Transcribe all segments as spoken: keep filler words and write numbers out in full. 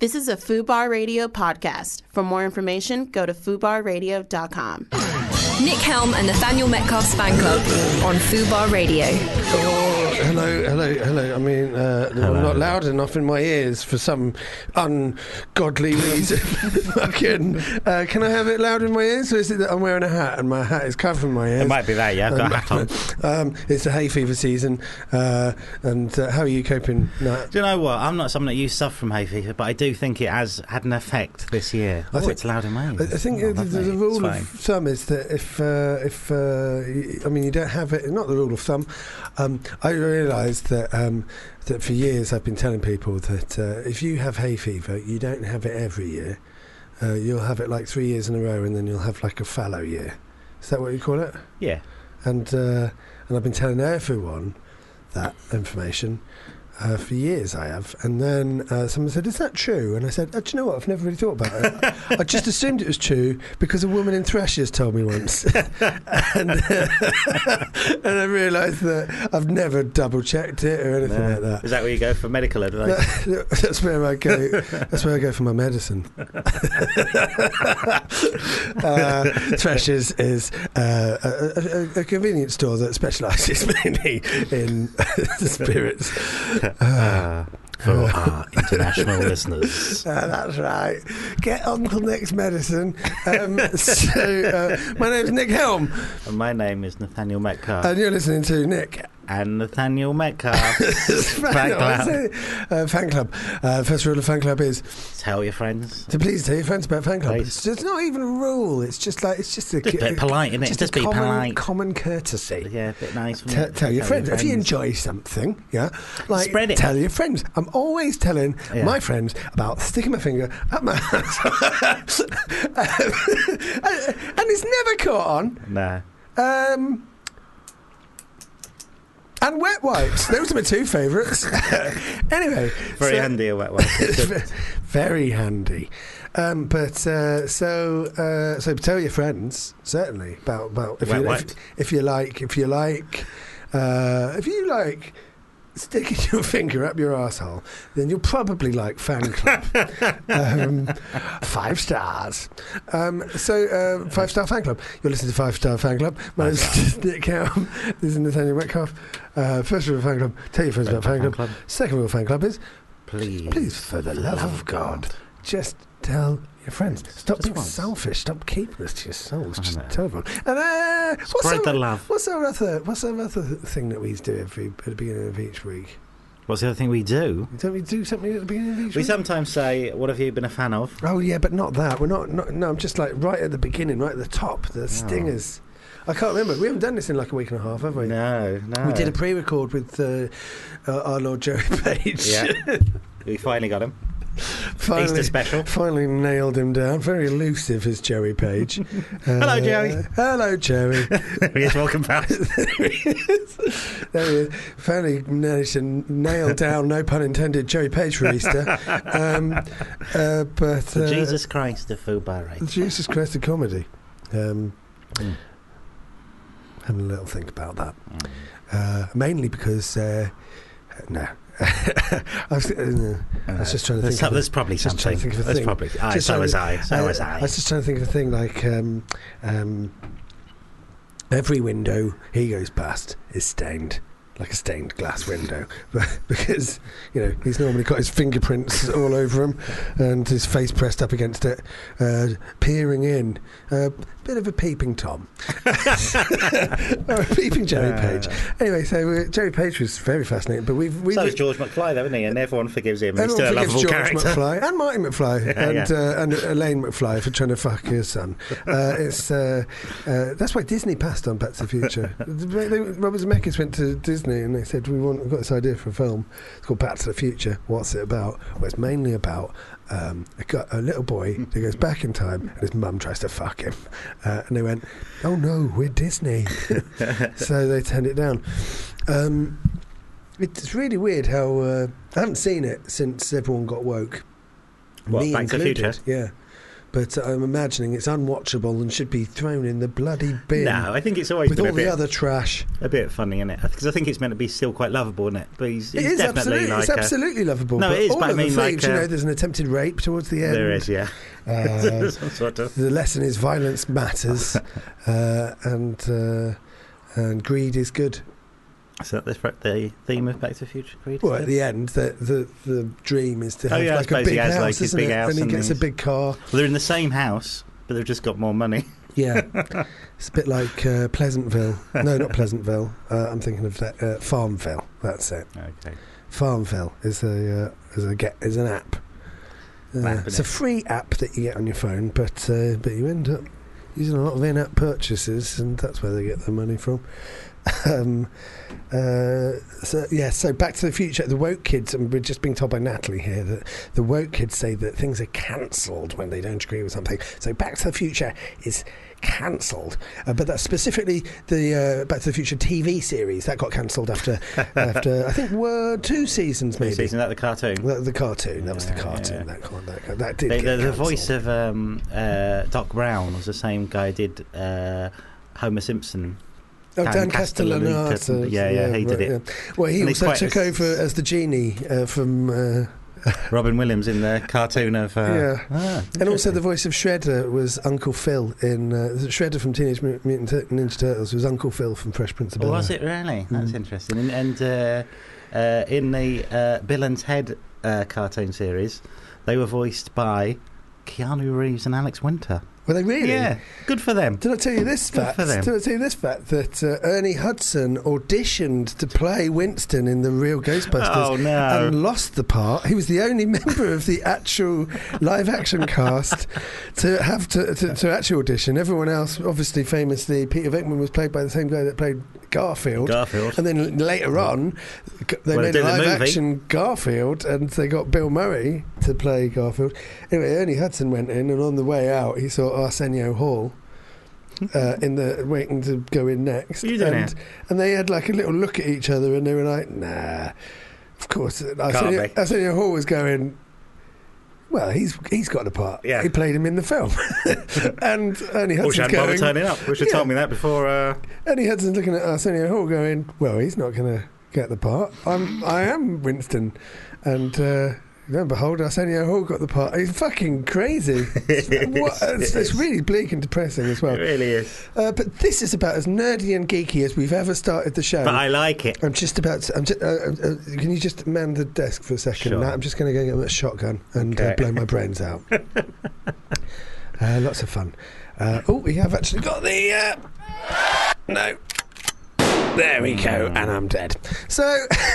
This is a FUBAR Radio podcast. For more information, go to fubar radio dot com. Nick Helm and Nathaniel Metcalf's fan club on FUBAR Radio. Oh, hello, hello, hello. I mean, uh, hello. I'm not loud enough in my ears for some ungodly reason. Fucking, uh, can I have it loud in my ears, or is it that I'm wearing a hat and my hat is covering my ears? It might be that, yeah. I've got um, a hat on. Um, it's the hay fever season, uh, and uh, how are you coping, Nat? Do you know what? I'm not someone that used to suffer from hay fever, but I do think it has had an effect this year. I oh, think, it's loud in my ears. I think oh, the, the, the rule of thumb is that if, uh, if uh, I mean, you don't have it, not the rule of thumb, um, I realised that um, that for years I've been telling people that uh, if you have hay fever, you don't have it every year. Uh, you'll have it like three years in a row, and then you'll have like a fallow year. Is that what you call it? Yeah. And uh, and I've been telling everyone that information uh, for years. I have, and then uh, someone said, "Is that true?" And I said, oh, "Do you know what? I've never really thought about it. I just assumed it was true because a woman in Threshers told me once." and, uh, and I realised that I've never double checked it or anything no. like that. Is that where you go for medical advice? That's where I go. That's where I go for my medicine. uh, Threshers is uh, a, a, a convenience store that specialises mainly in spirits. Uh, for our international listeners. Uh, that's right. Get Uncle Nick's medicine. Um, so, uh, my name's Nick Helm. And my name is Nathaniel Metcalf. And you're listening to Nick and Nathaniel Metcalf. fan club. Uh, fan club. Uh, first rule of fan club is tell your friends. To please tell your friends about fan club. It's, it's not even a rule. It's just like it's just a, just a bit polite, isn't it? Just, just a be common, polite. Common courtesy. Yeah, a bit nice. T- tell, your, tell friends. your friends if you enjoy something. Yeah, like spread it. Tell your friends. I'm always telling yeah. my friends about sticking my finger up my ass, um, and it's never caught on. No. Um. And wet wipes. Those are my two favourites. Anyway. Very so, handy, a wet wipe. Very handy. Um, but uh, so uh, so tell your friends, certainly, about, about if, wet you, wipe. if, if you like, if you like, uh, if you like sticking your finger up your arsehole, then you'll probably like fan club. um, five stars. Um, so, uh, five star fan club. You're listening to Five Star Fan Club. My name is Nick Helm. This is Nathaniel Metcalf. Uh, first rule of fan club, tell your friends about fan club. club. Second rule of fan club is please, please, for the love, love of God, God, just tell your friends. Stop just being once. selfish. Stop keeping this to yourselves. Just tell everyone. And uh, spread what's the our, love. What's our other? What's our other thing that we do every at the beginning of each week? What's the other thing we do? Don't we do something at the beginning of each we week? We sometimes say, "What have you been a fan of?" Oh yeah, but not that. We're not. not no, I'm just like right at the beginning, right at the top. The stingers. Oh. I can't remember. We haven't done this in like a week and a half, have we? No, no. We did a pre-record with uh, uh, our Lord Joey Page. Yeah. We finally got him. Finally, Easter special. Finally nailed him down. Very elusive is Joey Page. uh, hello, Joey. Hello, Joey. There he is. Welcome back. There he is. There he is. Finally managed to nail down, no pun intended, Joey Page for Easter. Um, uh, but for uh, Jesus Christ, the FUBAR. Jesus Christ, the comedy. Um, mm. Having a little think about that. Mm. Uh, mainly because uh, no. I, was, uh, I was just trying to there's think. So, of there's a, probably something. Think of a there's thing. probably. Aye, so was I. So uh, was I. I was just trying to think of a thing like um, um, every window he goes past is stained. Like a stained glass window, because you know he's normally got his fingerprints all over him and his face pressed up against it, uh, peering in. A uh, bit of a peeping Tom, or a peeping Joey Page. Anyway, so uh, Joey Page was very fascinating, but we've we've so is George McFly, though, isn't he? And everyone forgives him. Everyone he's still a lovable George character. McFly and Marty McFly yeah, and yeah. Uh, and Elaine McFly for trying to fuck his son. Uh, it's uh, uh, that's why Disney passed on Back to the Future. they, they, Robert Zemeckis went to Disney and they said, we want, we've got this idea for a film. It's called Back to the Future. What's it about? Well, it's mainly about um, a, a little boy that goes back in time and his mum tries to fuck him. Uh, and they went, oh no, we're Disney. So they turned it down. Um, it's really weird how uh, I haven't seen it since everyone got woke. What, Me Back to the included. Future? Yeah. but I'm imagining it's unwatchable and should be thrown in the bloody bin. No, I think it's always with been all a bit, the other trash. a bit funny, isn't it? Because I think it's meant to be still quite lovable, isn't it? But he's, he's It is definitely absolutely, like it's a, absolutely lovable. No, but it is, all but I of the mean, themes, like, you uh, know, there's an attempted rape towards the end. there is, yeah. Uh, Some sort of. The lesson is violence matters, uh, and uh, and greed is good. Is that the, the theme of Back to the Future? Greed? Well, at the end, the the, the dream is to Oh, have yeah, I like a suppose big he has, house, like, his isn't big it? house And he and gets a things. big car. Well, they're in the same house, but they've just got more money. Yeah, it's a bit like uh, Pleasantville. No, not Pleasantville. Uh, I'm thinking of that, uh, Farmville. That's it. Okay. Farmville is a uh, is a get is an app. Uh, App, it's a innit? free app that you get on your phone, but uh, but you end up using a lot of in-app purchases, and that's where they get their money from. um, uh, so yeah, so Back to the Future, the woke kids, and we're just being told by Natalie here that the woke kids say that things are cancelled when they don't agree with something. So Back to the Future is cancelled, uh, but that's specifically the uh, Back to the Future T V series that got cancelled after after I think were two seasons maybe. Isn't that the cartoon? The, the cartoon, that was the Yeah, cartoon. yeah. That, that, that, that did The, get the, the cancelled. voice of um, uh, Doc Brown was the same guy who did uh, Homer Simpson. Oh, Dan Dan Castellaneta. Castellaneta. Yeah, yeah, he did it. yeah. Well, he And he's also quite took a- over as the genie uh, from. Uh, Robin Williams in the cartoon of. Uh, Yeah. ah, and also the interesting. voice of Shredder was Uncle Phil in. Uh, Shredder from Teenage Mut- Mutant Tur- Ninja Turtles was Uncle Phil from Fresh Prince of Oh, Bel-Air. was it really? That's Mm. interesting. And, and uh, uh, in the uh, Bill and Ted uh, cartoon series, they were voiced by Keanu Reeves and Alex Winter. Were they really? Yeah, good for them. Did I tell you this Good fact? for them. Did I tell you this fact that uh, Ernie Hudson auditioned to play Winston in the real Ghostbusters Oh, no. and lost the part? He was the only member of the actual live-action cast to have to, to, to actually audition. Everyone else, obviously, famously, Peter Venkman was played by the same guy that played Garfield. Garfield. And then later on, g- they Well, made they a did the movie. live-action Garfield, and they got Bill Murray to play Garfield. Anyway, Ernie Hudson went in, and on the way out, he saw Arsenio Hall uh, in the waiting to go in next. You doing and, it? and they had like a little look at each other, and they were like, "Nah, of course." Arsenio, be. Arsenio Hall was going, well, he's he's got the part. Yeah. He played him in the film. And Ernie Wish Hudson's I hadn't bothered going, turning up. Wish you'd Yeah. told me that before. Uh, Ernie Hudson's looking at Arsenio Hall going, well, he's not going to get the part. I'm, I am Winston. And uh, lo and behold, Arsenio Hall got the part. He's fucking crazy. What? It's, it's really bleak and depressing as it well. really is. Uh, but this is about as nerdy and geeky as we've ever started the show. But I like it. I'm just about to, I'm just, uh, uh, uh, can you just man the desk for a second? Sure. Now, I'm just going to go get a shotgun and uh, Okay. blow my brains out. uh, lots of fun. Uh, oh, we have actually got the... Uh, no. There we go, and I'm dead. So...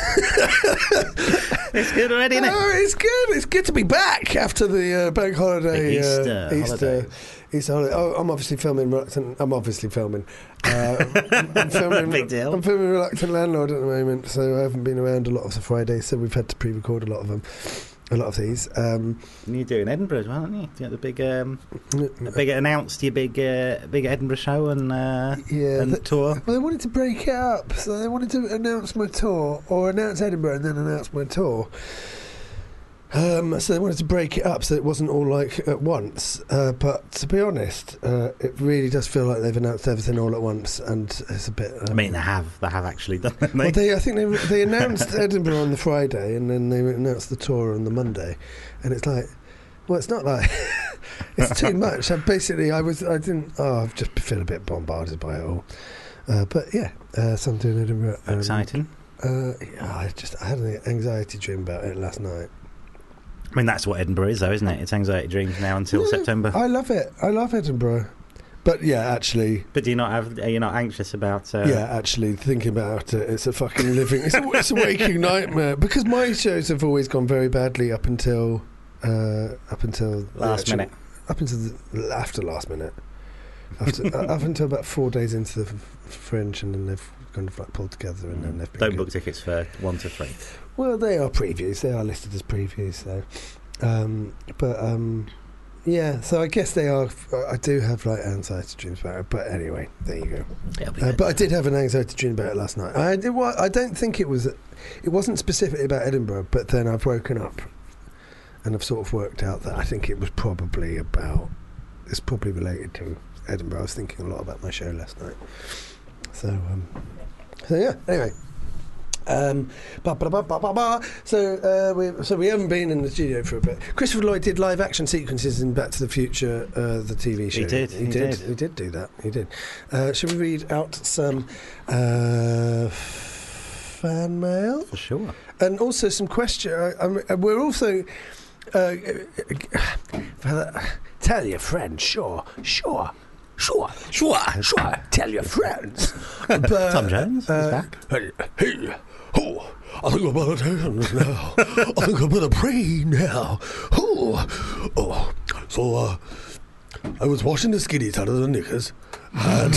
It's good already, isn't it? Oh, it's good. It's good to be back after the uh, bank holiday. The Easter uh, Easter, holiday. Easter holiday. Oh, I'm obviously filming. Reluctant, I'm obviously filming. Uh, I'm, I'm filming. Big deal. I'm filming Reluctant Landlord at the moment, so I haven't been around a lot of the Fridays. So we've had to pre-record a lot of them, a lot of these. Um, And you're doing Edinburgh as well, aren't you? You got the big, um, the big announced your big, uh, big Edinburgh show and uh, yeah. and the- tour. well, they wanted to break it up, so they wanted to announce my tour, or announce Edinburgh and then announce my tour. Um, so they wanted to break it up so it wasn't all like at once. Uh, but to be honest, uh, it really does feel like they've announced everything all at once, and it's a bit. Um, I mean, they have, they have actually done it. well, they, I think they they announced Edinburgh on the Friday, and then they announced the tour on the Monday, and it's like, well, it's not like it's too much. I basically, I was, I didn't. Oh, I've just feel a bit bombarded by it all. Uh, but yeah, uh, so I'm doing Edinburgh. Um, Exciting. Uh, yeah, I just I had an anxiety dream about it last night. I mean, that's what Edinburgh is, though, isn't it? It's anxiety dreams now until Yeah, September. I love it. I love Edinburgh. But yeah, actually, But do you not have? Are you not anxious about? Uh, yeah, actually, thinking about it, it's a fucking living, it's a, it's a waking nightmare. Because my shows have always gone very badly up until, uh, up until the Last actual- minute. up until the, after last minute, after uh, up until about four days into the f- Fringe, and then they've kind of like pulled together, and then they've been Don't good. book tickets for one to three. Well, they are previews. They are listed as previews, so. Um, but um, yeah, so I guess they are. I do have like anxiety dreams about it. But anyway, there you go. It'll be Uh, good. but I did have an anxiety dream about it last night. I did. wa- I don't think it was. It wasn't specifically about Edinburgh. But then I've woken up, and I've sort of worked out that I think it was probably about it's probably related to Edinburgh. I was thinking a lot about my show last night. So, um, so yeah. Anyway, um, ba, ba, ba, ba, ba, ba. so uh, we so we haven't been in the studio for a bit. Christopher Lloyd did live action sequences in Back to the Future, uh, the T V show. He did. He, he did. did. He did do that. He did. Uh, shall we read out some uh, fan mail? For sure. And also some question. Uh, we're also uh, uh, tell your friends. Sure, sure, sure, sure, sure. Tell your friends. But, Tom Jones uh, is back. Hey, hey, oh, I think I better dance now. I think I better pray now. Oh, oh. So uh, I was washing the skiddies out of the knickers, and.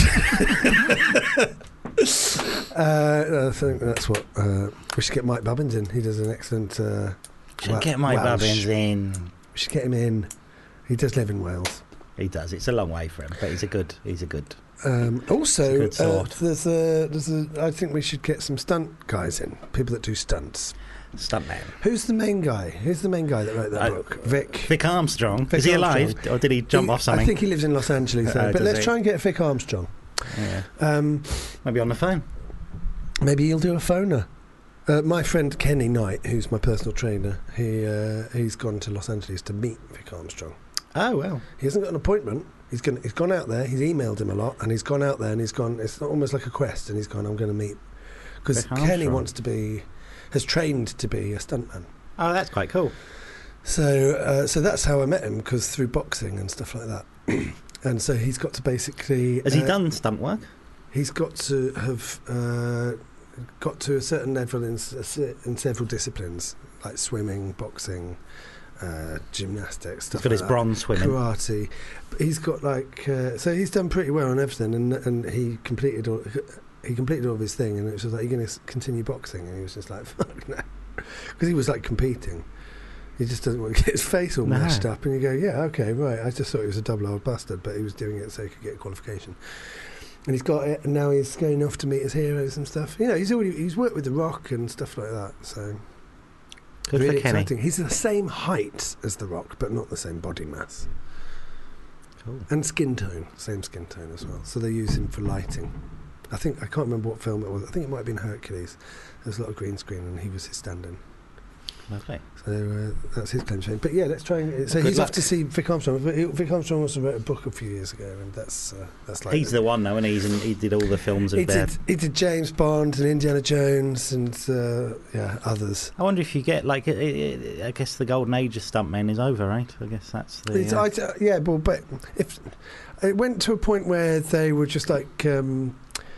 Uh, I think that's what uh, we should get Mike Bubbins in. He does an excellent. Uh, Should Wel- get Mike Welsh. Bubbins in. We should get him in. He does live in Wales. He does. It's a long way for him, but he's a good. He's a good. Um, also, Good uh, sort. there's a, there's a. I think we should get some stunt guys in. People that do stunts. Stuntman. Who's the main guy? Who's the main guy that wrote that I- book? Vic. Vic Armstrong. Vic is he Armstrong. alive, or did he jump He- off something? I think he lives in Los Angeles, though. Oh, but does let's he? try and get Vic Armstrong. Yeah. Um, Maybe on the phone. Maybe he'll do a phoner. Uh, my friend Kenny Knight, who's my personal trainer, he uh, he's gone to Los Angeles to meet Vic Armstrong. Oh well. He hasn't got an appointment. He's gone. He's gone out there. He's emailed him a lot, and he's gone out there and he's gone. It's almost like a quest, and he's gone. I'm going to meet because Vic Kenny Armstrong. wants to be, has trained to be a stuntman. Oh, that's quite cool. So uh, so that's how I met him, because through boxing and stuff like that. And so he's got to basically. Has he uh, done stunt work? He's got to have uh, got to a certain level in, s- in several disciplines, like swimming, boxing, uh, gymnastics, stuff He's got like his that. bronze swimming. Karate. But he's got like uh, so he's done pretty well on everything, and and he completed all he completed all of his thing, and it was just like, you're going to continue boxing, and he was just like, fuck no, because he was like competing. He just doesn't want to get his face all No. mashed up, and you go, yeah, okay, right. I just thought he was a double old bastard, but he was doing it so he could get a qualification. And he's got it, and now he's going off to meet his heroes and stuff. You know, he's already he's worked with The Rock and stuff like that. So Good really for Kenny. exciting. He's the same height as The Rock, but not the same body mass Cool. and skin tone. Same skin tone as well. So they use him for lighting. I think I can't remember what film it was. I think it might have been Hercules. There was a lot of green screen, and he was his stand-in. Lovely. So uh, that's his claim to fame. But yeah, let's try and. So Good he's luck. off to see Vic Armstrong. But he- Vic Armstrong also wrote a book a few years ago, and that's uh, that's like He's the one though, and he's in, he did all the films he of their. did, he did James Bond and Indiana Jones and uh, yeah others. I wonder if you get like, it, it, I guess the golden age of stuntmen is over, right? I guess that's the. It's, uh, I, uh, yeah, well, but if it went to a point where they were just like um,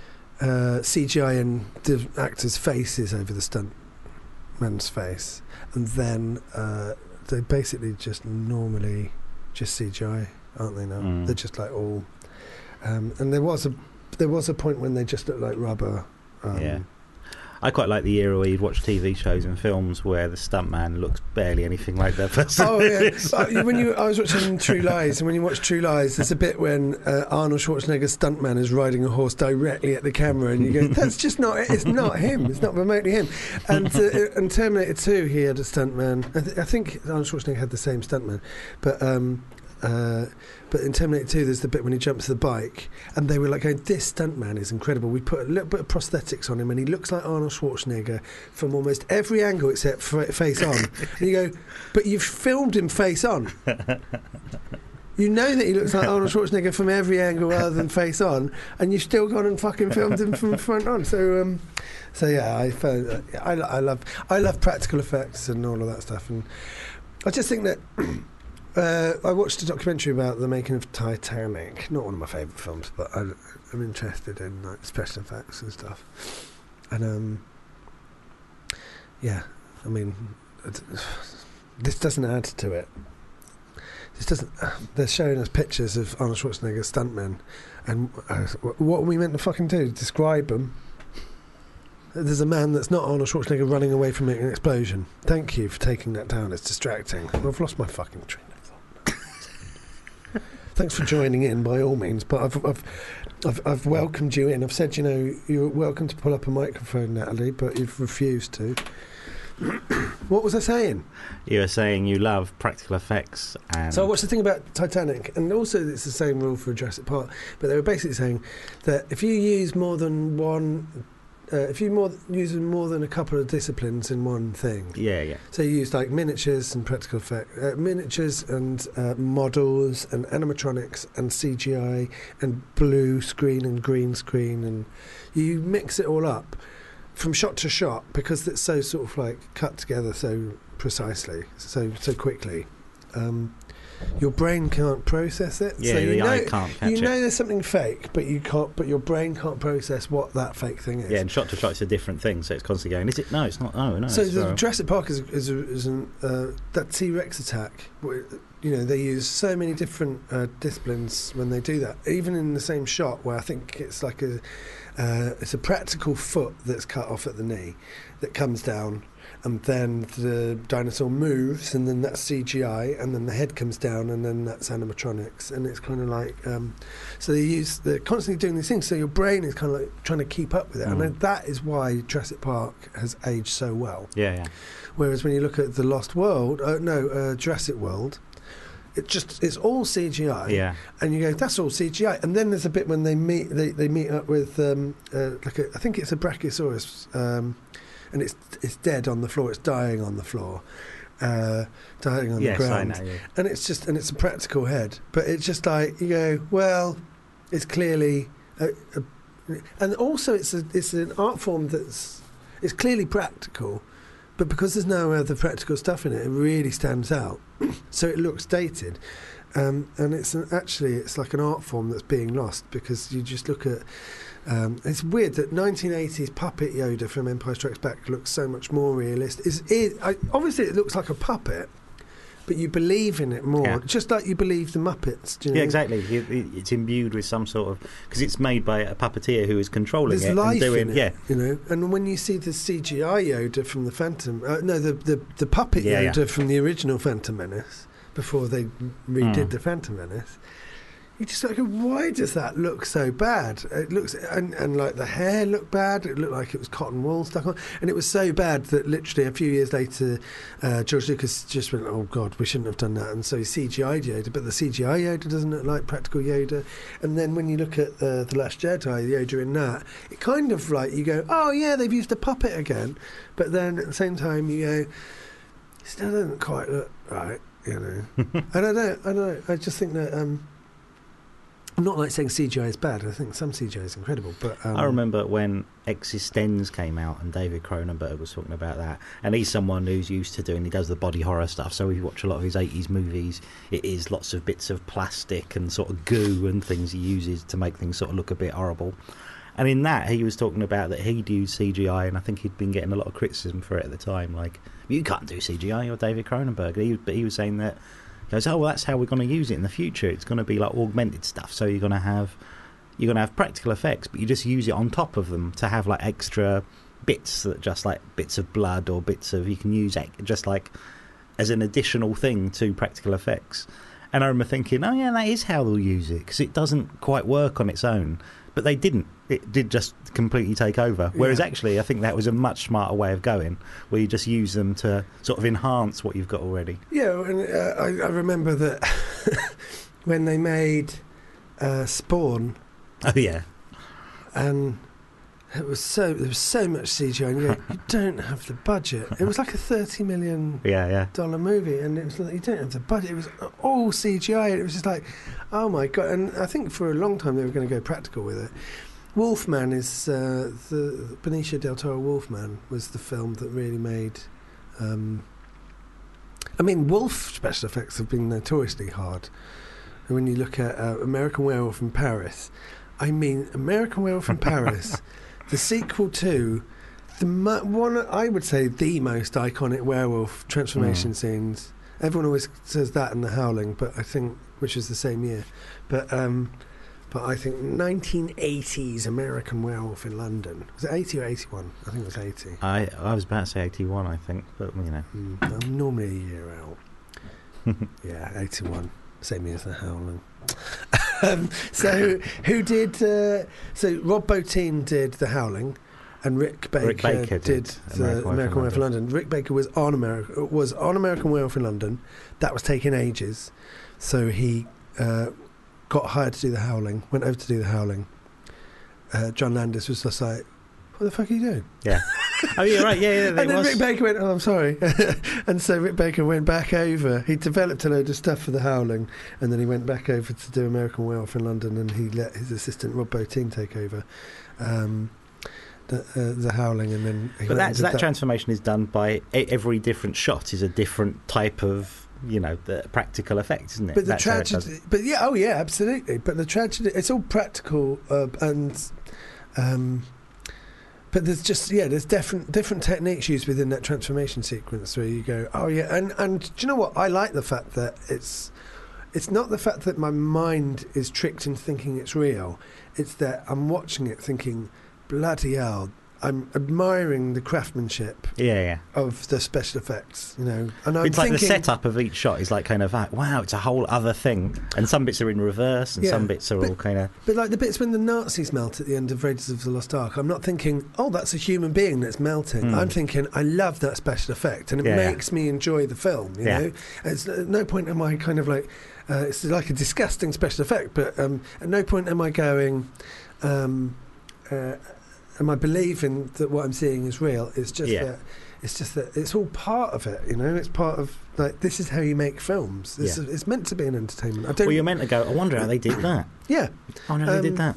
uh, C G I and the actors' faces over the stuntman's face, and then uh, they basically just normally just C G I, aren't they now? Mm. They're just like all. Um, and there was a there was a point when they just looked like rubber. Um, Yeah. I quite like the era where you'd watch T V shows and films where the stuntman looks barely anything like that person. Oh yeah, Uh, when you I was watching True Lies, and when you watch True Lies, there's a bit when uh, Arnold Schwarzenegger's stuntman is riding a horse directly at the camera, and you go, "That's just not it. It's not him. It's not remotely him." And uh, in Terminator two, he had a stuntman. I, th- I think Arnold Schwarzenegger had the same stuntman, but. Um, uh, but in Terminator two, there's the bit when he jumps the bike, and they were like, going, "This stuntman is incredible. We put a little bit of prosthetics on him, and he looks like Arnold Schwarzenegger from almost every angle except f- face on." And you go, "But you've filmed him face on. You know that he looks like Arnold Schwarzenegger from every angle other than face on, and you've still gone and fucking filmed him from front on." So, um, so yeah, I found uh, I, I love I love practical effects and all of that stuff, and I just think that. Uh, I watched a documentary about the making of Titanic. Not one of my favourite films, but I, I'm interested in like special effects and stuff. And um, yeah, I mean, it, this doesn't add to it. This doesn't. They're showing us pictures of Arnold Schwarzenegger stuntmen, and uh, what are we meant to fucking do? Describe them? There's a man that's not Arnold Schwarzenegger running away from an explosion. Thank you for taking that down. It's distracting. I've lost my fucking train of thought. Thanks for joining in, by all means. But I've, I've, I've, I've welcomed you in. I've said, you know, you're welcome to pull up a microphone, Natalie, but you've refused to. What was I saying? You were saying you love practical effects, and So what's the thing about Titanic? And also it's the same rule for Jurassic Park, but they were basically saying that if you use more than one, uh, if you more use more than a couple of disciplines in one thing, yeah, yeah, so you use like miniatures and practical effect, uh, miniatures and uh, models and animatronics and C G I and blue screen and green screen, and you mix it all up from shot to shot because it's so sort of like cut together so precisely, so so quickly. Um, your brain can't process it. yeah. so you the know, eye can't catch you it. know there's something fake, but you can't. But your brain can't process what that fake thing is. Yeah, and shot to shot, it's a different thing. So it's constantly going. Is it? No, it's not. Oh, no. So it's the wrong. Jurassic Park is is, a, is an, uh, that T-Rex attack. where, You know, they use so many different uh, disciplines when they do that. Even in the same shot, where I think it's like a uh, it's a practical foot that's cut off at the knee that comes down, and then the dinosaur moves, and then that's C G I, and then the head comes down, and then that's animatronics, and it's kind of like um, so they use they're constantly doing these things. So your brain is kind of like trying to keep up with it, Mm. and that is why Jurassic Park has aged so well. Yeah, yeah. Whereas when you look at the Lost World, uh, no, uh, Jurassic World, it just it's all C G I, Yeah. and you go, that's all C G I. And then there's a bit when they meet, they, they meet up with um, uh, like a, I think it's a Brachiosaurus, um, and it's it's dead on the floor, it's dying on the floor, uh, dying on Yes, the I ground, know. Yeah. and it's just and it's a practical head, but it's just like you go, well, it's clearly, a, a, and also it's a, it's an art form that's it's clearly practical. But because there's no other practical stuff in it, it really stands out. So it looks dated. Um, and it's an, actually, it's like an art form that's being lost because you just look at... Um, it's weird that nineteen eighties puppet Yoda from Empire Strikes Back looks so much more realistic. It's, it, I, obviously, it looks like a puppet, but you believe in it more. Yeah. Just like you believe the Muppets. Do you know? Yeah, exactly. It, it, it's imbued with some sort of... Because it's made by a puppeteer who is controlling There's it life and doing... in it, Yeah, you know. And when you see the C G I Yoda from the Phantom... Uh, no, the, the, the puppet Yeah, Yoda yeah. from the original Phantom Menace, before they redid Mm. the Phantom Menace, you just like, why does that look so bad? It looks... And, and like the hair looked bad. It looked like it was cotton wool stuck on. And it was so bad that literally a few years later, uh, George Lucas just went, oh, God, we shouldn't have done that. And so he C G I'd Yoda. But the C G I Yoda doesn't look like practical Yoda. And then when you look at uh, The Last Jedi, the Yoda in that, it kind of like, you go, oh, yeah, they've used a puppet again. But then at the same time, you go, it still doesn't quite look right, you know. And I don't, I don't know. I just think that... Um, I'm not like saying C G I is bad. I think some C G I is incredible. But um, I remember when Existenz came out and David Cronenberg was talking about that, and he's someone who's used to doing, he does the body horror stuff, so we watch a lot of his eighties movies. It is lots of bits of plastic and sort of goo and things he uses to make things sort of look a bit horrible. And in that, he was talking about that he'd use C G I, and I think he'd been getting a lot of criticism for it at the time. Like, you can't do C G I, you're David Cronenberg. He, but he was saying that, he goes, oh, well, that's how we're going to use it in the future. It's going to be like augmented stuff. So you're going to have you're going to have practical effects, but you just use it on top of them to have like extra bits, that just like bits of blood or bits of, you can use it just like as an additional thing to practical effects. And I remember thinking, oh yeah, that is how they'll use it, because it doesn't quite work on its own. But they didn't. It did just completely take over. Whereas Yeah. actually, I think that was a much smarter way of going, where you just use them to sort of enhance what you've got already. Yeah, and uh, I, I remember that when they made uh, Spawn, Oh yeah, and it was so there was so much C G I, and you go, you don't have the budget. It was like a thirty million yeah, yeah. dollar movie, and it was like, you don't have the budget. It was all C G I, and it was just like, oh my God. And I think for a long time they were going to go practical with it. Wolfman is uh, the Benicio del Toro. Wolfman was the film that really made. Um, I mean, Wolf special effects have been notoriously hard. And when you look at uh, American Werewolf in Paris, I mean, American Werewolf in Paris, the sequel to the mo- one, I would say, the most iconic werewolf transformation Mm. scenes. Everyone always says that in The Howling, but I think, which was the same year, but um, but I think nineteen eighties American Werewolf in London. Was it eighty or eighty-one? I think it was eighty. I I was about to say eighty-one, I think, but you know. Mm, I'm normally a year out. Yeah, eighty-one. Same year as The Howling. um, so who did... Uh, so Rob Bottin did The Howling, and Rick Baker, Rick Baker did, did the American Werewolf American in Werewolf in London. Rick Baker was on America was on American Werewolf in London. That was taking ages, so he uh, got hired to do The Howling. Went over to do The Howling. Uh, John Landis was just like, "What the fuck are you doing?" Yeah. Oh, yeah, right. Yeah, yeah. And then was. Rick Baker went, "Oh, I'm sorry." And so Rick Baker went back over. He developed a load of stuff for The Howling, and then he went back over to do American Werewolf in London, and he let his assistant Rob Bottin take over um, the, uh, the Howling, and then. He But went that's, and did that, transformation is done by e- every different shot is a different type of, you know, the practical effect, isn't it? But the That's how it tragedy, does- but yeah, oh yeah, absolutely. But the tragedy, it's all practical, uh, and um, but there's just yeah, there's different different techniques used within that transformation sequence where you go, oh yeah, and and do you know what? I like the fact that it's it's not the fact that my mind is tricked into thinking it's real. It's that I'm watching it thinking, bloody hell. I'm admiring the craftsmanship Yeah, yeah. of the special effects, you know. And I'm It's like the thinking, setup of each shot is like kind of like, wow, it's a whole other thing. And some bits are in reverse and Yeah, some bits are but- all kind of... But like the bits when the Nazis melt at the end of Raiders of the Lost Ark, I'm not thinking, oh, that's a human being that's melting. Mm. I'm thinking, I love that special effect, and it Yeah, yeah. makes me enjoy the film. You Yeah. know, it's at no point am I kind of like, uh, it's like a disgusting special effect, but um, at no point am I going, um, uh, am I believing that what I'm seeing is real? It's just Yeah. that. It's just that it's all part of it, you know. It's part of like this is how you make films. It's, Yeah. it's meant to be an entertainment. I don't. Well, you're meant to go, I wonder how they did that. yeah, Oh, no, they Um, did that.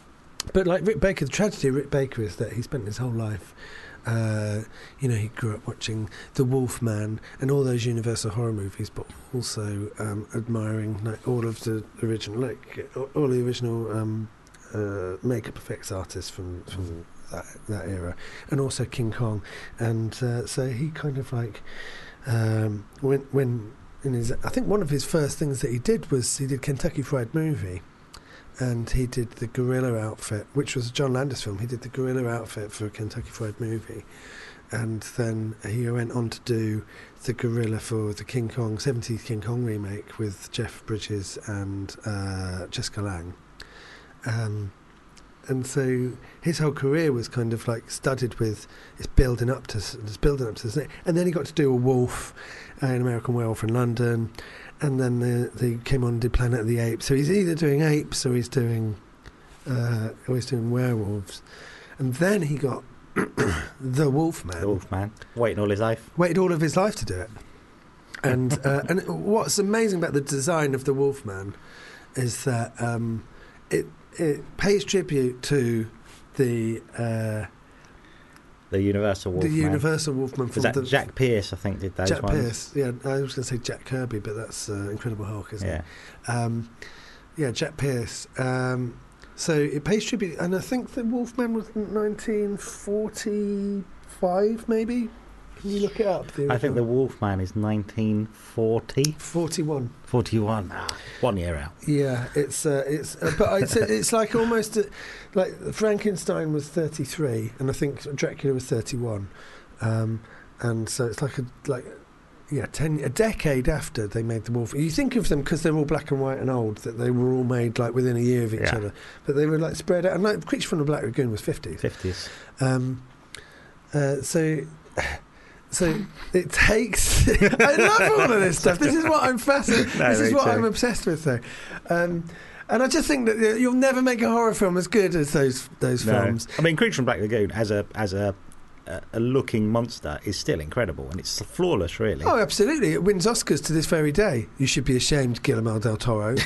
but like Rick Baker, the tragedy of Rick Baker is that he spent his whole life, uh, you know, he grew up watching The Wolfman and all those Universal horror movies, but also um, admiring like all of the original, like all the original um, uh, makeup effects artists from from that, that era, and also King Kong, and uh, so he kind of like um, when when in his, I think one of his first things that he did was he did Kentucky Fried Movie. And he did the gorilla outfit, which was a John Landis film. He did the gorilla outfit for a Kentucky Fried Movie. And then he went on to do the gorilla for the King Kong, seventies King Kong remake with Jeff Bridges and uh, Jessica Lange. Um, and so his whole career was kind of like studded with it's building up to it's building up to this. And then he got to do a wolf, uh, an American Werewolf in London. And then the, they came on and did Planet of the Apes. So he's either doing apes or he's doing, uh, or he's doing werewolves. And then he got the Wolfman. The Wolfman. Waiting all his life. Waited all of his life to do it. And uh, and what's amazing about the design of the Wolfman is that um, it it pays tribute to the uh, The Universal Wolfman. the Universal Wolfman from Was that the Jack Pierce, I think, did those Jack ones? Pierce. Yeah, I was going to say Jack Kirby, but that's uh, Incredible Hulk, isn't Yeah. it? Um, yeah, Jack Pierce. Um, so it pays tribute, and I think the Wolfman was nineteen forty-five, maybe. Can you look it up? The I think the original? Wolfman is nineteen forty. forty-one. forty-one. Ah, one year out. Yeah, it's uh, it's uh, but it's it's like almost uh, like Frankenstein was thirty-three, and I think Dracula was thirty-one, um, and so it's like a like yeah, ten a decade after they made the Wolf. You think of them because they're all black and white and old that they were all made like within a year of each Yeah. other, but they were like spread out. And like Creature from the Black Lagoon was fifties. fifties. Um, uh, so. So it takes. I love all of this stuff. This is what I'm fascinated. No, this is me what too. I'm obsessed with, though. Um, and I just think that uh, you'll never make a horror film as good as those those No. films. I mean, Creature from Black Lagoon as a as a a a looking monster is still incredible, and it's flawless, really. Oh, absolutely! It wins Oscars to this very day. You should be ashamed, Guillermo del Toro.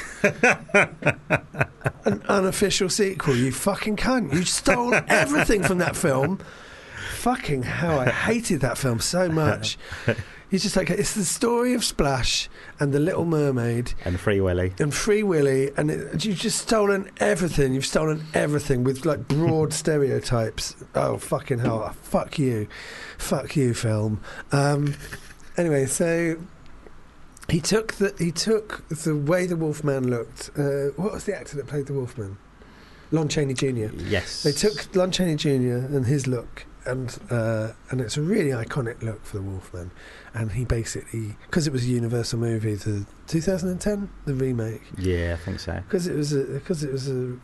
An unofficial sequel. You fucking cunt! You stole everything from that film. Fucking hell! I hated that film so much. You just like it's the story of Splash and the Little Mermaid. And Free Willy. And Free Willy, and it, you've just stolen everything. You've stolen everything with like broad stereotypes. Oh fucking hell! Fuck you, fuck you, film. Um, anyway, so he took the he took the way the Wolfman looked. Uh, what was the actor that played the Wolfman? Lon Chaney Junior Yes. They took Lon Chaney Junior and his look, and uh, and it's a really iconic look for the Wolfman. And he basically, because it was a Universal movie, the two thousand ten, the remake, Yeah, I think so. because it was a because it was a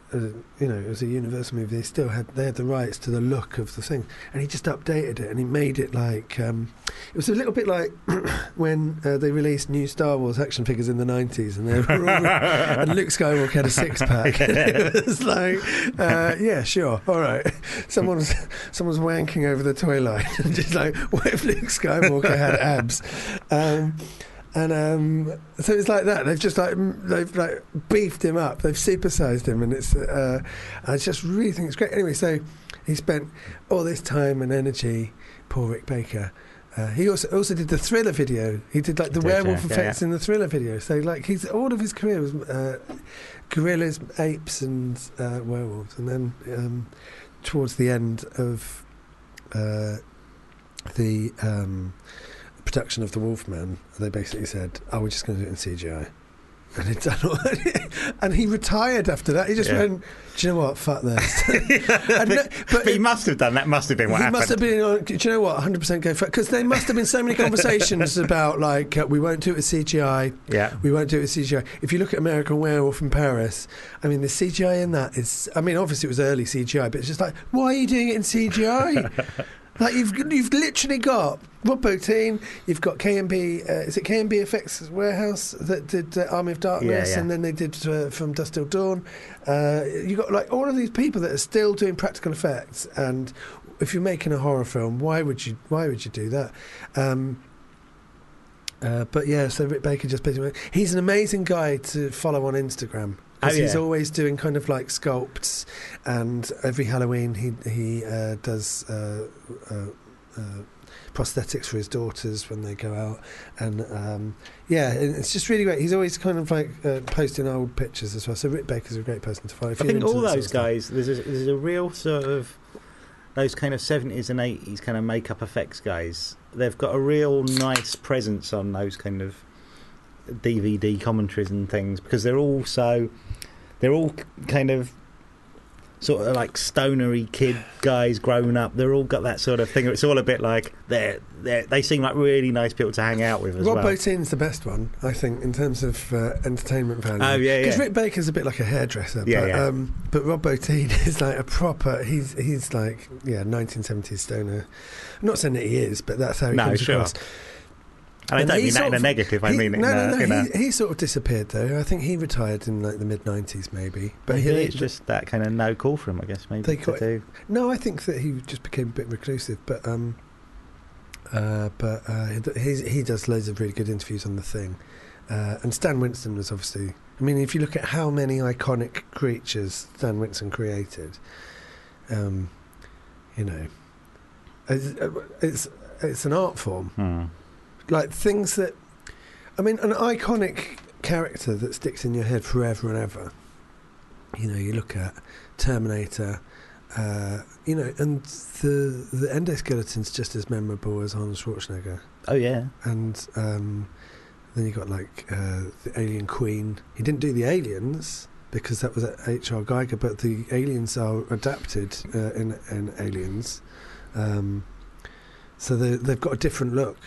uh, you know, it was a Universal movie. They still had they had the rights to the look of the thing, and he just updated it and he made it like um, it was a little bit like when uh, they released new Star Wars action figures in the nineties, and they were all, and Luke Skywalker had a six pack. It was like, uh, yeah, sure, all right. Someone's someone's wanking over the toy line, just like, what if Luke Skywalker had abs? Um, And um, so it's like that. They've just like they've like beefed him up. They've supersized him, and it's. Uh, I just really think it's great. Anyway, so he spent all this time and energy. Poor Rick Baker. Uh, he also also did the Thriller video. He did like the Did, werewolf yeah, effects yeah. in the Thriller video. So like he's all of his career was uh, gorillas, apes, and uh, werewolves. And then um, towards the end of uh, the. Um, production of The Wolfman, they basically said, oh, we're just going to do it in C G I. And, it done all, and he retired after that. He just Yeah. went, do you know what, fuck this. And no, but But he must have done that. Must have been what he happened. must have been on, do you know what, one hundred percent go for it. Because there must have been so many conversations about, like, uh, we won't do it with C G I. Yeah. We won't do it with C G I. If you look at American Werewolf in Paris, I mean, the C G I in that is, I mean, obviously it was early C G I, but it's just like, why are you doing it in C G I? Like you've you've literally got Rob Bottin, you've got K and B. Uh, is it K and B Effects Warehouse that did uh, Army of Darkness, Yeah, yeah. and then they did uh, From Dusk Till Dawn. Uh, you got like all of these people that are still doing practical effects. And if you're making a horror film, why would you why would you do that? Um, uh, but yeah, so Rick Baker just basically he's an amazing guy to follow on Instagram. Because Oh, yeah. he's always doing kind of like sculpts, and every Halloween he he uh, does uh, uh, uh, prosthetics for his daughters when they go out, and um, yeah, it's just really great. He's always kind of like uh, posting old pictures as well. So Rick Baker's a great person to follow. If I you're think into all that those sort of guys, there's a, there's a real sort of those kind of seventies and eighties kind of makeup effects guys. They've got a real nice presence on those kind of D V D commentaries and things because they're all so they're all kind of sort of like stonery kid guys grown up. They're all got that sort of thing. It's all a bit like they're they they seem like really nice people to hang out with as Rob well. Bottin's the best one, I think, in terms of uh, entertainment value. Oh, yeah, Because yeah. Rick Baker's a bit like a hairdresser. Yeah, but, yeah. Um, but Rob Bottin is like a proper. He's he's like yeah, nineteen seventies stoner. I'm not saying that he is, but that's how he No, comes sure. across. And I And don't he mean that sort in a of- negative. I he- mean it no, in no, a, no. in a He, he sort of disappeared though. I think he retired in like the mid nineties, maybe. But maybe he, it's just that kind of no call for him, I guess. Maybe They to got- do. no, I think that he just became a bit reclusive. But um, uh, but uh, he he does loads of really good interviews on The Thing. Uh, and Stan Winston was obviously. I mean, if you look at how many iconic creatures Stan Winston created, um, you know, it's, it's it's an art form. Hmm. Like things that, I mean, an iconic character that sticks in your head forever and ever. You know, you look at Terminator, uh, you know, and the the endoskeleton's just as memorable as Arnold Schwarzenegger. Oh yeah. And um, then you got like uh, the Alien Queen. He didn't do the aliens because that was H R Geiger, but the aliens are adapted uh, in in Aliens, um, so they, they've got a different look.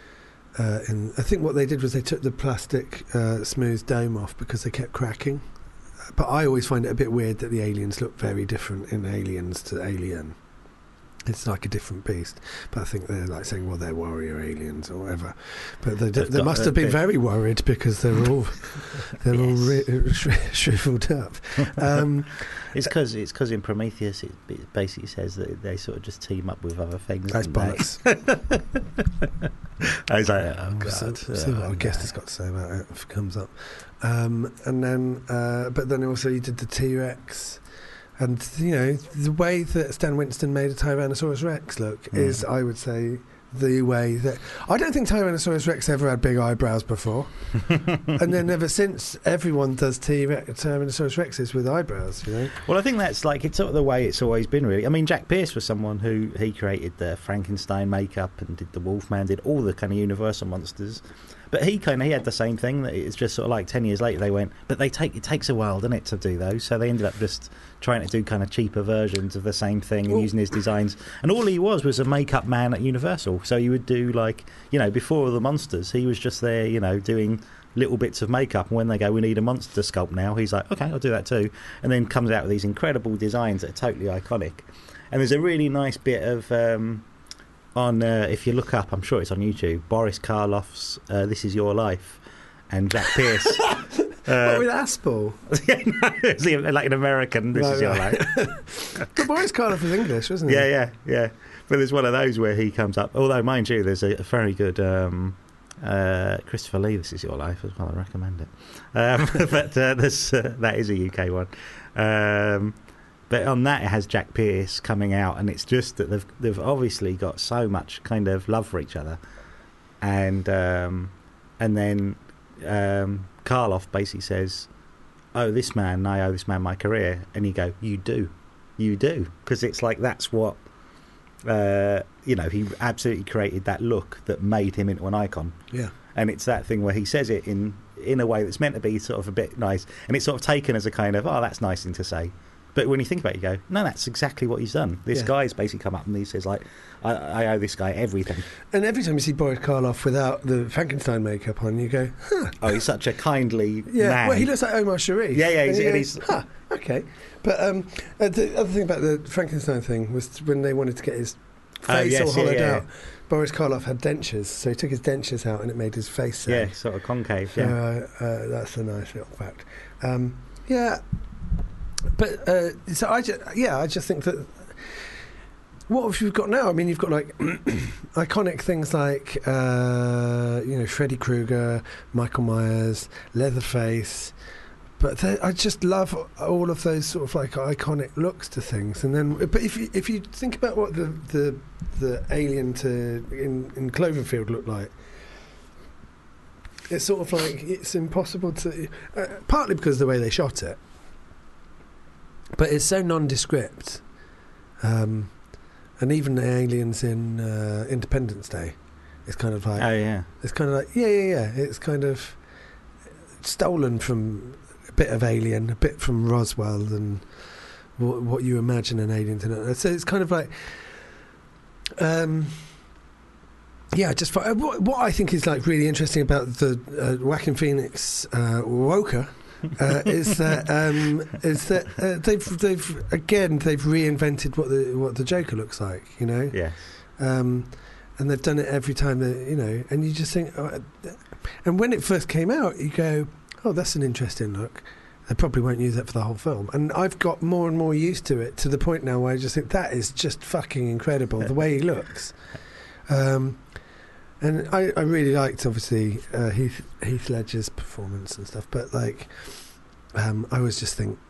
Uh, and I think what they did was they took the plastic uh, smooth dome off because they kept cracking. But I always find it a bit weird that the aliens look very different in Aliens to Alien. It's like a different beast. But I think they're like saying, well, they're warrior aliens or whatever. But they, They've they got must a have been bit- very worried because they're all they're all Yes. ri- shri- shriveled up. Um, It's because it's because in Prometheus it, it basically says that they sort of just team up with other things. that's don't they? bollocks. I was like, oh Oh, god. so, see what Oh, our guest has got to say about it if it comes up. Um, and then, uh, but then also you did the T-Rex. And, you know, the way that Stan Winston made a Tyrannosaurus Rex look Mm. is, I would say, the way that... I don't think Tyrannosaurus Rex ever had big eyebrows before. And then ever since, everyone does T-Rex, Tyrannosaurus Rexes with eyebrows, you know? Well, I think that's like it's sort of the way it's always been, really. I mean, Jack Pierce was someone who he created the Frankenstein makeup and did the Wolfman, did all the kind of Universal monsters. But he kind of he had the same thing. That it's just sort of like ten years later they went, but they take it takes a while, doesn't it, to do those? So they ended up just trying to do kind of cheaper versions of the same thing and Well- using his designs. And all he was was a makeup man at Universal. So you would do like you know before the monsters, he was just there, you know, doing little bits of makeup, and when they go, we need a monster sculpt now, he's like, okay, I'll do that too, and then comes out with these incredible designs that are totally iconic. And there's a really nice bit of um, on uh, if you look up, I'm sure it's on YouTube, Boris Karloff's uh, This Is Your Life, and Jack Pierce. Uh, what, with Aspel? Yeah, no, it's like an American. This right, is your right. life. But Boris Karloff is English, wasn't he? Yeah, yeah, yeah. But there's one of those where he comes up. Although, mind you, there's a, a very good um, uh, Christopher Lee. This Is Your Life as well. I recommend it. Um, but uh, there's, uh, that is a U K one. Um, but on that, it has Jack Pierce coming out, and it's just that they've they've obviously got so much kind of love for each other, and um, and then. Um, Karloff basically says, oh, this man, I owe this man my career. And you go, you do. You do. Because it's like that's what, uh, you know, he absolutely created that look that made him into an icon. Yeah. And it's that thing where he says it in, in a way that's meant to be sort of a bit nice. And it's sort of taken as a kind of, oh, that's nice thing to say. But when you think about it, you go, no, that's exactly what he's done. This yeah. guy's basically come up and he says, like, I, I owe this guy everything. And every time you see Boris Karloff without the Frankenstein makeup on, you go, huh. Oh, he's such a kindly yeah. man. Well, he looks like Omar Sharif. Yeah, yeah. He's, and and he's, he's, huh, okay. But um, uh, the other thing about the Frankenstein thing was when they wanted to get his face oh, yes, all hollowed yeah, yeah. out, Boris Karloff had dentures, so he took his dentures out and it made his face sag. Yeah, sort of concave, so, yeah. Uh, uh, that's a nice little fact. Um, yeah. But uh, so I just, yeah, I just think that what have you got now? I mean, you've got like iconic things like uh, you know Freddy Krueger, Michael Myers, Leatherface. But they, I just love all of those sort of like iconic looks to things. And then, but if you, if you think about what the the, the alien to in, in Cloverfield looked like. It's sort of like it's impossible to, uh, partly because of the way they shot it. But it's so nondescript, um, and even the aliens in uh, Independence Day, it's kind of like, oh yeah, it's kind of like, yeah, yeah, yeah. It's kind of stolen from a bit of Alien, a bit from Roswell, and what, what you imagine an alien to know. So it's kind of like, um, yeah, just for, uh, what, what I think is like really interesting about the uh, Joaquin Phoenix uh, Woker. uh, is that um, is that uh, they've they've again they've reinvented what the what the Joker looks like, you know. Yeah. Um, and they've done it every time that you know, and you just think, oh, and when it first came out, you go, oh, that's an interesting look. They probably won't use that for the whole film, and I've got more and more used to it to the point now where I just think that is just fucking incredible the way he looks. Um, And I, I really liked, obviously, uh, Heath, Heath Ledger's performance and stuff, but, like, um, I always just think,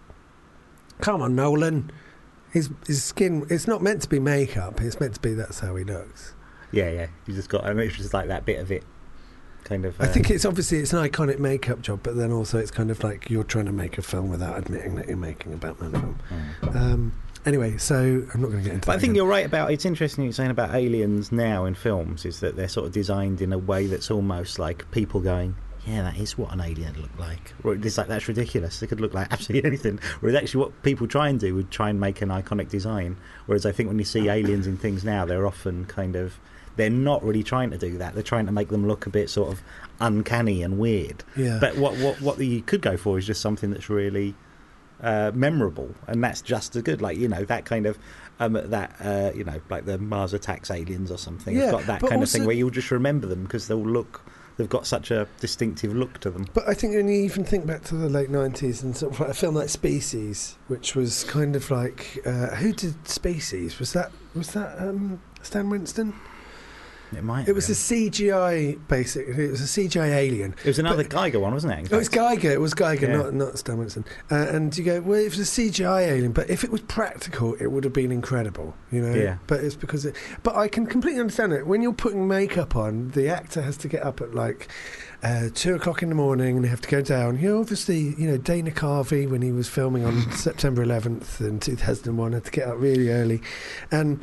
come on, Nolan. His, his skin, it's not meant to be makeup, it's meant to be that's how he looks. Yeah, yeah. You just got, I mean, it's just like that bit of it, kind of. Uh, I think it's obviously, it's an iconic makeup job, but then also it's kind of like you're trying to make a film without admitting that you're making a Batman film. Mm. Um, Anyway, so I'm not going to get into but that I think again. you're right about, it's interesting you're saying about aliens now in films, is that they're sort of designed in a way that's almost like people going, yeah, that is what an alien would look like. Or it's like, that's ridiculous. They could look like absolutely anything. Whereas actually what people try and do would try and make an iconic design. Whereas I think when you see aliens in things now, they're often kind of, they're not really trying to do that. They're trying to make them look a bit sort of uncanny and weird. Yeah. But what, what, what you could go for is just something that's really... Uh, memorable, and that's just as good. Like, you know, that kind of um, that uh, you know, like the Mars Attacks aliens or something. Yeah, it's got that but kind of also- thing where you'll just remember them because they'll look, they've got such a distinctive look to them. But I think when you even think back to the late nineties and sort of like a film like Species, which was kind of like uh, who did Species? Was that was that um, Stan Winston? It might. It was be. a C G I, basically. It was a C G I alien. It was another but- Geiger one, wasn't it? in Oh, it's fact? Geiger. It was Geiger, Yeah. not not Stan Winston. Uh, and you go, well, it was a C G I alien, but if it was practical, it would have been incredible, you know. Yeah. But it's because it. But I can completely understand it. When you're putting makeup on, the actor has to get up at like uh, two o'clock in the morning, and they have to go down. You know, obviously, you know, Dana Carvey when he was filming on September eleventh in two thousand one had to get up really early, and.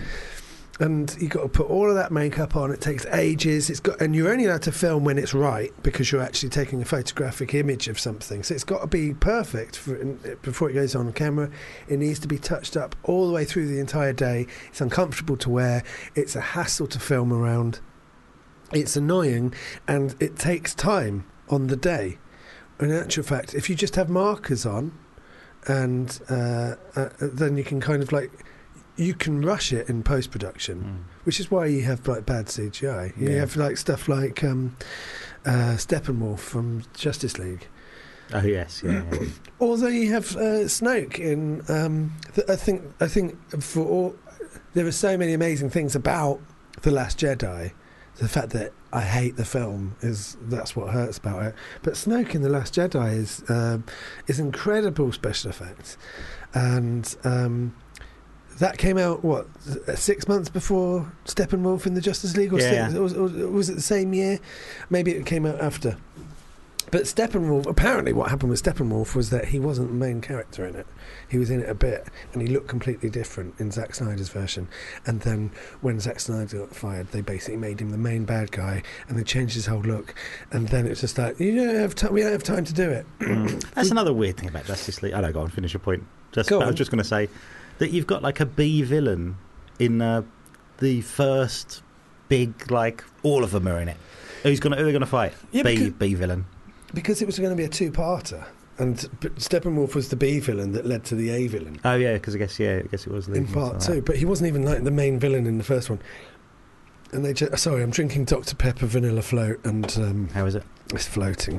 And you got to put all of that makeup on. It takes ages. It's got, and you're only allowed to film when it's right because you're actually taking a photographic image of something. So it's got to be perfect for, before it goes on camera. It needs to be touched up all the way through the entire day. It's uncomfortable to wear. It's a hassle to film around. It's annoying, and it takes time. on the day. In actual fact, if you just have markers on, and uh, uh, then you can kind of like, you can rush it in post-production, mm. which is why you have like bad C G I. You Yeah. have like stuff like um, uh, Steppenwolf from Justice League. Oh yes, yeah. yeah. Although you have uh, Snoke in, um, th- I think I think for all, there are so many amazing things about The Last Jedi. The fact that I hate the film is that's what hurts about it. But Snoke in The Last Jedi is um, is incredible special effects, and um, that came out what six months before Steppenwolf in the Justice League, or, Yeah. six, or, was, or was it the same year? Maybe it came out after. But Steppenwolf, apparently what happened with Steppenwolf was that he wasn't the main character in it. He was in it a bit, and he looked completely different in Zack Snyder's version. And then when Zack Snyder got fired, they basically made him the main bad guy, and they changed his whole look. And then it's just like, you don't have time, we don't have time to do it. Mm. That's another weird thing about Justice League. I don't go on, finish your point. Just, Go I was on. just going to say that you've got like a B villain in uh, the first big, like, all of them are in it. Who's going to, who are they going to fight? Yeah, B, because- B villain. Because it was going to be a two-parter. And B- Steppenwolf was the B villain that led to the A villain Oh yeah, because I guess yeah, I guess it was in leading part to two. that. But he wasn't even like the main villain in the first one. And they just, sorry, I'm drinking Doctor Pepper Vanilla Float, and um, How is it? it's floating.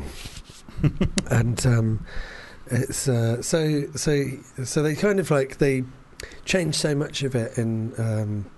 and um, it's uh, so so so they kind of like they changed so much of it in. Um,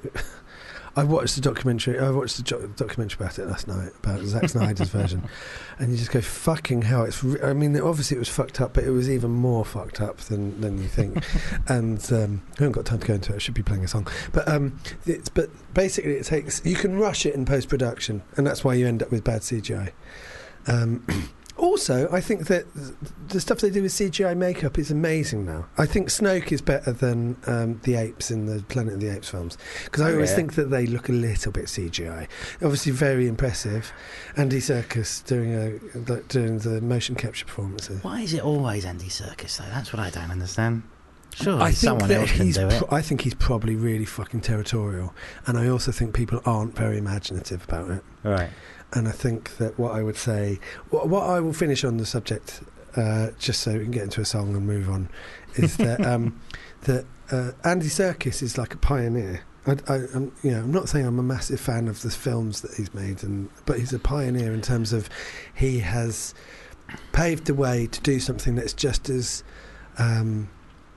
I watched the documentary. I watched the jo- documentary about it last night about Zack Snyder's version, and you just go fucking hell. It's. Re- I mean, obviously it was fucked up, but it was even more fucked up than, than you think. and um, I haven't got time to go into it. I should be playing a song, but um, it's but basically it takes. You can rush it in post production, and that's why you end up with bad C G I. Um, Also, I think that the stuff they do with C G I makeup is amazing now. I think Snoke is better than um, the apes in the Planet of the Apes films, because I Oh, always yeah. think that they look a little bit C G I. Obviously, very impressive. Andy Serkis doing a like, doing the motion capture performances. Why is it always Andy Serkis though? That's what I don't understand. Sure, I think someone that else can he's. do it. Pro- I think he's probably really fucking territorial, and I also think people aren't very imaginative about it. All right. And I think that what I would say, what, what I will finish on the subject, uh, just so we can get into a song and move on, is that um, that uh, Andy Serkis is like a pioneer. I, I, I'm, you know, I'm not saying I'm a massive fan of the films that he's made, and but he's a pioneer in terms of he has paved the way to do something that's just as um,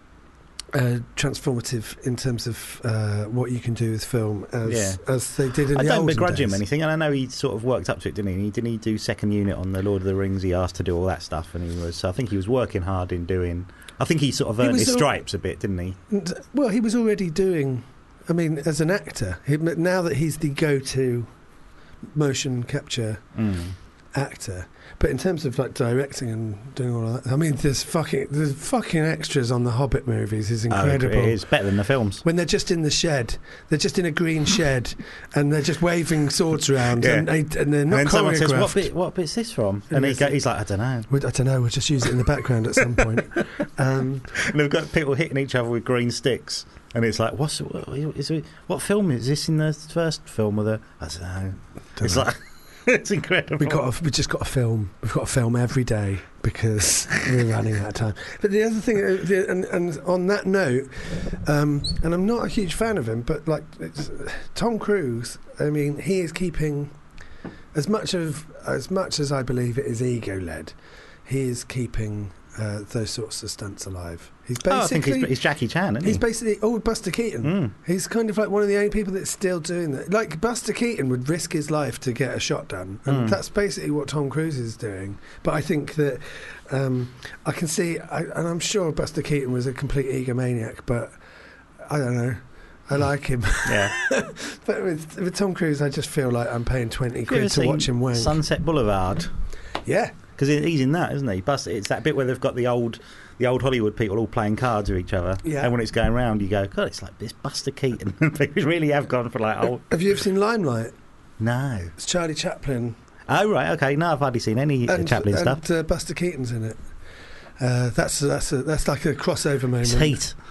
uh, transformative in terms of uh, what you can do with film as Yeah. as they did in I the don't olden begrudge him days. anything, and I know he sort of worked up to it, didn't he? Didn't he do second unit on the Lord of the Rings? He asked to do all that stuff, and he was. So I think he was working hard in doing. I think he sort of He earned was his al- stripes a bit, didn't he? And, well, he was already doing. I mean, as an actor, he, now that he's the go-to motion capture Mm. actor, but in terms of like directing and doing all of that, I mean, there's fucking there's fucking extras on the Hobbit movies is incredible. Oh, it is better than the films. When they're just in the shed, they're just in a green shed, and they're just waving swords around, Yeah. and, they, and they're And not then someone says, "What choreographed. bit? What bit's this from?" And And he it's- go, he's like, "I don't know." We- I don't know. We'll just use it in the background at some point. Um, And they've got people hitting each other with green sticks, and it's like, "What's what, is it, what film is this in the first film?" Or the I don't know. don't It's know. like it's incredible. We got. To, we just got to film. We've got to film every day because we're running out of time. But the other thing, uh, the, and, and on that note, um, and I'm not a huge fan of him, but like it's, Tom Cruise. I mean, he is keeping as much of as much as I believe it is ego led. He is keeping uh, those sorts of stunts alive. He's basically. Oh, I think he's, he's Jackie Chan, isn't he? He's basically oh Buster Keaton. Mm. He's kind of like one of the only people that's still doing that. Like Buster Keaton would risk his life to get a shot done, and Mm. that's basically what Tom Cruise is doing. But I think that um, I can see, I, and I'm sure Buster Keaton was a complete egomaniac, but I don't know. I like him. Yeah. But with, with Tom Cruise, I just feel like I'm paying twenty Have you ever quid to seen watch him wank. Sunset Boulevard? Yeah. Because he's in that, isn't he? Bust, it's that bit where they've got the old, the old Hollywood people all playing cards with each other. Yeah. And when it's going round, you go, God, it's like this Buster Keaton. People really have gone for like, oh Have you ever seen Limelight? no. It's Charlie Chaplin. Oh right, okay. No, I've hardly seen any uh, and, Chaplin and, stuff. Uh, Buster Keaton's in it. Uh, that's that's a, that's like a crossover moment. It's Heat.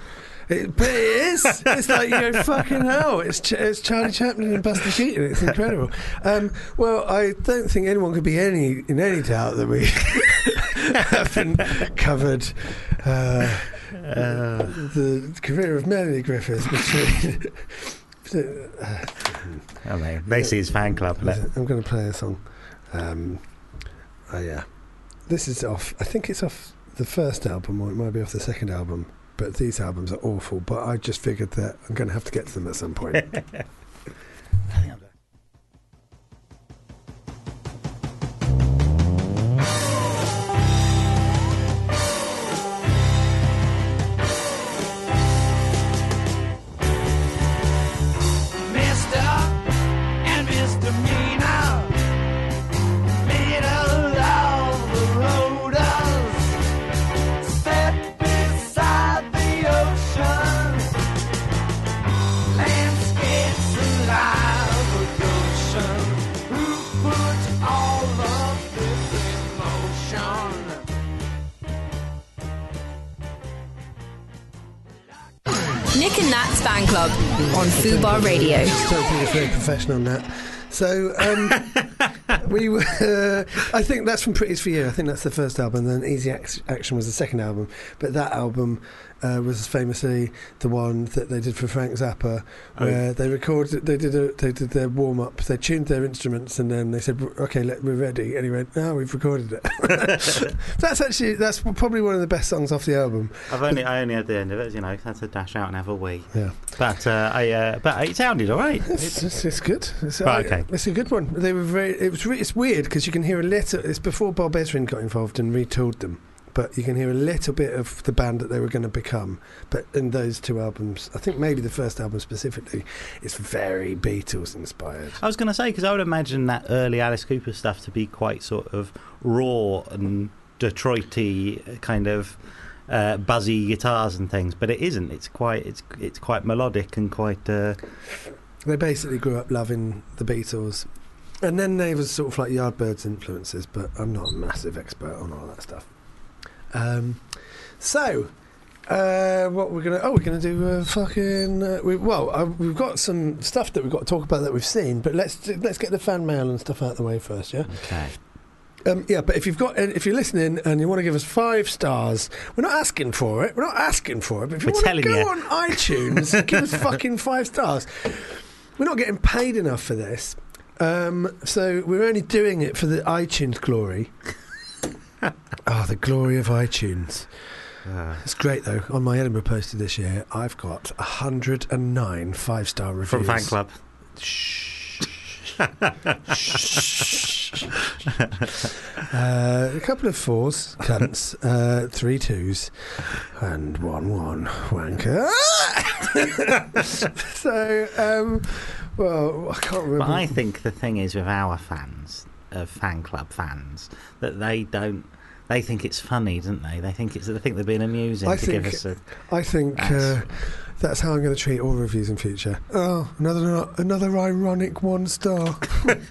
It, but it is. It's like you go, fucking hell. It's, Ch- it's Charlie Chaplin and Buster Keaton. It's incredible. Um, well, I don't think anyone could be any in any doubt that we haven't covered uh, uh, the career of Melanie Griffiths between. uh, I mean, basically, it's fan club. I'm going to play a song. Um, oh, yeah. This is off. I think it's off the first album, or it might be off the second album. But these albums are awful. But I just figured that I'm going to have to get to them at some point. I think I'm Nick and Nat's Fan Club on Fubar Radio. Don't think it's very professional, Nat. So um, we were. Uh, I think that's from Pretty's for You. I think that's the first album. Then Easy Ac- Action was the second album. But that album uh, was famously the one that they did for Frank Zappa, where oh. they recorded. They did. A, they did their warm up. They tuned their instruments, and then they said, "Okay, let, we're ready." And he went, "No, we've recorded it." That's actually that's probably one of the best songs off the album. I've only I only had the end of it. You know, had to dash out and have a wee. Yeah. But uh, I uh, but it sounded all right. It's, it's, it's good. It's, right, okay. It's a good one. They were very. It was. Re- it's weird because you can hear a little. It's before Bob Ezrin got involved and retooled them, but you can hear a little bit of the band that they were going to become. But in those two albums, I think maybe the first album specifically, it's very Beatles inspired. I was going to say because I would imagine that early Alice Cooper stuff to be quite sort of raw and Detroit-y kind of. Uh, buzzy guitars and things, but it isn't. It's quite. It's it's quite melodic and quite. Uh... They basically grew up loving the Beatles, and then they was sort of like Yardbirds influences. But I'm not a massive expert on all that stuff. Um, so, uh, what we're gonna? Oh, we're gonna do a fucking. Uh, we, well, uh, we've got some stuff that we've got to talk about that we've seen, but let's let's get the fan mail and stuff out of the way first. Yeah. Okay. Um, yeah, but if you've got, if you're listening and you want to give us five stars, we're not asking for it. We're not asking for it. But if you we're want to go you. on iTunes, give us fucking five stars. We're not getting paid enough for this, um, so we're only doing it for the iTunes glory. Oh, the glory of iTunes. Uh, it's great though. On my Edinburgh poster this year, I've got one hundred nine five-star reviews from Fan Club. Shh. uh, a couple of fours, cunts, uh, three twos, and one one wanker. So, um, well, I can't remember. But I think the thing is with our fans, of uh, Fan Club fans, that they don't. They think it's funny, don't they? They think it's. They think they're being amusing I to think, give us a. I think. Uh, That's how I'm going to treat all reviews in future. Oh, another another ironic one star.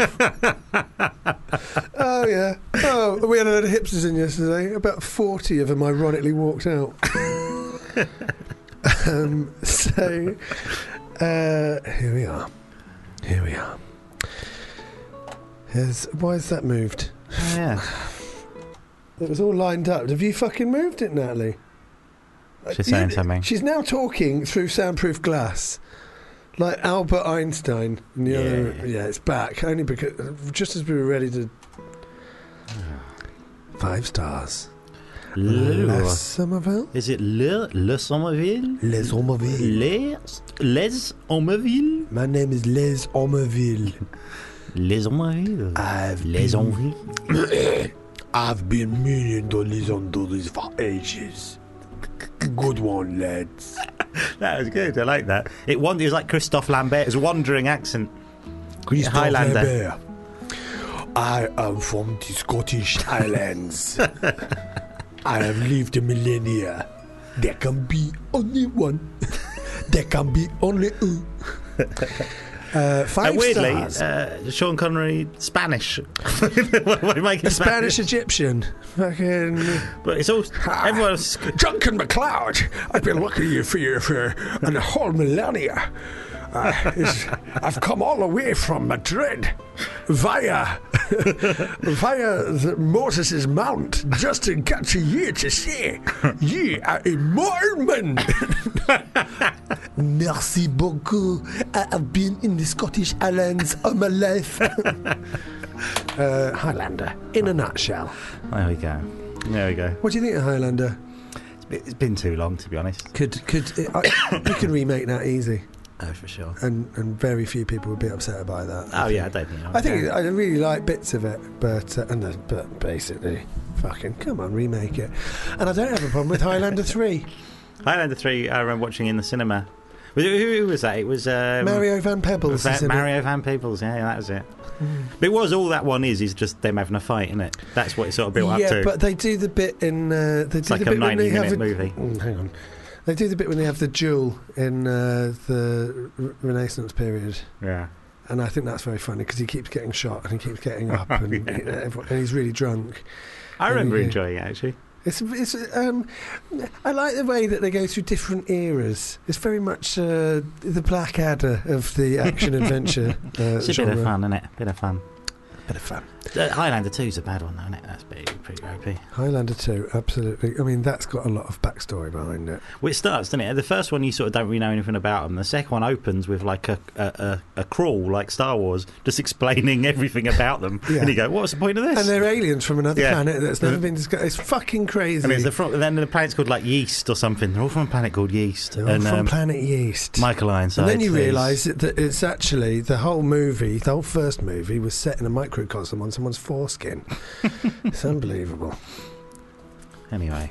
Oh, yeah. Oh, we had a load of hipsters in yesterday. About forty of them ironically walked out. um, so, uh, here we are. Here we are. Here's, why has that moved? Oh, yeah. It was all lined up. Have you fucking moved it, Natalie? She's saying something. She's now talking through soundproof glass, like Albert Einstein. In the yeah, other, yeah. yeah, it's back only because just as we were ready to. Five stars. Les Somerville. Is it Le Le Somerville? Les Somerville. Les Les Somerville. My name is Les Somerville. Les Somerville. I've Les been, Somerville. I've been meaning to listen to this for ages. Good one, lads. That was good. I like that. It, won- it was like Christophe Lambert's wandering accent. Christophe Highlander. Lambert. I am from the Scottish Highlands. I have lived a millennia. There can be only one. There can be only two. Uh, five and weirdly, stars. uh, Sean Connery Spanish. what, what make it Spanish Spanish? Egyptian. Fucking. But it's all everyone's. Duncan MacLeod, I've been looking for you for a whole millennia. Uh, I've come all the way from Madrid via via the Moses' Mount just to get to you to say you are a Mormon. Merci beaucoup. I have been in the Scottish Islands all my life. uh, Highlander, in a nutshell. There we go. There we go. What do you think of Highlander? It's been, it's been too long, to be honest. Could could I, you can remake that easy? Oh, for sure. And and very few people would be upset by that. Oh yeah, I don't think. I think I really like bits of it, but uh, and uh, but basically, fucking come on, remake it. And I don't have a problem with Highlander three. Highlander three, I remember watching in the cinema. Was it, who, who was that? It was um, Mario Van Peebles. Va- is in Mario it. Van Peebles. Yeah, that was it. Mm. But it was all that one is is just them having a fight, isn't it? That's what it sort of built yeah, up to. Yeah, but they do the bit in. Uh, they it's do like the a bit when they have ninety-minute a, movie. Mm, hang on. They do the bit when they have the duel in uh, the r- Renaissance period. Yeah. And I think that's very funny because he keeps getting shot and he keeps getting up and, yeah. he, everyone, and he's really drunk. I remember he, enjoying it, actually. It's, it's um, I like the way that they go through different eras. It's very much uh, the Blackadder of the action adventure uh, It's a genre. bit of fun, isn't it? Bit of fun. Bit of fun. Uh, Highlander two is a bad one, though, isn't it? That's pretty, pretty ropey. Highlander two, absolutely. I mean, that's got a lot of backstory behind it. Well, it starts, doesn't it? The first one, you sort of don't really know anything about them. The second one opens with like a a, a, a crawl, like Star Wars, just explaining everything about them. Yeah. And you go, what's the point of this? And they're aliens from another Yeah. planet that's never been discussed. It's fucking crazy. And, it's the fro- then the planet's called like Yeast or something. They're all from a planet called Yeast. They're all and, from um, planet Yeast. Michael Ironside. And then you please. realise that that it's actually the whole movie, the whole first movie, was set in a microcosm on someone's foreskin. It's unbelievable. Anyway.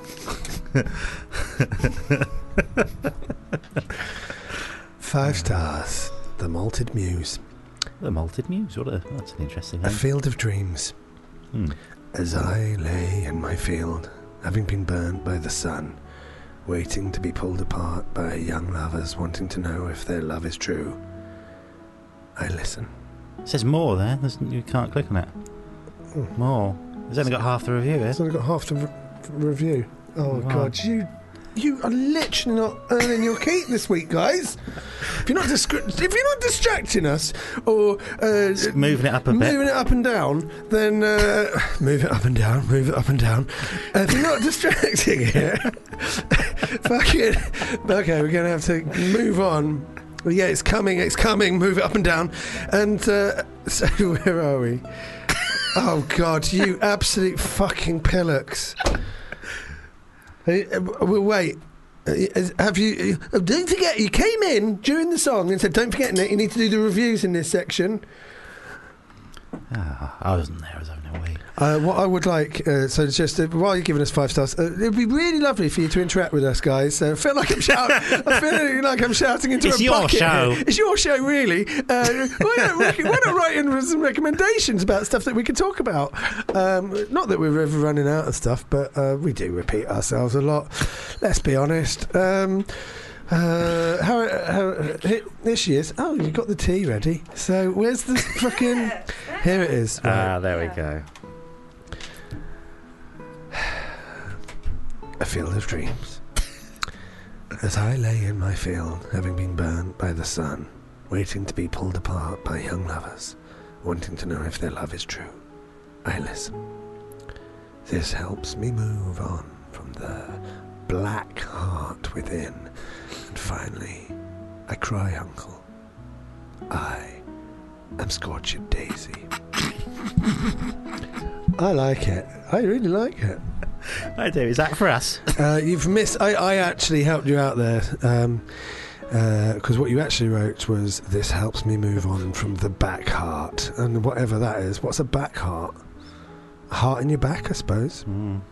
Five stars. The Malted Muse. The Malted Muse. What a, that's an interesting A name. field of dreams. Hmm. As I lay in my field, having been burnt by the sun, waiting to be pulled apart by young lovers wanting to know if their love is true, I listen. It says more there. There's, you can't click on it. Mm. More. It's only got half the review here. It's only got half the re- review. Oh, Wow. God, you you are literally not earning your keep this week, guys. If you're not discre- if you're not distracting us or uh, It's moving it up a bit. moving it up and down, then uh, move it up and down, move it up and down. Uh, if you're not distracting it, fucking okay, we're gonna have to move on. Well, yeah, it's coming, it's coming. Move it up and down, and uh, so where are we? Oh God, you absolute fucking pillocks! Hey, uh, well, wait. Uh, is- Have you? Uh, don't forget, you came in during the song and said, "Don't forget, Nick, you need to do the reviews in this section." Ah, I wasn't there. I was having a wee. Uh, what I would like, uh, so just uh, while you're giving us five stars, uh, it'd be really lovely for you to interact with us, guys. Uh, I feel like I'm shouting. I feel like I'm shouting into It's a your bucket. show. It's your show, really. Uh, why, not rec- why not write in some recommendations about stuff that we could talk about? Um, not that we're ever running out of stuff, but uh, we do repeat ourselves a lot. Let's be honest. Um, Uh, how, how, here, here she is. Oh, you got the tea ready. So where's the fucking? Here it is. Right. Ah, there we go. A field of dreams. As I lay in my field, having been burnt by the sun, waiting to be pulled apart by young lovers, wanting to know if their love is true, I listen. This helps me move on from the black heart within, and finally, I cry, Uncle. I am Scorched Daisy. I like it. I really like it. I do. Is that for us? Uh, you've missed. I, I actually helped you out there um, because what you actually wrote was, "This helps me move on from the back heart," and whatever that is. What's a back heart? A heart in your back, I suppose. Mm.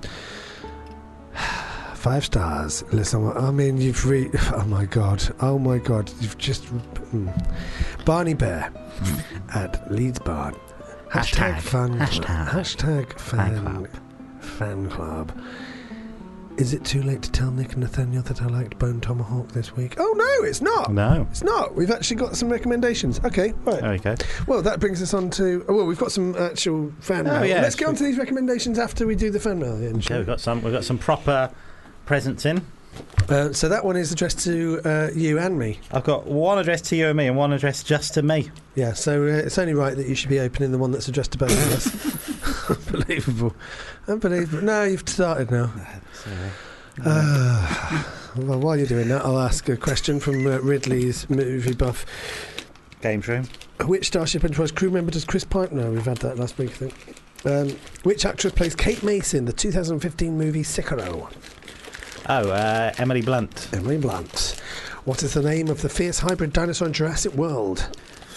Five stars. Listen, I mean, you've re. Oh my god. Oh my god. You've just. Mm. Barney Bear at Leeds Bard. Hashtag, Hashtag. fun. Hashtag. Hashtag fan. Fan club. Fan club. Is it too late to tell Nick and Nathaniel that I liked Bone Tomahawk this week? Oh, no, it's not. No. It's not. We've actually got some recommendations. Okay, right. Okay. Well, that brings us on to... Oh, well, we've got some actual fan Oh, mail. yeah, Let's get sweet. on to these recommendations after we do the fan mail. Then, Okay, shall we've we? got some. We've got some proper presents in. Uh, so that one is addressed to uh, you and me. I've got one addressed to you and me, and one addressed just to me. Yeah, so uh, it's only right that you should be opening the one that's addressed to both of us. Unbelievable. Unbelievable. No, you've started now. Uh, well, while you're doing that, I'll ask a question from uh, Ridley's movie buff. Games room. Which Starship Enterprise crew member does Chris Pine... No, we've had that last week, I think. Um, which actress plays Kate Mason in the two thousand fifteen movie Sekiro? Oh, uh, Emily Blunt. Emily Blunt. What is the name of the fierce hybrid dinosaur in Jurassic World?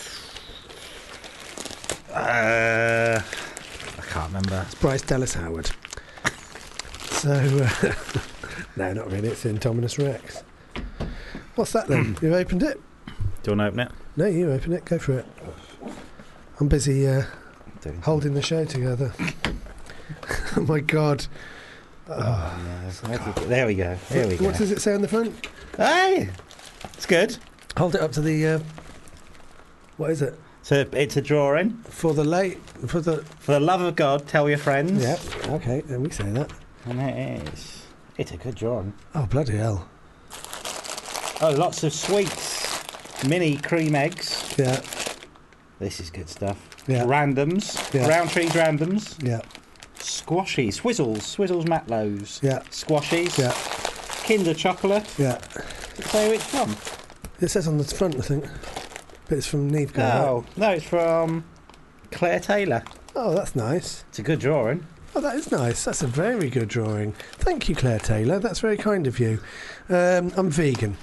Uh, I can't remember. It's Bryce Dallas Howard. So, uh, no, not really. It's Indominus Rex. What's that then? You've opened it? Do you want to open it? No, you open it. Go for it. I'm busy uh, Doing holding the show together. Oh my God. Oh, no. There we go. There we go. What does it say on the front? Hey, it's good. Hold it up to the. Uh, what is it? So it's a drawing. For the late. For the. For the love of God, tell your friends. Yep. Okay. Then we say that. And it is. It's a good drawing. Oh bloody hell! Oh, lots of sweets. Mini cream eggs. Yeah. This is good stuff. Yeah. Randoms. Yeah. Roundtree randoms. Yeah. Squashies. Swizzles. Swizzles Matlows. Yeah. Squashies. Yeah. Kinder Chocolate. Yeah. Say which one? It says on the front, I think. But it's from Neve Guy. No, no, it's from Claire Taylor. Oh, that's nice. It's a good drawing. Oh, that is nice. That's a very good drawing. Thank you, Claire Taylor. That's very kind of you. Um, I'm vegan.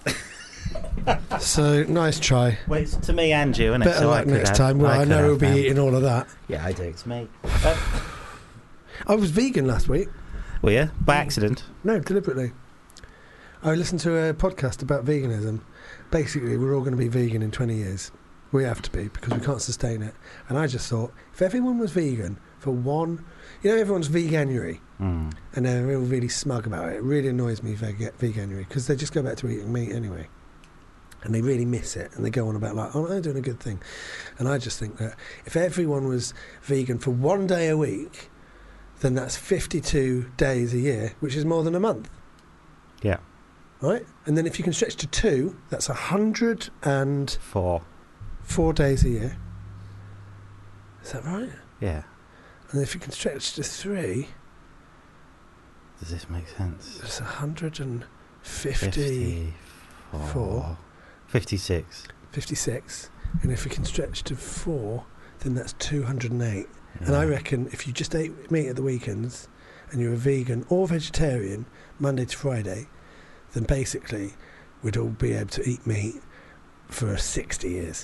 So, nice try. Well, it's to me and you, isn't it? Better So I luck could next have- time. Well, I, could know have we'll be them. eating all of that. Yeah, I do. It's me. Uh, I was vegan last week. well, yeah, by accident. No, deliberately. I listened to a podcast about veganism. Basically, we're all going to be vegan in twenty years. We have to be, because we can't sustain it. And I just thought, if everyone was vegan for one... You know, everyone's veganuary, Mm. and they're all really smug about it. It really annoys me, veg- veganuary, because they just go back to eating meat anyway. And they really miss it, and they go on about, like, oh, I'm doing a good thing. And I just think that if everyone was vegan for one day a week, then that's fifty-two days a year, which is more than a month. Yeah. Right? And then if you can stretch to two, that's one hundred four Four. days a year. Is that right? Yeah. And if you can stretch to three, Does this make sense? it's one hundred fifty, Fifty-four. Four. Fifty-six. fifty-six. And if you can stretch to four, then that's two hundred eight. Yeah. And I reckon if you just ate meat at the weekends and you're a vegan or vegetarian Monday to Friday, then basically we'd all be able to eat meat for sixty years.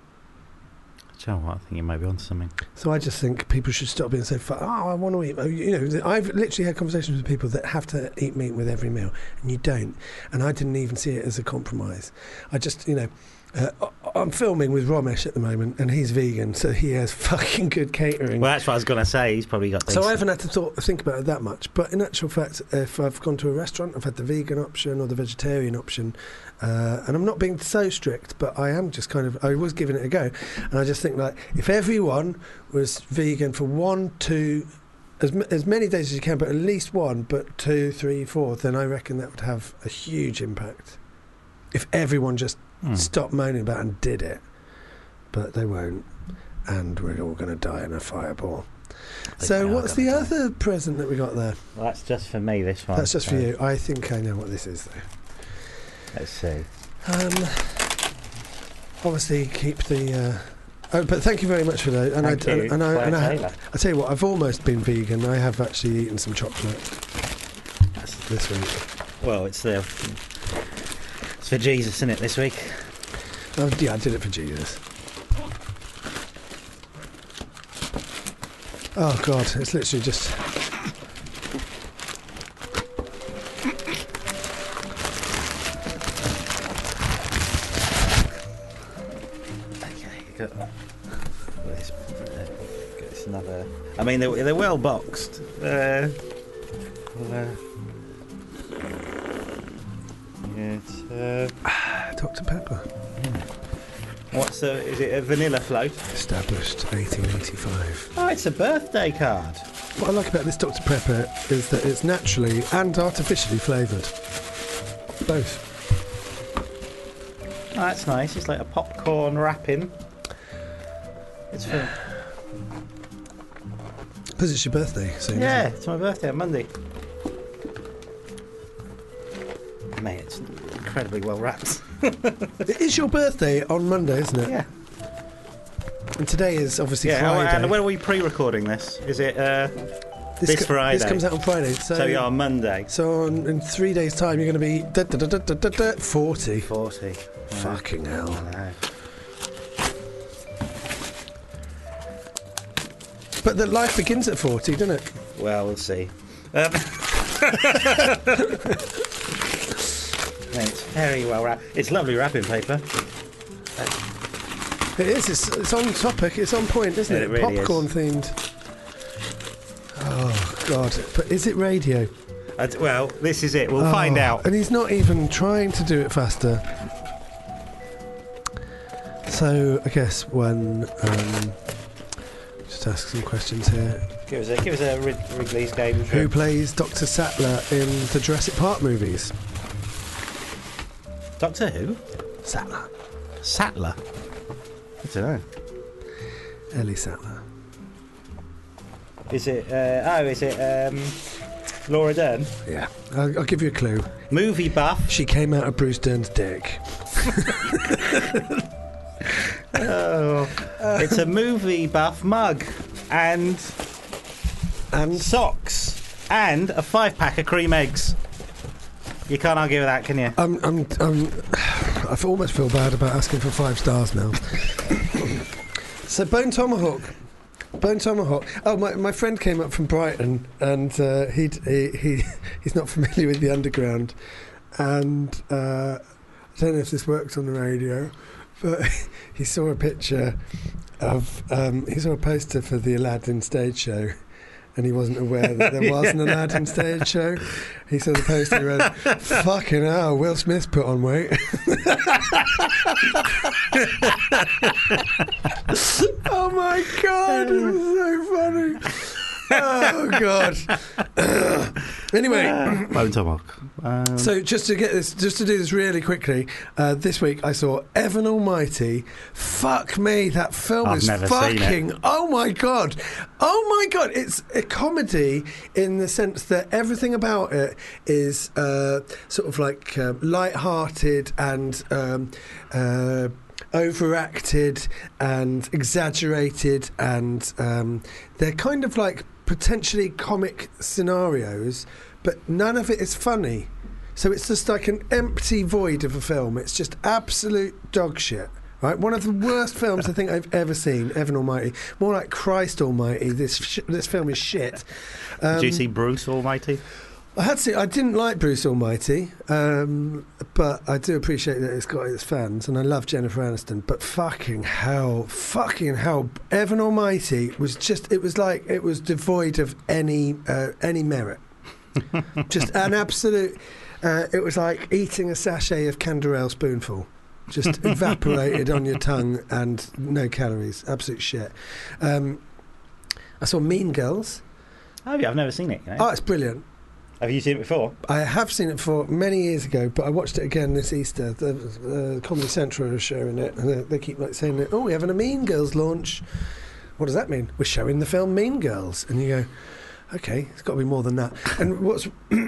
Do you know what? I think you might be onto something. So I just think people should stop being so far. Oh, I want to eat. You know, I've literally had conversations with people that have to eat meat with every meal, and you don't. And I didn't even see it as a compromise. I just, you know, uh, I'm filming with Ramesh at the moment, and he's vegan, so he has fucking good catering. Well, that's what I was going to say. He's probably got. So I decent- haven't had to thought, think about it that much. But in actual fact, if I've gone to a restaurant, I've had the vegan option or the vegetarian option, uh, and I'm not being so strict, but I am just kind of, I was giving it a go. And I just think, like, if everyone was vegan for one, two, as, m- as many days as you can, but at least one, but two, three, four, then I reckon that would have a huge impact. If everyone just Hmm. stopped moaning about it and did it. But they won't. And we're all going to die in a fireball. They So are what's the gonna die. other present that we got there? Well, that's just for me. This one. That's just for so you. I think I know what this is, though. Let's see. Um, obviously, keep the... Uh, oh, but thank you very much for that. And Thank I, you, and I, Claire and I, Taylor. I tell you what, I've almost been vegan. I have actually eaten some chocolate this week. Well, it's the. It's for Jesus, isn't it? This week. Oh, yeah, I did it for Jesus. Oh, God, it's literally just... Okay, you got this. Got this another. I mean, they're, they're well boxed. Uh, well, uh, Uh, Doctor Pepper. what's the? Is it a vanilla float? Established eighteen eighty-five. Oh, it's a birthday card. What I like about this Doctor Pepper is that it's naturally and artificially flavoured. Both. Oh, that's nice. It's like a popcorn wrapping. It's for Because it's your birthday soon. yeah, Isn't it's my birthday on Monday. Mate, it's incredibly well wrapped. it? It is your birthday on Monday, isn't it? Yeah. And today is obviously Yeah. Friday. And when are we pre-recording this? Is it uh, this co- Friday? This comes out on Friday. So, so yeah, on Monday. So on, in three days' time, you're going to be da, da, da, da, da, da, forty. Forty. Fucking hell. I know. But the life begins at forty, doesn't it? Well, we'll see. Um, it's very well wrapped. It's lovely wrapping paper. It is. It's, it's on topic. It's on point, isn't Yeah, it? it really Popcorn is. themed. Oh God! But is it radio? Uh, well, this is it. We'll Oh, find out. And he's not even trying to do it faster. So I guess when um, just ask some questions here. Give us a give us a Rid- Wrigley's game. Who plays Doctor Sattler in the Jurassic Park movies? Doctor Who? Sattler. Sattler. I don't know. Ellie Sattler. Is it? Uh, oh, is it um, Laura Dern? Yeah. I'll, I'll give you a clue. Movie buff. She came out of Bruce Dern's dick. Oh, it's a movie buff mug and And socks and a five pack of cream eggs. You can't argue with that, can you? I'm, I'm, I'm, I almost feel bad about asking for five stars now. So Bone Tomahawk. Bone Tomahawk. Oh, my, my friend came up from Brighton, and uh, he'd, he he he's not familiar with the underground, and uh, I don't know if this works on the radio, but he saw a picture of um, he saw a poster for the Aladdin stage show. And he wasn't aware that there was an Aladdin stage show. He saw the poster and went, fucking hell, Will Smith's put on weight. Oh my God, it was so funny. Oh God. Anyway, Bone Tomahawk. Um, so just to get this, just to do this really quickly, uh, this week I saw Evan Almighty. Fuck me, that film I've is never seen fucking. it. Oh my God, oh my God! It's a comedy in the sense that everything about it is uh, sort of like uh, light-hearted and. Um, uh, overacted and exaggerated, and um, they're kind of like potentially comic scenarios, but none of it is funny. So it's just like an empty void of a film. It's just absolute dog shit. Right, one of the worst films I think I've ever seen. Evan Almighty, more like Christ Almighty. This sh- this film is shit. Um, Did you see Bruce Almighty? I had to. I didn't like Bruce Almighty, um, but I do appreciate that it's got its fans, and I love Jennifer Aniston. But fucking hell, fucking hell, Evan Almighty was just. It was like it was devoid of any uh, any merit. Just an absolute. Uh, it was like eating a sachet of Canderel spoonful. Just evaporated on your tongue and no calories. Absolute shit. Um, I saw Mean Girls. Oh yeah, I've never seen it. You know? Oh, it's brilliant. Have you seen it before? I have seen it for many years ago, but I watched it again this Easter. The uh, Comedy Central are showing it, and they, they keep like saying, "Oh, we're having a Mean Girls launch." What does that mean? We're showing the film Mean Girls, and you go, "Okay, it's got to be more than that." And what's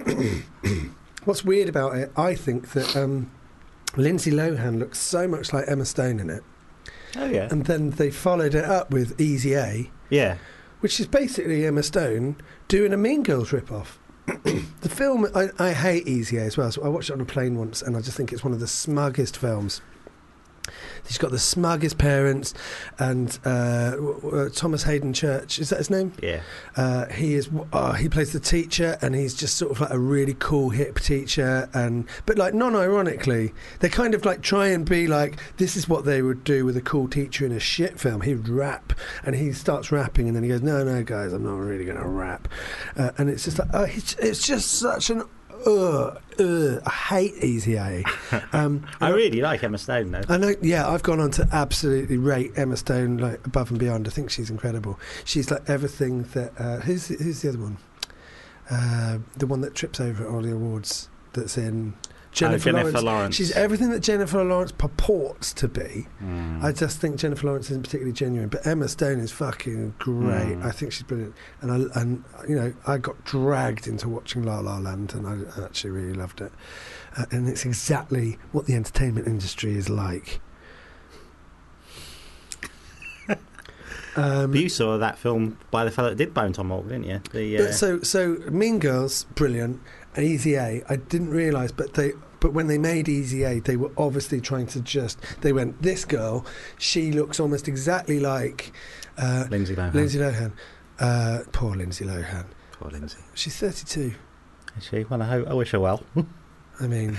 what's weird about it, I think that um, Lindsay Lohan looks so much like Emma Stone in it, Oh yeah. and then they followed it up with Easy A, Yeah. which is basically Emma Stone doing a Mean Girls rip-off. The film, I, I hate Easy A as well. So I watched it on a plane once, and I just think it's one of the smuggest films. She's got the smuggest parents, and uh, w- w- Thomas Hayden Church, is that his name? Yeah. Uh, he is. Uh, he plays the teacher, and he's just sort of like a really cool hip teacher, and but like non-ironically, they kind of like try and be like, this is what they would do with a cool teacher in a shit film. He would rap, and he starts rapping, and then he goes, "No, no, guys, I'm not really going to rap," uh, and it's just like, uh, it's, it's just such an ugh, ugh, I hate Easy A. Um, I really like Emma Stone, though. I know, yeah, I've gone on to absolutely rate Emma Stone like above and beyond. I think she's incredible. She's like everything that. Uh, who's who's the other one? Uh, the one that trips over at all the awards. That's in Jennifer, oh, Jennifer Lawrence. Lawrence. She's everything that Jennifer Lawrence purports to be. Mm. I just think Jennifer Lawrence isn't particularly genuine, but Emma Stone is fucking great. Mm. I think she's brilliant, and I and you know I got dragged into watching La La Land, and I actually really loved it. Uh, and it's exactly what the entertainment industry is like. um, But you saw that film by the fellow that did Bone Tomahawk, didn't you? The, uh, but so so Mean Girls, brilliant, and Easy A. I didn't realise, but they. But when they made Easy A, they were obviously trying to just. They went, this girl, she looks almost exactly like uh, Lindsay Lohan. Lindsay Lohan. Uh, poor Lindsay Lohan. Poor Lindsay. She's thirty-two. Is she? Well, I, hope, I wish her well. I mean,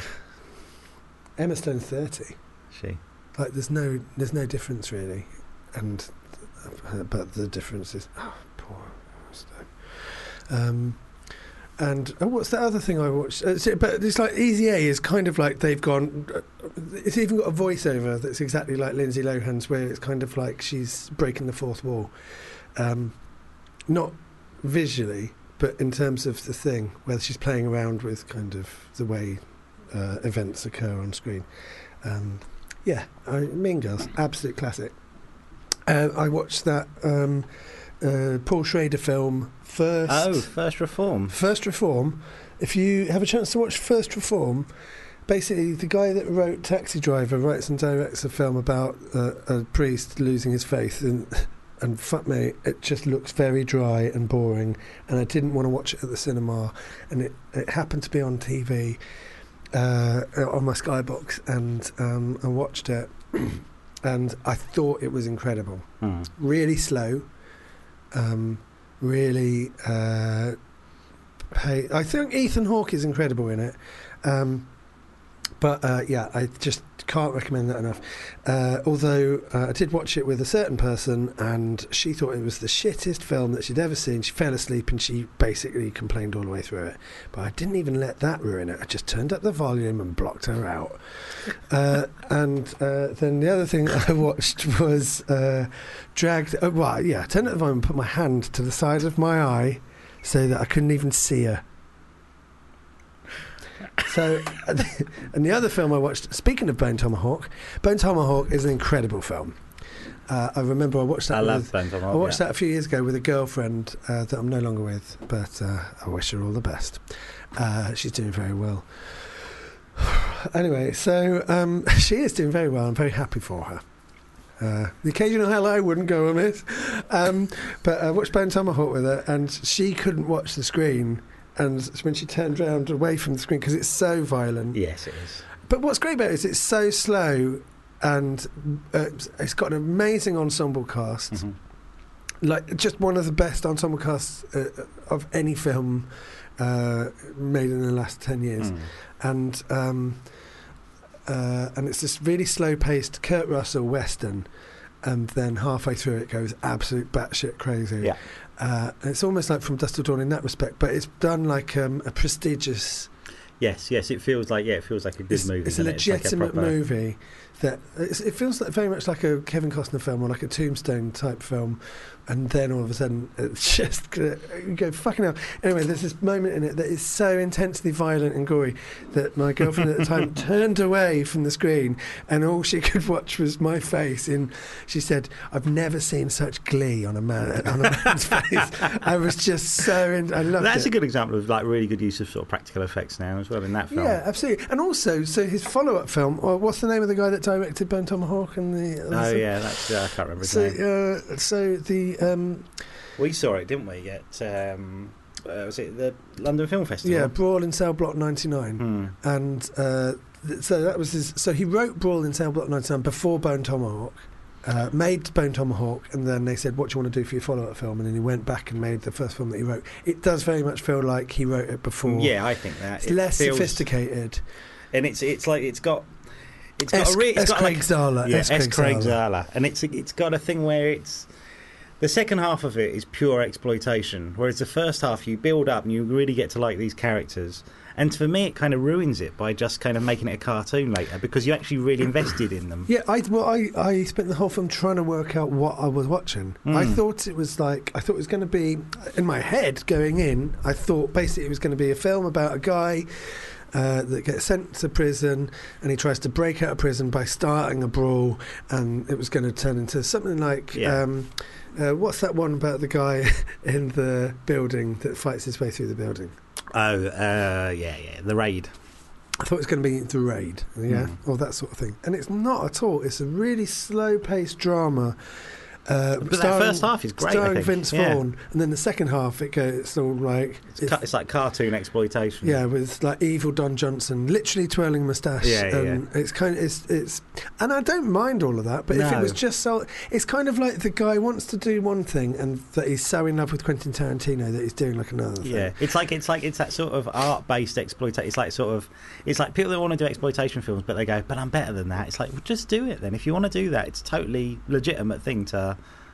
Emma Stone's thirty. She. Like, there's no, there's no difference really, and uh, but the difference is, oh, poor Emma Stone. Um, and oh, what's the other thing I watched? Uh, so, but it's like Easy A is kind of like they've gone. Uh, it's even got a voiceover that's exactly like Lindsay Lohan's, where it's kind of like she's breaking the fourth wall, um, not visually, but in terms of the thing where she's playing around with kind of the way uh, events occur on screen. Um, yeah, I, Mean Girls, absolute classic. Uh, I watched that um, uh, Paul Schrader film. First, Oh, First Reform. First Reform. If you have a chance to watch First Reform, basically the guy that wrote Taxi Driver writes and directs a film about uh, a priest losing his faith, and and fuck me, it just looks very dry and boring, and I didn't want to watch it at the cinema, and it, it happened to be on T V uh, on my Skybox, and um, I watched it, and I thought it was incredible. Hmm. Really slow. Um, really uh, pay. I think Ethan Hawke is incredible in it, um, but uh, yeah, I just can't recommend that enough. Uh, although uh, I did watch it with a certain person, and she thought it was the shittest film that she'd ever seen. She fell asleep and she basically complained all the way through it, but I didn't even let that ruin it. I just turned up the volume and blocked her out. uh, and uh, then the other thing I watched was uh, dragged oh, well yeah I turned up the volume and put my hand to the side of my eye so that I couldn't even see her. So, and the other film I watched, speaking of Bone Tomahawk, Bone Tomahawk is an incredible film. Uh, I remember I watched that. I with, love Bone Tomahawk. I watched yeah. that a few years ago with a girlfriend uh, that I'm no longer with, but uh, I wish her all the best. Uh, she's doing very well. Anyway, so um, she is doing very well. I'm very happy for her. Uh, the occasional hello wouldn't go amiss. Um, but I watched Bone Tomahawk with her, and she couldn't watch the screen. And when she turned round away from the screen, because it's so violent. Yes, it is. But what's great about it is it's so slow, and uh, it's got an amazing ensemble cast. Mm-hmm. Like, just one of the best ensemble casts uh, of any film uh, made in the last ten years. Mm. And um, uh, and it's this really slow-paced Kurt Russell western, and then halfway through it goes absolute batshit crazy. Yeah. Uh, it's almost like From Dusk Till Dawn in that respect, but it's done like um, a prestigious. Yes, yes, it feels like yeah, it feels like a good It's, movie. it's a doesn't it? legitimate it's like a proper... movie that it's, it feels like very much like a Kevin Costner film or like a Tombstone type film, and then all of a sudden it's just you go fucking hell. Anyway, there's this moment in it that is so intensely violent and gory that my girlfriend at the time turned away from the screen, and all she could watch was my face. In she said, "I've never seen such glee on a man on a man's face." I was just so in, I loved That's it. a good example of like really good use of sort of practical effects now as well in that film. Yeah, absolutely. And also, so his follow-up film, or what's the name of the guy that directed Bone Tomahawk and the? Oh yeah, that's uh, I can't remember his So, name. uh, so the um, We saw it, didn't we? At um, uh, was it the London Film Festival? yeah, Brawl in Cell Block ninety-nine, Hmm. and uh, th- so that was his. So he wrote Brawl in Cell Block ninety-nine before Bone Tomahawk. Uh, made Bone Tomahawk, and then they said, "What do you want to do for your follow-up film?" And then he went back and made the first film that he wrote. It does very much feel like he wrote it before. Yeah, I think that It's it less feels, sophisticated. and it's it's like it's got it's got S. a re- it's S. got Craig like, Zala. yeah, S. S. Craig Craig Zala. Zala, and it's it's got a thing where it's The second half of it is pure exploitation, whereas the first half you build up and you really get to like these characters. And for me, it kind of ruins it by just kind of making it a cartoon later, because you actually really invested in them. Yeah, I well, I, I spent the whole film trying to work out what I was watching. Mm. I thought it was like I thought it was going to be in my head going in. I thought basically it was going to be a film about a guy Uh, that gets sent to prison, and he tries to break out of prison by starting a brawl, and it was going to turn into something like Yeah. um, uh, what's that one about the guy in the building that fights his way through the building? Oh, uh, yeah, yeah, The Raid. I thought it was going to be The Raid, yeah, Mm. or that sort of thing, and it's not at all. It's a really slow-paced drama. Uh, But that starring- first half is great, I starring think. Vince Yeah. Vaughn, and then the second half it goes it's all like It's, ca- it's like cartoon exploitation. yeah, with like evil Don Johnson, literally twirling moustache. Yeah, yeah, and it's kind of it's it's, and I don't mind all of that. But if it No. was just so, it's kind of like the guy wants to do one thing, and that he's so in love with Quentin Tarantino that he's doing like another thing. Yeah, it's like it's like it's that sort of art-based exploitation. It's like sort of it's like people that want to do exploitation films, but they go, "But I'm better than that." It's like, well, just do it then. If you want to do that, it's a totally legitimate thing to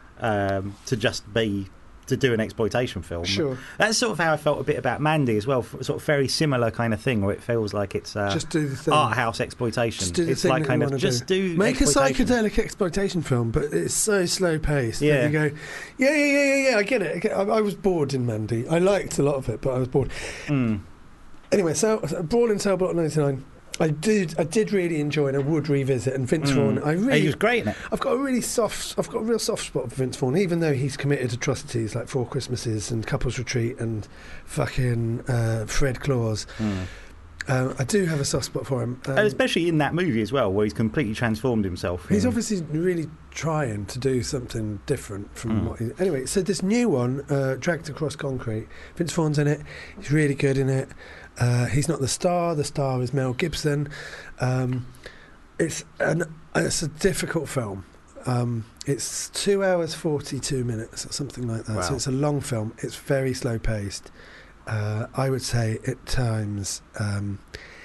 um, to just be to do an exploitation film. Sure. That's sort of how I felt a bit about Mandy as well. Sort of very similar kind of thing, where it feels like it's uh, Just do the thing. art house exploitation. Just do the it's thing like that kind you of wanna just do, do. Make a exploitation. psychedelic exploitation film, but it's so slow paced Yeah. that you go, yeah, yeah, yeah, yeah, yeah. I get it. I, get it. I, I was bored in Mandy. I liked a lot of it, but I was bored. Mm. Anyway, so, so Brawl in Cell Block ninety-nine. I did, I did really enjoy, and I would revisit. And Vince Mm. Vaughn, I really, He was great in it. I've got a really soft, I've got a real soft spot for Vince Vaughn, even though he's committed atrocities like Four Christmases and Couples Retreat and fucking uh, Fred Claus. Mm. Um, I do have a soft spot for him, um, And especially in that movie as well, where he's completely transformed himself. he's in- obviously really trying to do something different from Mm. what he... Anyway, so this new one, uh, Dragged Across Concrete, Vince Vaughn's in it. He's really good in it. Uh, he's not the star. The star is Mel Gibson. Um, it's an it's a difficult film. Um, it's two hours forty-two minutes or something like that. So Wow. it's a long film. It's very slow paced. Uh, I would say at times, um,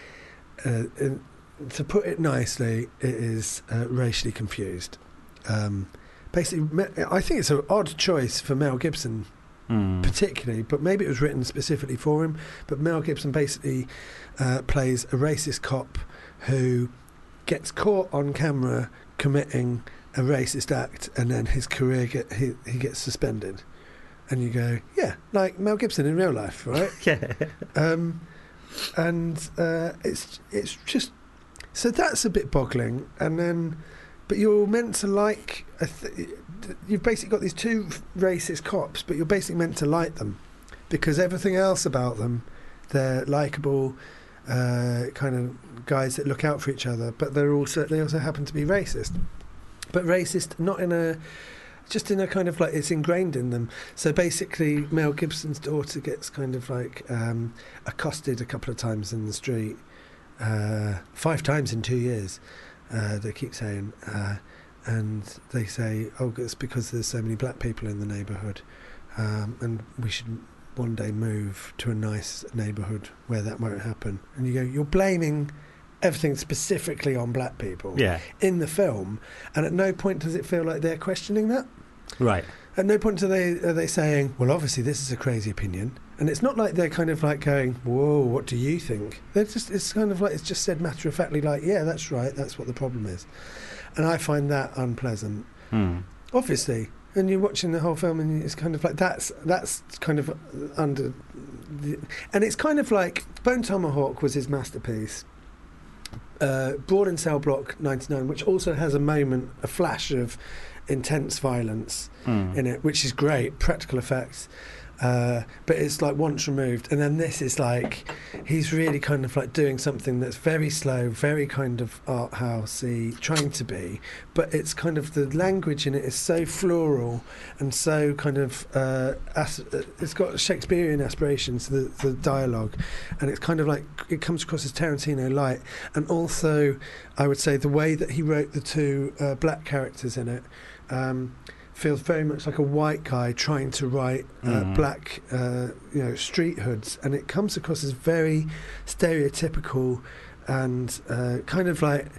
uh, in, to put it nicely, it is uh, racially confused. Um, basically, me- I think it's an odd choice for Mel Gibson, Mm. particularly, but maybe it was written specifically for him. But Mel Gibson basically uh, plays a racist cop who gets caught on camera committing a racist act, and then his career get he, he gets suspended. And you go, yeah, like Mel Gibson in real life, right? Yeah. Um, and uh, it's it's just so that's a bit boggling. And then, but you're meant to like. A th- you've basically got these two racist cops, but you're basically meant to like them because everything else about them, they're likable, uh, kind of guys that look out for each other. But they're also they also happen to be racist, but racist not in a. Just in a kind of like it's ingrained in them. So basically, Mel Gibson's daughter gets kind of like um, accosted a couple of times in the street, uh, five times in two years. Uh, they keep saying, uh, and they say, "Oh, it's because there's so many black people in the neighbourhood, um, and we should one day move to a nice neighbourhood where that won't happen." And you go, "You're blaming." Everything specifically on black people Yeah. in the film, and at no point does it feel like they're questioning that. Right. At no point are they are they saying, "Well, obviously this is a crazy opinion," and it's not like they're kind of like going, "Whoa, what do you think?" They're just it's kind of like it's just said matter of factly, like, "Yeah, that's right, that's what the problem is," and I find that unpleasant. Mm. Obviously, and you're watching the whole film, and it's kind of like that's that's kind of under, the, and it's kind of like Bone Tomahawk was his masterpiece. Uh, Broad in Cell Block ninety-nine, which also has a moment, a flash of intense violence Mm. in it, which is great, practical effects. Uh, but it's like once removed, and then this is like he's really kind of like doing something that's very slow, very kind of art housey, trying to be, but it's kind of the language in it is so floral and so kind of uh, as- it's got Shakespearean aspirations to the, the dialogue, and it's kind of like it comes across as Tarantino light, and also I would say the way that he wrote the two uh, black characters in it. Um, feels very much like a white guy trying to write uh, Mhm. black, uh, you know, street hoods, and it comes across as very stereotypical and uh, kind of like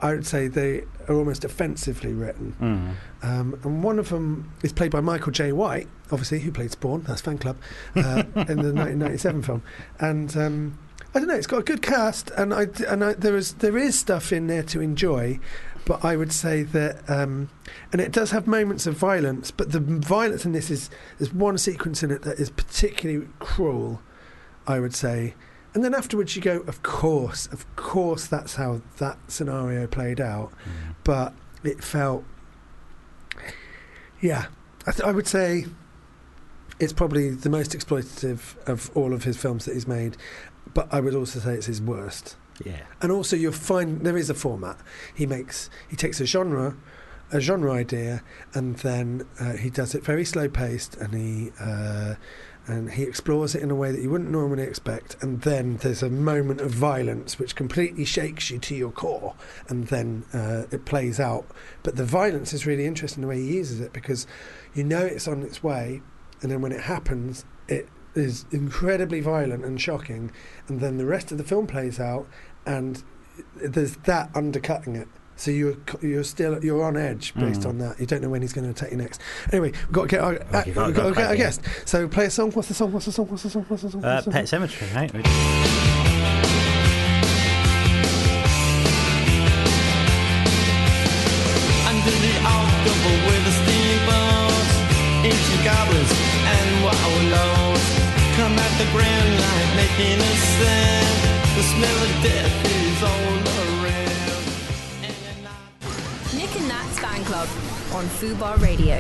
I would say they are almost offensively written. Mm. Um, and one of them is played by Michael J. White, obviously, who played Spawn, that's Fan Club, uh, in the nineteen ninety-seven film. And um, I don't know, it's got a good cast, and I and I, there is there is stuff in there to enjoy, but I would say that, um, and it does have moments of violence, but the violence in this is there's one sequence in it that is particularly cruel, I would say. And then afterwards you go, of course, of course that's how that scenario played out. Mm. But it felt, yeah, I, th- I would say it's probably the most exploitative of all of his films that he's made. But I would also say it's his worst. Yeah. And also you'll find there is a format. He makes, he takes a genre, a genre idea, and then uh, he does it very slow paced, and he uh, and he explores it in a way that you wouldn't normally expect, and then there's a moment of violence which completely shakes you to your core, and then uh, it plays out. But the violence is really interesting the way he uses it, because you know it's on its way, and then when it happens it is incredibly violent and shocking, and then the rest of the film plays out and there's that undercutting it. So you're you're still you're on edge based Mm. on that. You don't know when he's going to attack you next. Anyway, we've got to get our, uh, you've got to we've go got to get our crazy. guest. So play a song. What's the song? What's the song? What's the song? What's the song? Uh, What's the Pet song? Cemetery, right? Under the October with the steamboats, ancient goblins and wallows come at the grand light making a sound. The smell of death is all around. And I- Nick and Nat's Fan Club on Fubar Radio.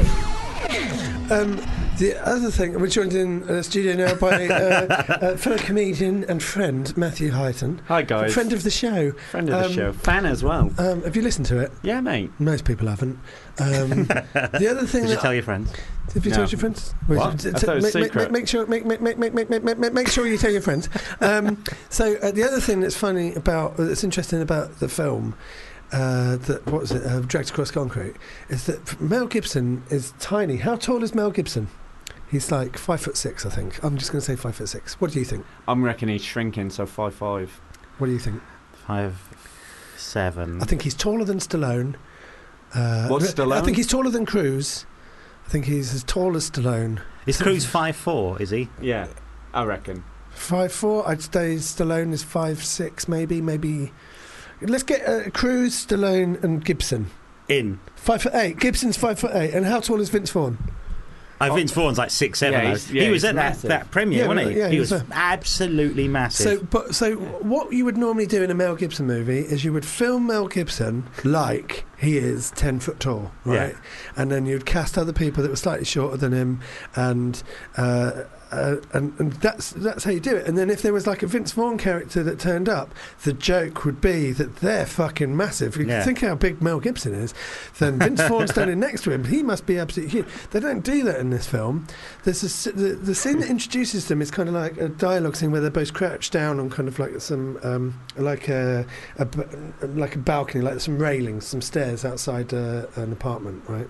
Um, the other thing, we're joined in the studio now by uh, uh, fellow comedian and friend Matthew Hyton. Hi guys. Friend of the show. Friend of the Um, show. Fan as well. Um, have you listened to it? Yeah, mate. Most people haven't. Um, the other thing Did you that tell your friends? have you No. told your friends? What? T- I t- thought it was make, make, secret. make sure, make, make, make, make, make, make, make, make sure you tell your friends. Um, so uh, the other thing that's funny about, uh, that's interesting about the film, uh, that what was it, uh, Dragged Across Concrete, is that Mel Gibson is tiny. How tall is Mel Gibson? He's like five foot six, I think. I'm just going to say five foot six. What do you think? I'm reckoning he's shrinking, so five five. What do you think? Five, seven. I think he's taller than Stallone. Uh, What's I Stallone? think he's taller than Cruise. I think he's as tall as Stallone. Is Cruise five four? Is he? Yeah, I reckon. Five four. I'd say Stallone is five six, maybe, maybe. Let's get uh, Cruise, Stallone, and Gibson. In. Five foot eight. Gibson's five foot eight. And how tall is Vince Vaughn? Uh, Vince Vaughn's like six seven. Yeah, though. he's- yeah, he was he's at that, massive. that premiere, Yeah, wasn't he? yeah, he he was was a- absolutely massive. So, but so what you would normally do in a Mel Gibson movie is you would film Mel Gibson like he is ten foot tall, right? Yeah. And then you'd cast other people that were slightly shorter than him, and uh, uh, and, and that's that's how you do it. And then if there was like a Vince Vaughn character that turned up, the joke would be that they're fucking massive. You Yeah. can think how big Mel Gibson is. Then Vince Vaughn standing next to him, he must be absolutely huge. They don't do that in this film. There's a, s- the, the scene that introduces them is kind of like a dialogue scene where they're both crouched down on kind of like some um, like a, a b- like a balcony, like some railings, some stairs outside uh, an apartment, right?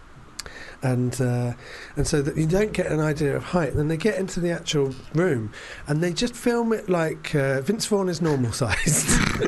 And uh, and so that you don't get an idea of height. Then they get into the actual room, and they just film it like uh, Vince Vaughn is normal sized.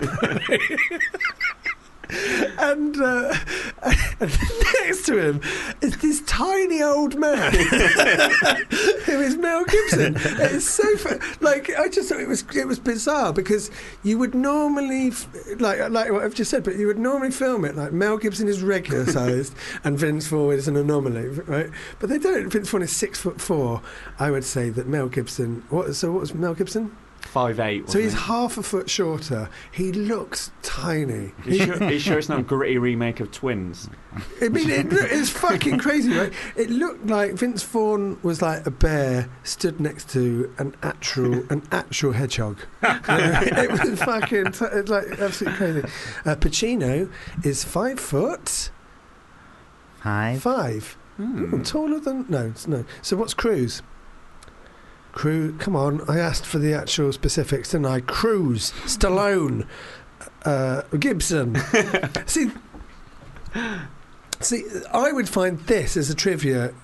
And, uh, and next to him is this tiny old man who is Mel Gibson. It's so fu- like I just thought it was it was bizarre, because you would normally f- like like what I've just said, but you would normally film it like Mel Gibson is regular sized and Vince Vaughn is an anomaly, right? But they don't. Vince Vaughn is six foot four. I would say that Mel Gibson. What? So what was Mel Gibson? Five eight. So he's half a foot shorter. He looks tiny. Are you sure, are you sure it's not a gritty remake of Twins? I mean, it, it's fucking crazy, right? It looked like Vince Vaughn was like a bear stood next to an actual an actual hedgehog. It was fucking t- it's like absolutely crazy. Uh, Pacino is five foot Five. five. Hmm. Ooh, taller than no, it's no. So what's Cruise? Cruise. Come on, I asked for the actual specifics, didn't I? Cruise, Stallone, uh, Gibson. See. See, I would find this as a trivia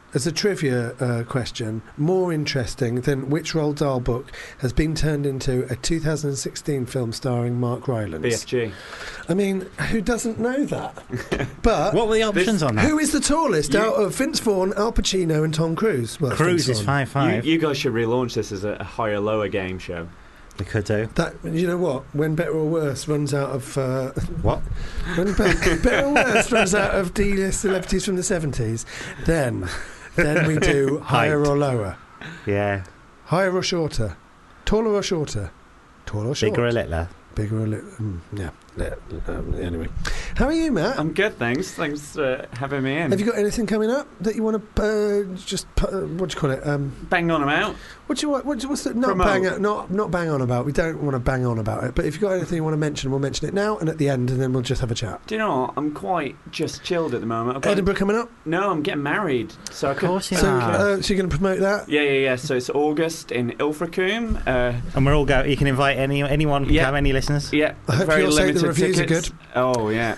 as a trivia uh, question, more interesting than which Roald Dahl book has been turned into a two thousand sixteen film starring Mark Rylance? B F G. I mean, who doesn't know that? But What were the options on that? who is the tallest You- out of Vince Vaughn, Al Pacino, and Tom Cruise? Well, Cruise Vince is Vaughn. five five. You, you guys should relaunch this as a, a higher lower game show. We could do. That you know what? When Better or Worse runs out of uh, What? when Be- Better or Worse runs out of D-list celebrities from the seventies, then then we do higher Height. or lower, Yeah. higher or shorter, taller or shorter, taller or short, Bigger or littler? bigger or little. Mm, yeah. yeah. Um, anyway, how are you, Matt? I'm good, thanks. Thanks for having me in. Have you got anything coming up that you want to uh, just pu- uh, what do you call it? Um, Bang on them out. what do you want? What, what's the, not Promote. bang out, not not bang on about? We don't want to bang on about it. But if you've got anything you want to mention, we'll mention it now and at the end, and then we'll just have a chat. Do you know what? I'm quite just chilled at the moment. I've got- Edinburgh coming up. No, I'm getting married. So I Of could. course you So, are. uh, so you're going to promote that? Yeah, yeah, yeah. So it's August in Ilfracombe. Uh, And we're all go. You can invite any anyone. Can Yeah. come, any listeners. yeah, I hope very you'll say limited the reviews are tickets. good. Oh yeah.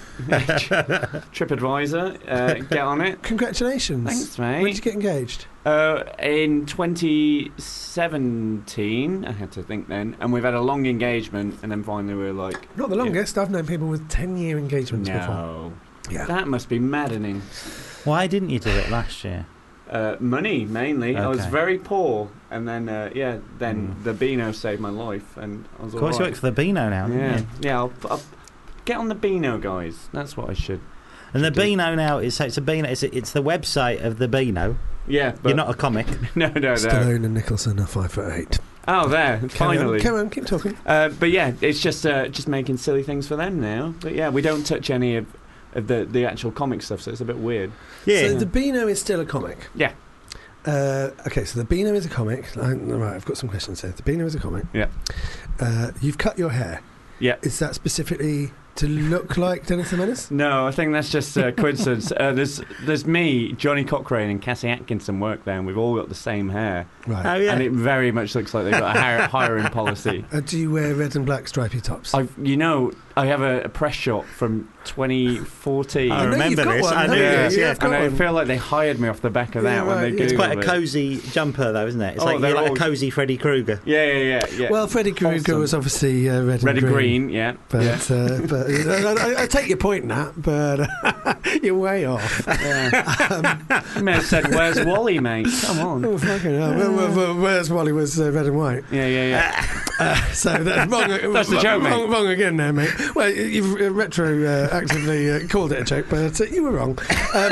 TripAdvisor, uh, get on it. Congratulations. Thanks, When mate. did you get engaged? Uh, in twenty seventeen, I had to think then, and we've had a long engagement, and then finally we were like, Not the Yeah. longest. I've known people with ten-year engagements before. no, Yeah. that must be maddening. Why didn't you do it last year? Uh, money mainly. I was Okay. very poor, and then uh, yeah, then Mm. the Beano saved my life, and I was Of course, all you right. work for the Beano now. Yeah, Don't you? yeah. I'll, I'll get on the Beano, guys. That's what I should. And the should do. Beano now is so it's a Beano. It's, it's the website of the Beano. Yeah, but You're not a comic. no, no, no. Stallone and Nicholson are five foot eight. Oh, there, Carry on, finally. Come on, keep talking. Uh, but yeah, it's just uh, just making silly things for them now. But yeah, we don't touch any of, of the the actual comic stuff, so it's a bit weird. Yeah. So the Beano is still a comic. Yeah. Uh, okay, so the Beano is a comic. I, right, I've got some questions here. The Beano is a comic. Yeah. Uh, you've cut your hair. Yeah. Is that specifically to look like Dennis the Menace? No, I think that's just uh, coincidence. uh, there's there's me, Johnny Cochrane, and Cassie Atkinson work there, and we've all got the same hair, Right. Oh yeah. and it very much looks like they've got a hair, hiring policy. Uh, do you wear red and black stripy tops? I've, you know, I have a, a press shot from twenty fourteen. I know remember you've got this. one, I haven't knew you? this. Yeah, Yeah. I've got and I one. feel like they hired me off the back of Yeah, that when right, they yeah. It's quite a Googled it. cosy jumper, though, isn't it? It's Oh, like they're you're like all- a cosy Freddy Krueger. Yeah, yeah, yeah, yeah. Well, Freddy Krueger Wholesome. was obviously uh, red, Red and and green. green, yeah. But, yeah. uh, but uh, I, I take your point, Nat, but uh, you're way off. Yeah. You may have said, "Where's Wally, mate? Come on." Oh, fucking hell. Well, well, well, where's Wally was uh, red and white? Yeah, yeah, yeah. Uh, so that's wrong. That's the wrong, joke, mate. wrong, wrong again there, mate. Well, you've uh, retroactively uh, called it a joke, but uh, you were wrong.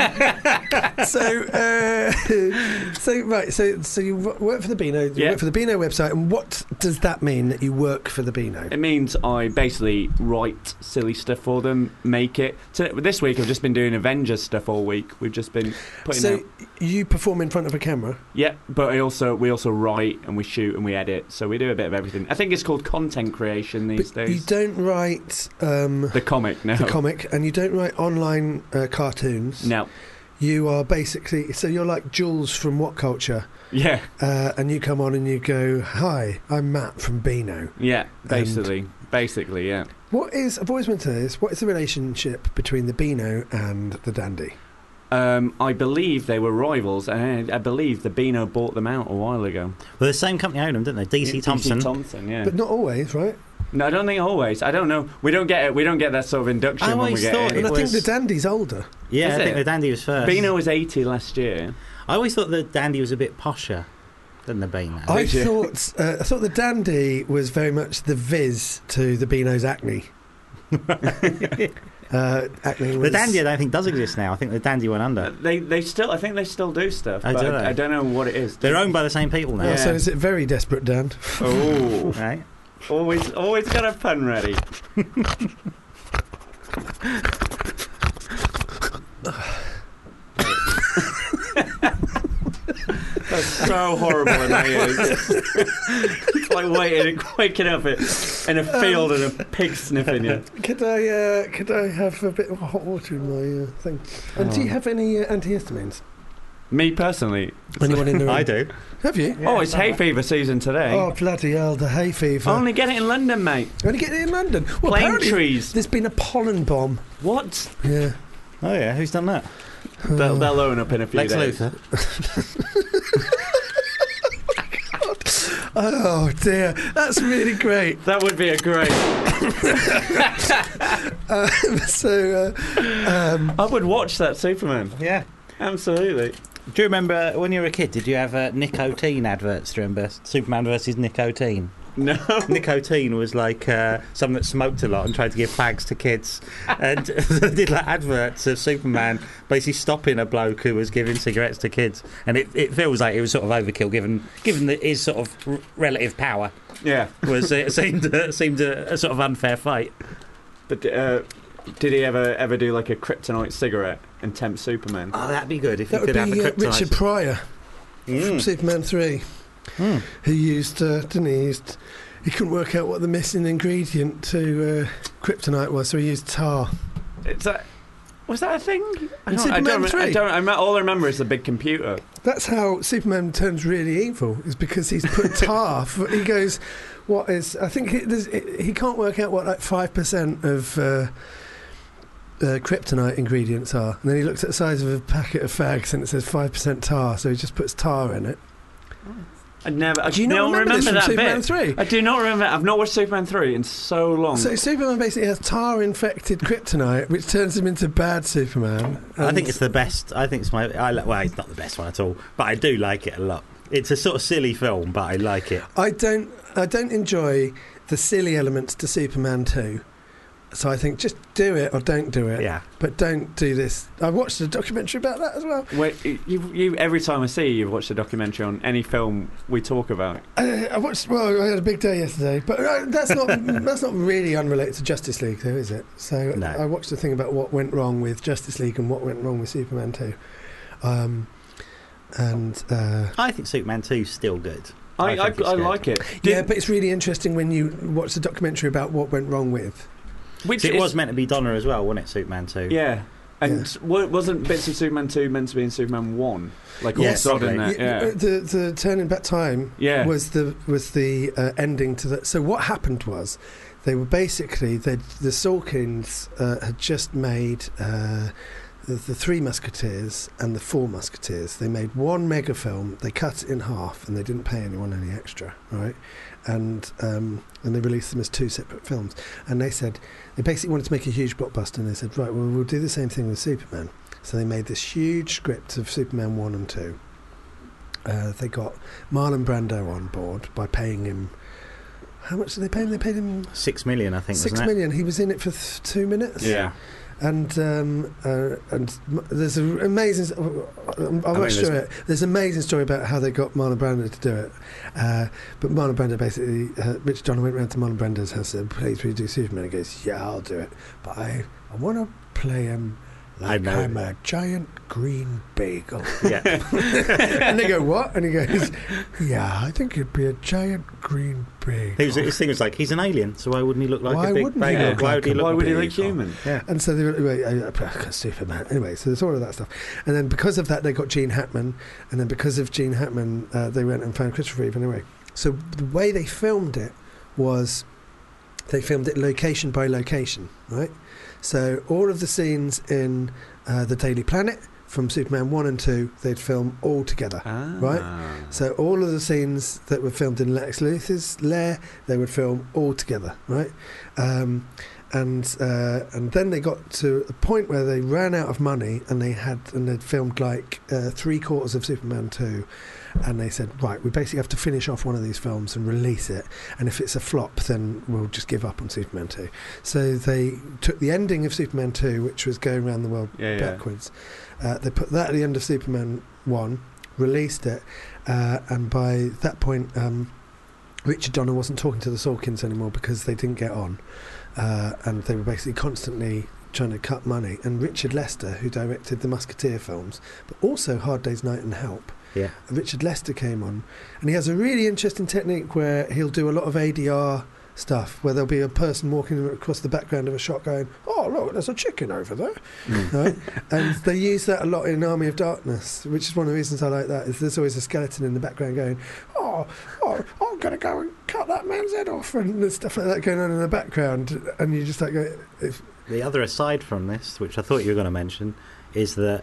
Um, so, uh, so right, so so you w- work for the Beano. You Yeah. work for the Beano website, and what does that mean that you work for the Beano? It means I basically write silly stuff for them, make it. So this week I've just been doing Avengers stuff all week. We've just been putting So out. you perform in front of a camera. Yeah, but I also we also write and we shoot and we edit. So we do a bit of everything. I think it's called content creation these But days. you don't write um, the comic, no. the comic, and you don't write online uh, cartoons. No. You are basically so you're like Jules from What Culture, Yeah, uh, and you come on and you go, "Hi, I'm Matt from Beano." yeah, basically. Basically, yeah. What is? I've always wanted to know this. What is the relationship between the Beano and the Dandy? Um, I believe they were rivals, and I, I believe the Beano bought them out a while ago. Well, the same company owned them, didn't they? D C Yeah, Thompson. D C Thompson, yeah. But not always, right? No, I don't think always. I don't know. We don't get it. We don't get that sort of induction I when we always get thought in. And I It think was- the Dandy's older. Yeah, Is I think it? the Dandy was first. Beano was eighty last year. I always thought the Dandy was a bit posher than the Beano. I Did you? thought uh, I thought the Dandy was very much the Viz to the Beano's Acne. uh, Acne was the Dandy, I don't think, does exist now. I think the Dandy went Uh, under. They they still. I think they still do stuff. Oh, but do I, they? I don't know what it is. They're owned by the same people now. Oh, so Yeah. is it very desperate, Dan? Oh, Right? always always got a pun ready. That's so horrible in my ears. It's like waiting, waking up in a field and a pig sniffing you. Could I uh, could I have a bit of hot water in my uh, thing? And do you have any uh, antihistamines? Me personally. Anyone in the room? I do. Have you? oh, it's hay fever season today. Oh bloody hell! The hay fever. Only get it in London, mate. Only get it in London. Well, Plane apparently trees. There's been a pollen bomb. What? Yeah. Oh, yeah. Who's done that? They'll, they'll own up in a few Lex days. Luthor. Oh dear, that's really great. That would be a great. Uh, so, uh, um, I would watch that Superman. Yeah. Absolutely. Do you remember when you were a kid, did you have uh, nicotine adverts? Do you remember Superman versus nicotine? No. Nicotine was like uh, someone that smoked a lot and tried to give fags to kids, and they did like adverts of Superman basically stopping a bloke who was giving cigarettes to kids, and it, it feels like it was sort of overkill given given that his sort of r- relative power Yeah. was it seemed uh, seemed a, a sort of unfair fight. But uh, did he ever ever do like a kryptonite cigarette and tempt Superman? Oh, that'd be good if that you would could have be a uh, kryptonite. Richard Pryor from Mm. Superman three. Mm. He used, uh, didn't he? He, used, he couldn't work out what the missing ingredient to uh, kryptonite was, so he used tar. It's that. Was that a thing? I In don't, I Superman don't, three? I don't. I, me- all I remember is the big computer. That's how Superman turns really evil, is because he's put tar. For, he goes, what is, I think he, there's, he can't work out what like five percent of uh, uh, kryptonite ingredients are. And then he looks at the size of a packet of fags and it says five percent tar, so he just puts tar in it. I never. I Do you not don't remember, this from that Superman bit. three? I do not remember. I've not watched Superman three in so long. So Superman basically has tar-infected kryptonite, which turns him into bad Superman. I And think it's the best. I think it's my. I, li- well, it's not the best one at all, but I do like it a lot. It's a sort of silly film, but I like it. I don't. I don't enjoy the silly elements to Superman two. So I think just do it or don't do it. Yeah. But don't do this. I watched a documentary about that as well. Wait, you, you, every time I see you, you've watched a documentary on any film we talk about. Uh, I watched. Well, I had a big day yesterday, but uh, that's not that's not really unrelated to Justice League, though, is it? So No. I watched a thing about what went wrong with Justice League and what went wrong with Superman two. Um, and uh, I think Superman two is still good. I, I, think I, it's good. like it. yeah, Did- but it's really interesting when you watch the documentary about what went wrong with. which So it is- was meant to be Donna as well, wasn't it? Superman two. Yeah. And wa- wasn't bits of Superman two meant to be in Superman one? Like all Yes. sod in probably. there. Y- Yeah. The the turning back time Yeah. was the was the uh, ending to that. So what happened was they were basically they the Sorkins uh, had just made uh, the, the Three Musketeers and the Four Musketeers. They made one mega film. They cut it in half and they didn't pay anyone any extra, right? And um, and they released them as two separate films. And they said they basically wanted to make a huge blockbuster. And they said, right, well, we'll do the same thing with Superman. So they made this huge script of Superman one and two. Uh, they got Marlon Brando on board by paying him. How much did they pay him? They paid him Six million, I think. six wasn't it? million. He was in it for th- two minutes. Yeah. And um, uh, and m- there's an amazing. I'll I mean, watch through there's- it. There's an amazing story about how they got Marlon Brando to do it. Uh, but Marlon Brando basically, uh, Rich Donner went round to Marlon Brando's house and said, "Please, will you do Superman?" He goes, "Yeah, I'll do it, but I I want to play him like know. I'm a giant green bagel." Yeah. And they go, "What?" And he goes, "Yeah, I think it'd be a giant green bagel." He was, his thing was like, he's an alien, so why wouldn't he look like Why a big wouldn't he bagel? look Why like would he a- look Why would he bagel? look human? Yeah. And so they were uh, uh, Superman. Anyway, so there's all of that stuff. And then because of that, they got Gene Hackman. And then because of Gene Hackman, uh, they went and found Christopher Reeve anyway. So the way they filmed it was they filmed it location by location, right? So all of the scenes in uh, the Daily Planet from Superman one and two, they'd film all together. Ah. Right. So all of the scenes that were filmed in Lex Luthor's lair, they would film all together, right? Um, and uh, and then they got to a point where they ran out of money, and they had and they'd filmed like uh, three quarters of Superman two, and they said, right, we basically have to finish off one of these films and release it, and if it's a flop, then we'll just give up on Superman two. So they took the ending of Superman two, which was going around the world Yeah, yeah. backwards. Uh, they put that at the end of Superman one, released it, uh, and by that point, um, Richard Donner wasn't talking to the Sorkins anymore because they didn't get on, uh, and they were basically constantly trying to cut money. And Richard Lester, who directed the Musketeer films, but also Hard Day's Night and Help, Yeah. Richard Lester came on, and he has a really interesting technique where he'll do a lot of A D R stuff, where there'll be a person walking across the background of a shot going, "Oh, look, there's a chicken over there." Right? And they use that a lot in Army of Darkness, which is one of the reasons I like that, is there's always a skeleton in the background going, oh, oh I'm going to go and cut that man's head off, and there's stuff like that going on in the background, and you just like go, if, The other aside from this, which I thought you were going to mention, is that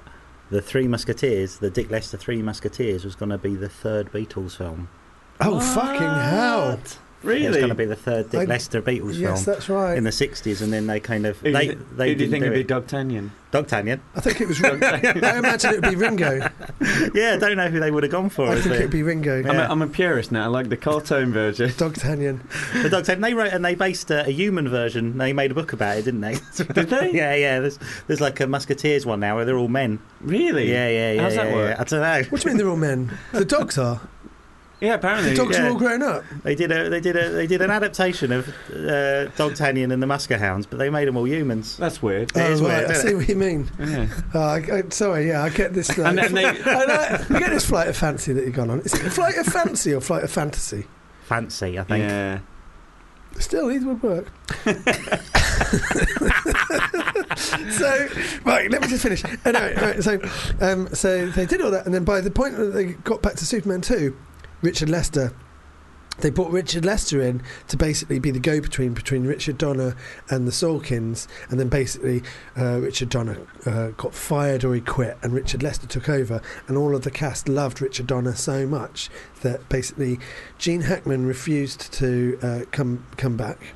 the Three Musketeers, the Dick Lester Three Musketeers, was going to be the third Beatles film. Oh, fucking hell. Really? It was going to be the third Dick I- Lester Beatles Yes, film that's right. in the sixties, and then they kind of Who, they do you, they who do you didn't think do would be it. D'Artagnan? D'Artagnan. I think it was Ringo. I imagine it would be Ringo. Yeah, I don't know who they would have gone for. I as think the- it would be Ringo. Yeah. I'm, a, I'm a purist now. I like the cartoon version. D'Artagnan. The D'Artagnan. They wrote and they based a, a human version. They made a book about it, didn't they? Did they? Yeah, yeah. There's there's like a Musketeers one now where they're all men. Really? Yeah, yeah, yeah. How's yeah, that yeah. work? I don't know. What do you mean they're all men? The dogs are. Yeah, apparently. The dogs yeah. are all grown up. They did a they did a they did an adaptation of uh, D'Artagnan and the Muskehounds, but they made them all humans. That's weird. It Oh, is right, weird, I isn't see it? what you mean. Yeah. Oh, I, I, sorry, yeah, I get this. Like, And then they- I, like, I get this flight of fancy that you've gone on. Is it flight of fancy or flight of fantasy? Fancy, I think. Yeah. Still, either would work. So, right, let me just finish. Anyway, right, so, um, so they did all that, and then by the point that they got back to Superman two, Richard Lester, they brought Richard Lester in to basically be the go-between between Richard Donner and the Salkins, and then basically uh, Richard Donner uh, got fired or he quit, and Richard Lester took over, and all of the cast loved Richard Donner so much that basically Gene Hackman refused to uh, come come back.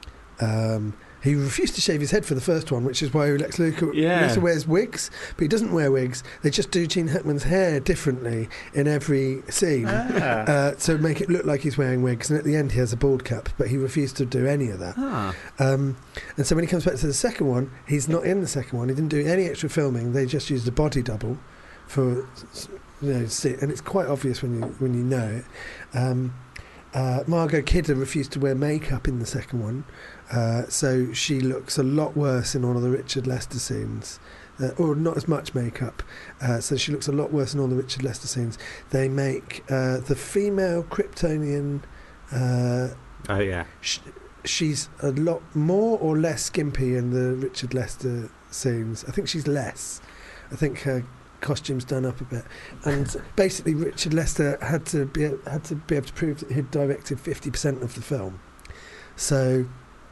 Um, he refused to shave his head for the first one, which is why Lex Luthor, Yeah. Luthor wears wigs, but he doesn't wear wigs. They just do Gene Hackman's hair differently in every scene. Ah. Uh, to make it look like he's wearing wigs, and at the end he has a bald cap, but he refused to do any of that. Ah. Um, and so when he comes back to the second one, he's not in the second one. He didn't do any extra filming. They just used a body double for, you know, see, and it's quite obvious when you when you know it. Um, uh, Margot Kidder refused to wear makeup in the second one, uh, so she looks a lot worse in all of the Richard Lester scenes. Uh, or not as much makeup, uh, so she looks a lot worse in all the Richard Lester scenes. They make uh, the female Kryptonian. Uh, Oh yeah. sh- she's a lot more or less skimpy in the Richard Lester scenes. I think she's less. I think her costume's done up a bit. And basically, Richard Lester had to be had to be able to prove that he'd directed fifty percent of the film. So.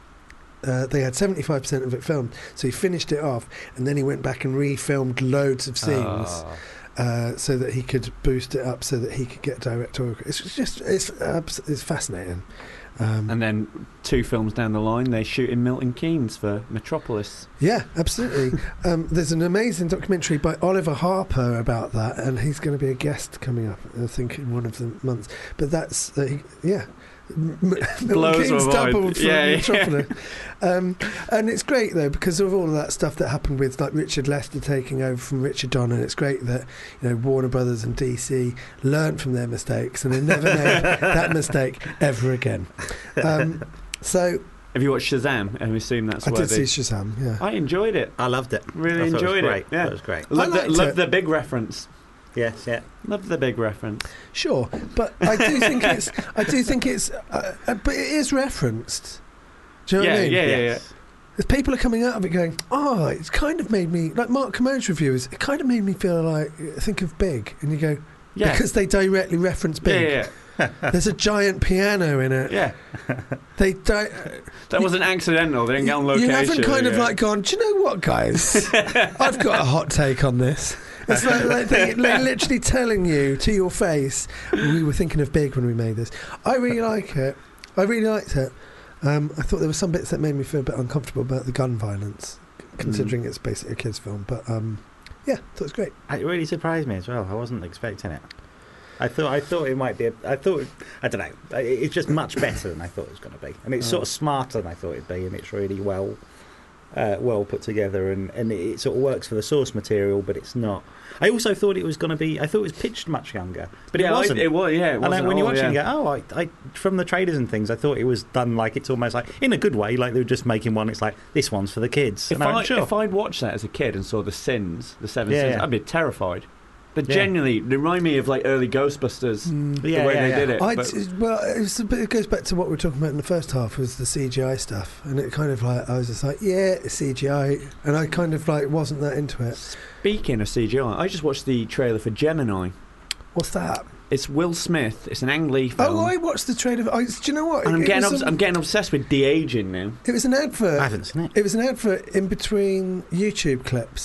Uh, they had seventy-five percent of it filmed, so he finished it off, and then he went back and refilmed loads of scenes, Oh. uh, so that he could boost it up, so that he could get directorial. It's just it's abs- it's fascinating. Um, And then two films down the line, they shoot in Milton Keynes for Metropolis. yeah, absolutely. um, there's an amazing documentary by Oliver Harper about that, and he's going to be a guest coming up, I think, in one of the months. But that's uh, he, yeah. M- Milton Blows Keynes my mind. doubled from Yeah, yeah. Metropolis. Um, and it's great though, because of all of that stuff that happened with like Richard Lester taking over from Richard Donner. It's great that, you know, Warner Brothers and D C learned from their mistakes and they never made that mistake ever again. Um, so Have you watched Shazam? I assume that's I where did they... see Shazam. Yeah. I enjoyed it. I loved it. Really I thought enjoyed it. Was great. it. Yeah. That was great. Loved, the, liked loved it. the big reference. Yes, yeah. Loved the big reference. Sure, but I do think it's. I do think it's. Uh, uh, but it is referenced. Do you know Yeah, what I mean? yeah, yeah, Yes. If people are coming out of it going, oh, it's kind of made me like Mark Commode's reviewers. It kind of made me feel like think of Big, and you go yeah. because they directly reference Yeah, Big. yeah, There's a giant piano in it. yeah. They don't. That wasn't accidental. They didn't get on location. You haven't kind of yeah. like gone. Do you know what, guys? I've got a hot take on this. It's like, like they, they're literally telling you to your face, we were thinking of Big when we made this. I really like it. I really liked it. Um, I thought there were some bits that made me feel a bit uncomfortable about the gun violence, considering it's basically a kids' film. But um, yeah, I thought it was great. It really surprised me as well. I wasn't expecting it. I thought I thought it might be. A, I thought I don't know. It- It's just much better than I thought it was going to be, and it's sort of smarter than I thought it'd be, and it's really well, uh, well put together, and, and it sort of works for the source material, but it's not. I also thought it was going to be. I thought it was pitched much younger, but yeah, it wasn't. It, it was, yeah. It and wasn't I, when you all, watch it, yeah. you go, "Oh, I, I." From the trailers and things, I thought it was done like it's almost like in a good way, like they were just making one. It's like this one's for the kids. If, And I I, went, sure. if I'd watched that as a kid and saw the sins, the seven Yeah, sins, yeah. I'd be terrified. But Yeah. genuinely, they remind me of like early Ghostbusters, the Yeah, way yeah, they yeah. did it. I but- well, it, was a bit, it goes back to what we were talking about in the first half, was the C G I stuff, and it kind of like I was just like, yeah, it's C G I, and I kind of like wasn't that into it. Speaking of C G I, I just watched the trailer for Gemini. What's that? It's Will Smith. It's an Ang Lee film. Oh, I watched the trailer. I, do you know what? and I'm It getting, was obs- a- I'm getting obsessed with de-aging now. It was an advert. I haven't seen it. It was an advert in between YouTube clips.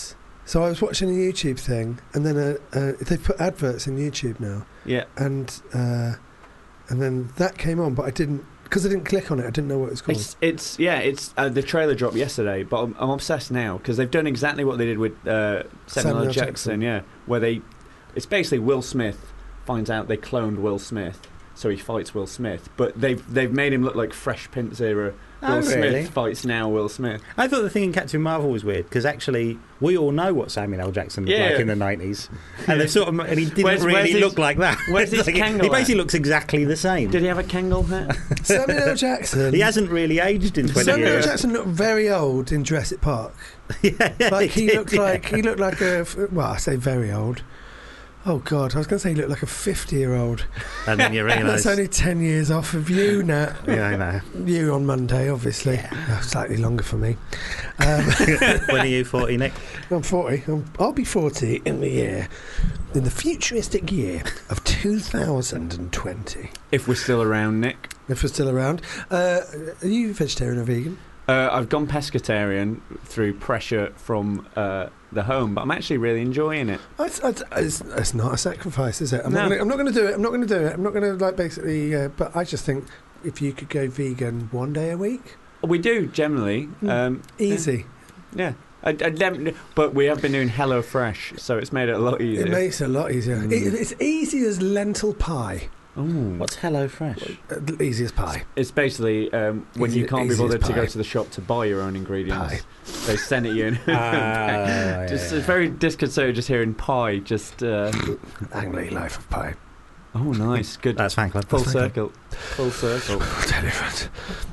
So I was watching a YouTube thing, and then uh, uh, they've put adverts in YouTube now, Yeah. and uh, and then that came on, but I didn't because I didn't click on it. I didn't know what it was called. It's, it's yeah, it's uh, the trailer dropped yesterday, but I'm, I'm obsessed now because they've done exactly what they did with uh, Samuel, Samuel L. Jackson, Jackson. yeah, where they, it's basically Will Smith finds out they cloned Will Smith, so he fights Will Smith, but they've they've made him look like Fresh Prince era. Will Oh, Smith really? fights now Will Smith. I thought the thing in Captain Marvel was weird because actually we all know what Samuel L. Jackson looked Yeah. like in the nineties, and they sort of and he didn't Where's- really where's his- look like that. where's his Like, Kangol he basically at? looks exactly the same. Did he have a Kangol hat? Samuel L. Jackson. He hasn't really aged in twenty Samuel L. years. Jackson looked very old in Jurassic Park. yeah, Like he did, looked yeah. like he looked like a well, I say very old. Oh God, I was going to say he looked like a fifty-year-old. And then you realise. That's only ten years off of you, Nat. Yeah, I know. You on Monday, obviously. Oh, slightly longer for me. Um, When are you forty, Nick? I'm forty. I'm, I'll be forty in the year, in the futuristic year of two thousand twenty. If we're still around, Nick. If we're still around. Uh, are you vegetarian or vegan? Uh, I've gone pescatarian through pressure from uh, the home, but I'm actually really enjoying it. It's, it's, it's it's not a sacrifice, is it? I'm No. not gonna, I'm not going to do it. I'm not going to do it. I'm not going to like basically. Uh, but I just think if you could go vegan one day a week, We do generally. Mm. Um, easy. Yeah. I, I never, but we have been doing Hello Fresh, so it's made it a lot easier. It makes it a lot easier. Mm. It, it's easy as lentil pie. Ooh. What's Hello Fresh? Uh, easy as pie. It's basically um, when Easy- you can't be easy as bothered to go pie. to the shop to buy your own ingredients. Pie. They send it you in. Ah, just yeah. it's very disconcerting just hearing pie. Just uh, Angry life of pie. oh, nice, good. That's fan club. Full That's circle. Full circle. Different.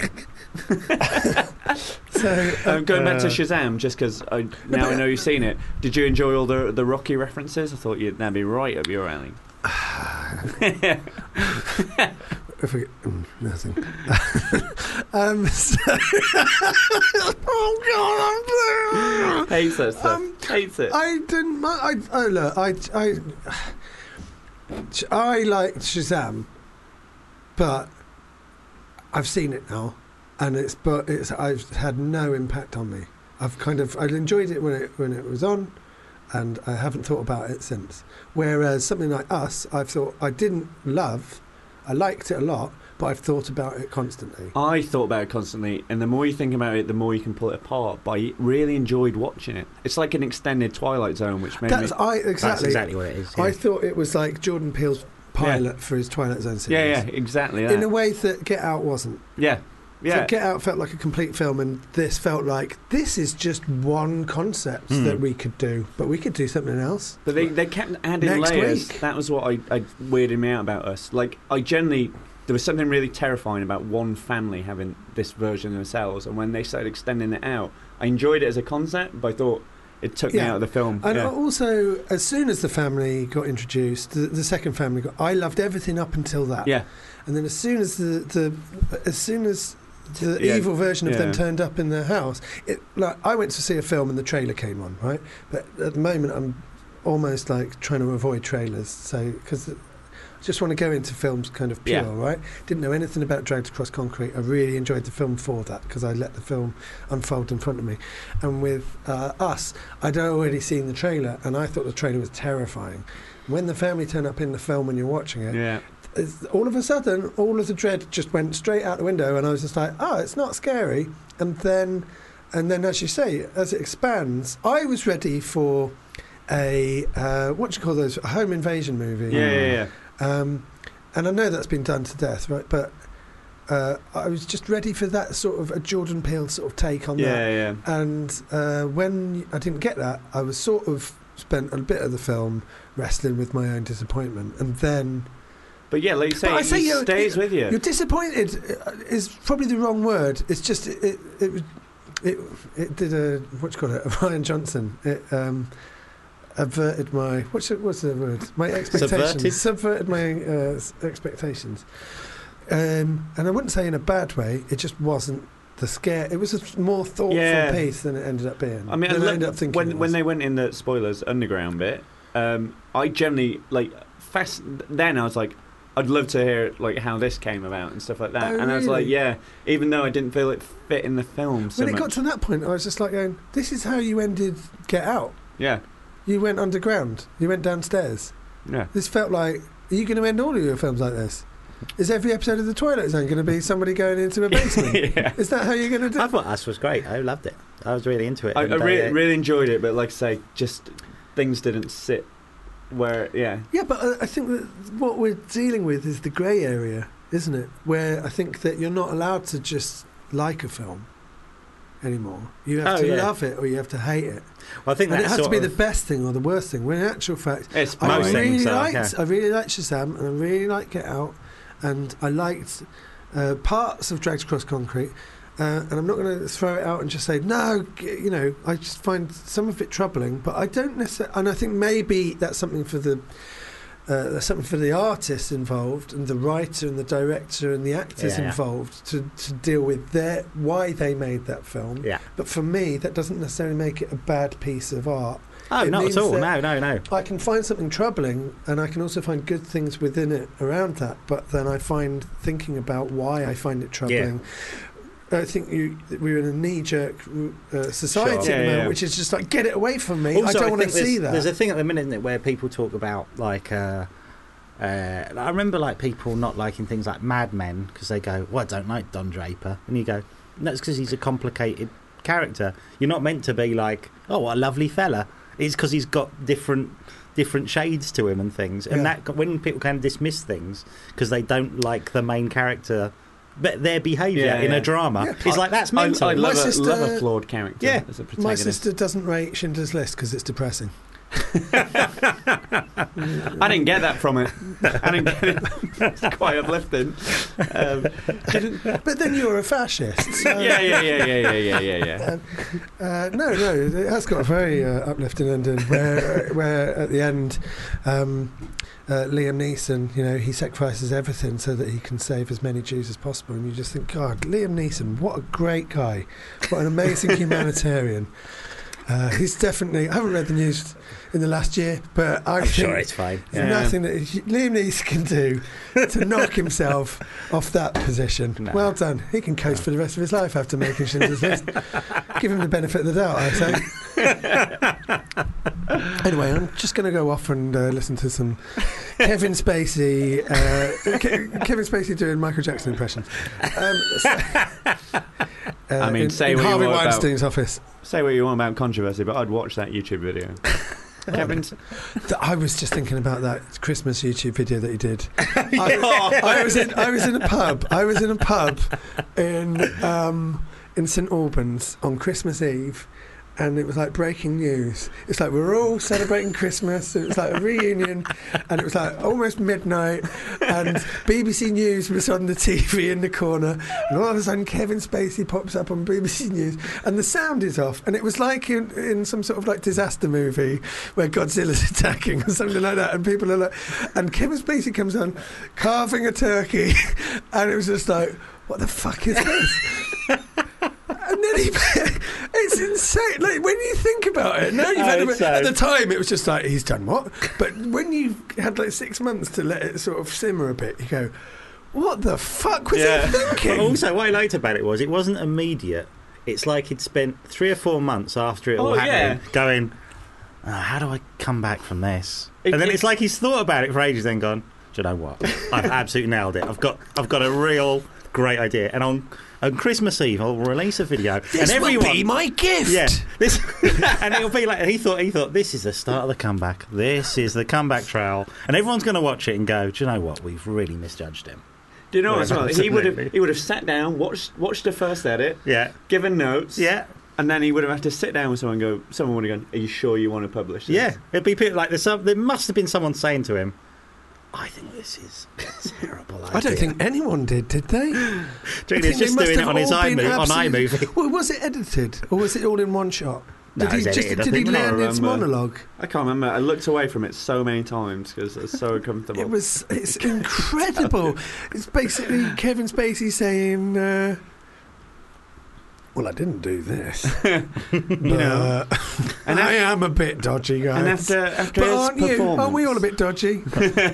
So um, Um, going back to Uh, Shazam, just because I, now I know you've seen it. Did you enjoy all the the Rocky references? I thought you'd that'd be right up your alley. if we, mm, nothing. um, so oh God, I'm Hates that stuff. Um, Hates it. I didn't. mi- I, I look. I, I, I liked Shazam, but I've seen it now, and it's but it's I've had no impact on me. I've kind of I enjoyed it when it when it was on, and I haven't thought about it since. Whereas something like Us, I've thought I didn't love. I liked it a lot, but I've thought about it constantly. I thought about it constantly, and the more you think about it, the more you can pull it apart. But I really enjoyed watching it. It's like an extended Twilight Zone, which made That's me. I exactly. That's exactly what it is. I yeah. thought it was like Jordan Peele's pilot for his Twilight Zone series. Yeah, yeah, exactly. That. In a way that Get Out wasn't. yeah, yeah. So Get Out felt like a complete film, and this felt like this is just one concept Mm. that we could do, but we could do something else. But they, they kept adding Next layers. week. That was what I, I weirded me out about Us. Like, I generally, there was something really terrifying about one family having this version of themselves, and when they started extending it out, I enjoyed it as a concept, but I thought it took me Yeah. out of the film. And yeah. also, as soon as the family got introduced, the, the second family got. I loved everything up until that. yeah, And then as soon as the, the as soon as the Yeah. evil version of them Yeah. turned up in their house, it like I went to see a film and the trailer came on, right? But at the moment, I'm almost like trying to avoid trailers, so because I just want to go into films kind of pure, Yeah. right? Didn't know anything about Dragged Across Concrete. I really enjoyed the film for that because I let the film unfold in front of me. And with uh, Us, I'd already seen the trailer, and I thought the trailer was terrifying. When the family turn up in the film when you're watching it, yeah. it's, all of a sudden, all of the dread just went straight out the window, and I was just like, "Oh, it's not scary." And then, and then, as you say, as it expands, I was ready for a uh, what do you call those? A home invasion movie. Yeah, yeah, yeah. Um, and I know that's been done to death, right? But uh, I was just ready for that sort of a Jordan Peele sort of take on that. Yeah, yeah. And uh, when I didn't get that, I was sort of spent a bit of the film wrestling with my own disappointment, and then. But yeah, like you say, But I it say you're- stays with you. You're disappointed uh, is probably the wrong word. It's just it it it, was- it, it did a what do you call it? A Ryan Johnson. It um, averted my what's the, what's the word? My expectations. Subverted? Subverted my uh, s- expectations. Um, and I wouldn't say in a bad way. It just wasn't the scare. It was a th- more thoughtful Yeah. piece than it ended up being. I mean, than I I lo- ended up thinking when it when was. they went in the spoilers underground bit, um, I generally like fast. Then I was like, I'd love to hear like how this came about and stuff like that. Oh, and I was like, really? yeah, even though I didn't feel it fit in the film so when it much. got to that point, I was just like going, "This is how you ended Get Out." Yeah, You went underground. You went downstairs. yeah. This felt like, are you going to end all of your films like this? Is every episode of The Twilight Zone going to be somebody going into a basement? Yeah. Is that how you're going to do I it? thought Us was great. I loved it. I was really into it. I, I and, uh, really, really enjoyed it, but like I say, just things didn't sit where. Yeah, Yeah, but I, I think that what we're dealing with is the grey area, isn't it? Where I think that you're not allowed to just like a film anymore. You have Oh, to yeah. love it or you have to hate it. Well, I think And it that's has to sort be of, the best thing or the worst thing. When in actual fact, it's I Most really things are, liked. yeah. I really liked Shazam, and I really liked Get Out, and I liked uh, parts of Dragged Across Concrete. Uh, and I'm not going to throw it out and just say no. g- You know, I just find some of it troubling, but I don't necessarily. And I think maybe that's something for the. Uh, there's something for the artists involved and the writer and the director and the actors Yeah, yeah. involved to, to deal with their why they made that film. Yeah. But for me, that doesn't necessarily make it a bad piece of art. Oh, It not means at all. that- No, no, no. I can find something troubling, and I can also find good things within it around that. But then I find thinking about why I find it troubling. I think you, we're in a knee-jerk uh, society Sure. at Yeah, the moment, yeah. which is just like, get it away from me. Also, I don't want to think see there's, that. There's a thing at the minute, isn't it, where people talk about like. Uh, uh, I remember like people not liking things like Mad Men because they go, "Well, I don't like Don Draper," and you go, "That's because he's a complicated character. You're not meant to be like, oh, what a lovely fella." It's because he's got different different shades to him and things, and Yeah. that when people can dismiss things because they don't like the main character. But their behaviour Yeah, in yeah. a drama Yeah. is like that's I, mental. I love, My a, sister- love a flawed character Yeah. as a My protagonist. sister doesn't rate Schindler's List because it's depressing. I didn't get that from it. I didn't get it. It's quite uplifting. Um, didn't- But then you're a fascist. So, yeah, yeah, yeah, yeah, yeah, yeah, yeah, yeah. Uh, no, no, it has got a very uh, uplifting ending where, where at the end, um, uh, Liam Neeson, you know, he sacrifices everything so that he can save as many Jews as possible, and you just think, God, Liam Neeson, what a great guy, what an amazing humanitarian. Uh, he's definitely. I haven't read the news in the last year, but I I'm think sure it's fine. there's Yeah. nothing that he- Liam Neeson can do to knock himself off that position. No. Well done. He can coast for the rest of his life after making Schindler's List. Give him the benefit of the doubt, I say. Anyway, I'm just going to go off and uh, listen to some Kevin Spacey. Uh, Ke- Kevin Spacey doing Michael Jackson impressions. Um, so- uh, I mean, in, say in what you Harvey want about- Weinstein's office. Say what you want about controversy, but I'd watch that YouTube video. Kevin's. Th- I was just thinking about that Christmas YouTube video that he did. I, I was in I was in a pub. I was in a pub in um, in St Albans on Christmas Eve, and it was like breaking news. It's like we're all celebrating Christmas. It was like a reunion, and it was like almost midnight, and B B C News was on the T V in the corner, and all of a sudden Kevin Spacey pops up on B B C News, and the sound is off, and it was like in, in some sort of like disaster movie where Godzilla's attacking or something like that, and people are like, and Kevin Spacey comes on carving a turkey, and it was just like, what the fuck is this? And then he, it's insane. Like when you think about it, now you've had Oh, a, it's at so- the time it was just like he's done what, but when you had like six months to let it sort of simmer a bit, you go, what the fuck was Yeah. he But thinking? also, what I liked about it was it wasn't immediate. It's like he'd spent three or four months after it all Oh, happened yeah. going, oh, how do I come back from this? It- and then it- it's like he's thought about it for ages, then gone, do you know what? I've absolutely nailed it. I've got I've got a real great idea. And on, on Christmas Eve, I'll release a video. This and everyone, will be my gift. Yeah, this, and it'll be like he thought. He thought this is the start of the comeback. This is the comeback trail, and everyone's going to watch it and go, "Do you know what? We've really misjudged him." Do you know Yeah, what? As well? He would have. absolutely. He would have sat down, watched watched the first edit, Yeah, given notes, yeah, and then he would have had to sit down with someone and go. Someone would have gone, "Are you sure you want to publish this?" yeah. It'd be people like there's some, there must have been someone saying to him, "I think this is a terrible idea." I don't think anyone did, did they? Do you I think think he's they just must doing it have on his all been iMovie, on absolutely- iMovie. Well, was it edited or was it all in one shot? No, Did he it's just edited, I did he think. I learn its remember. monologue? I can't remember. I looked away from it so many times because it's so uncomfortable. It was it's incredible. It's basically Kevin Spacey saying, uh, "Well, I didn't do this, you know. but And I af- am a bit dodgy, guys." And after after but his aren't you? performance, Aren't we all a bit dodgy?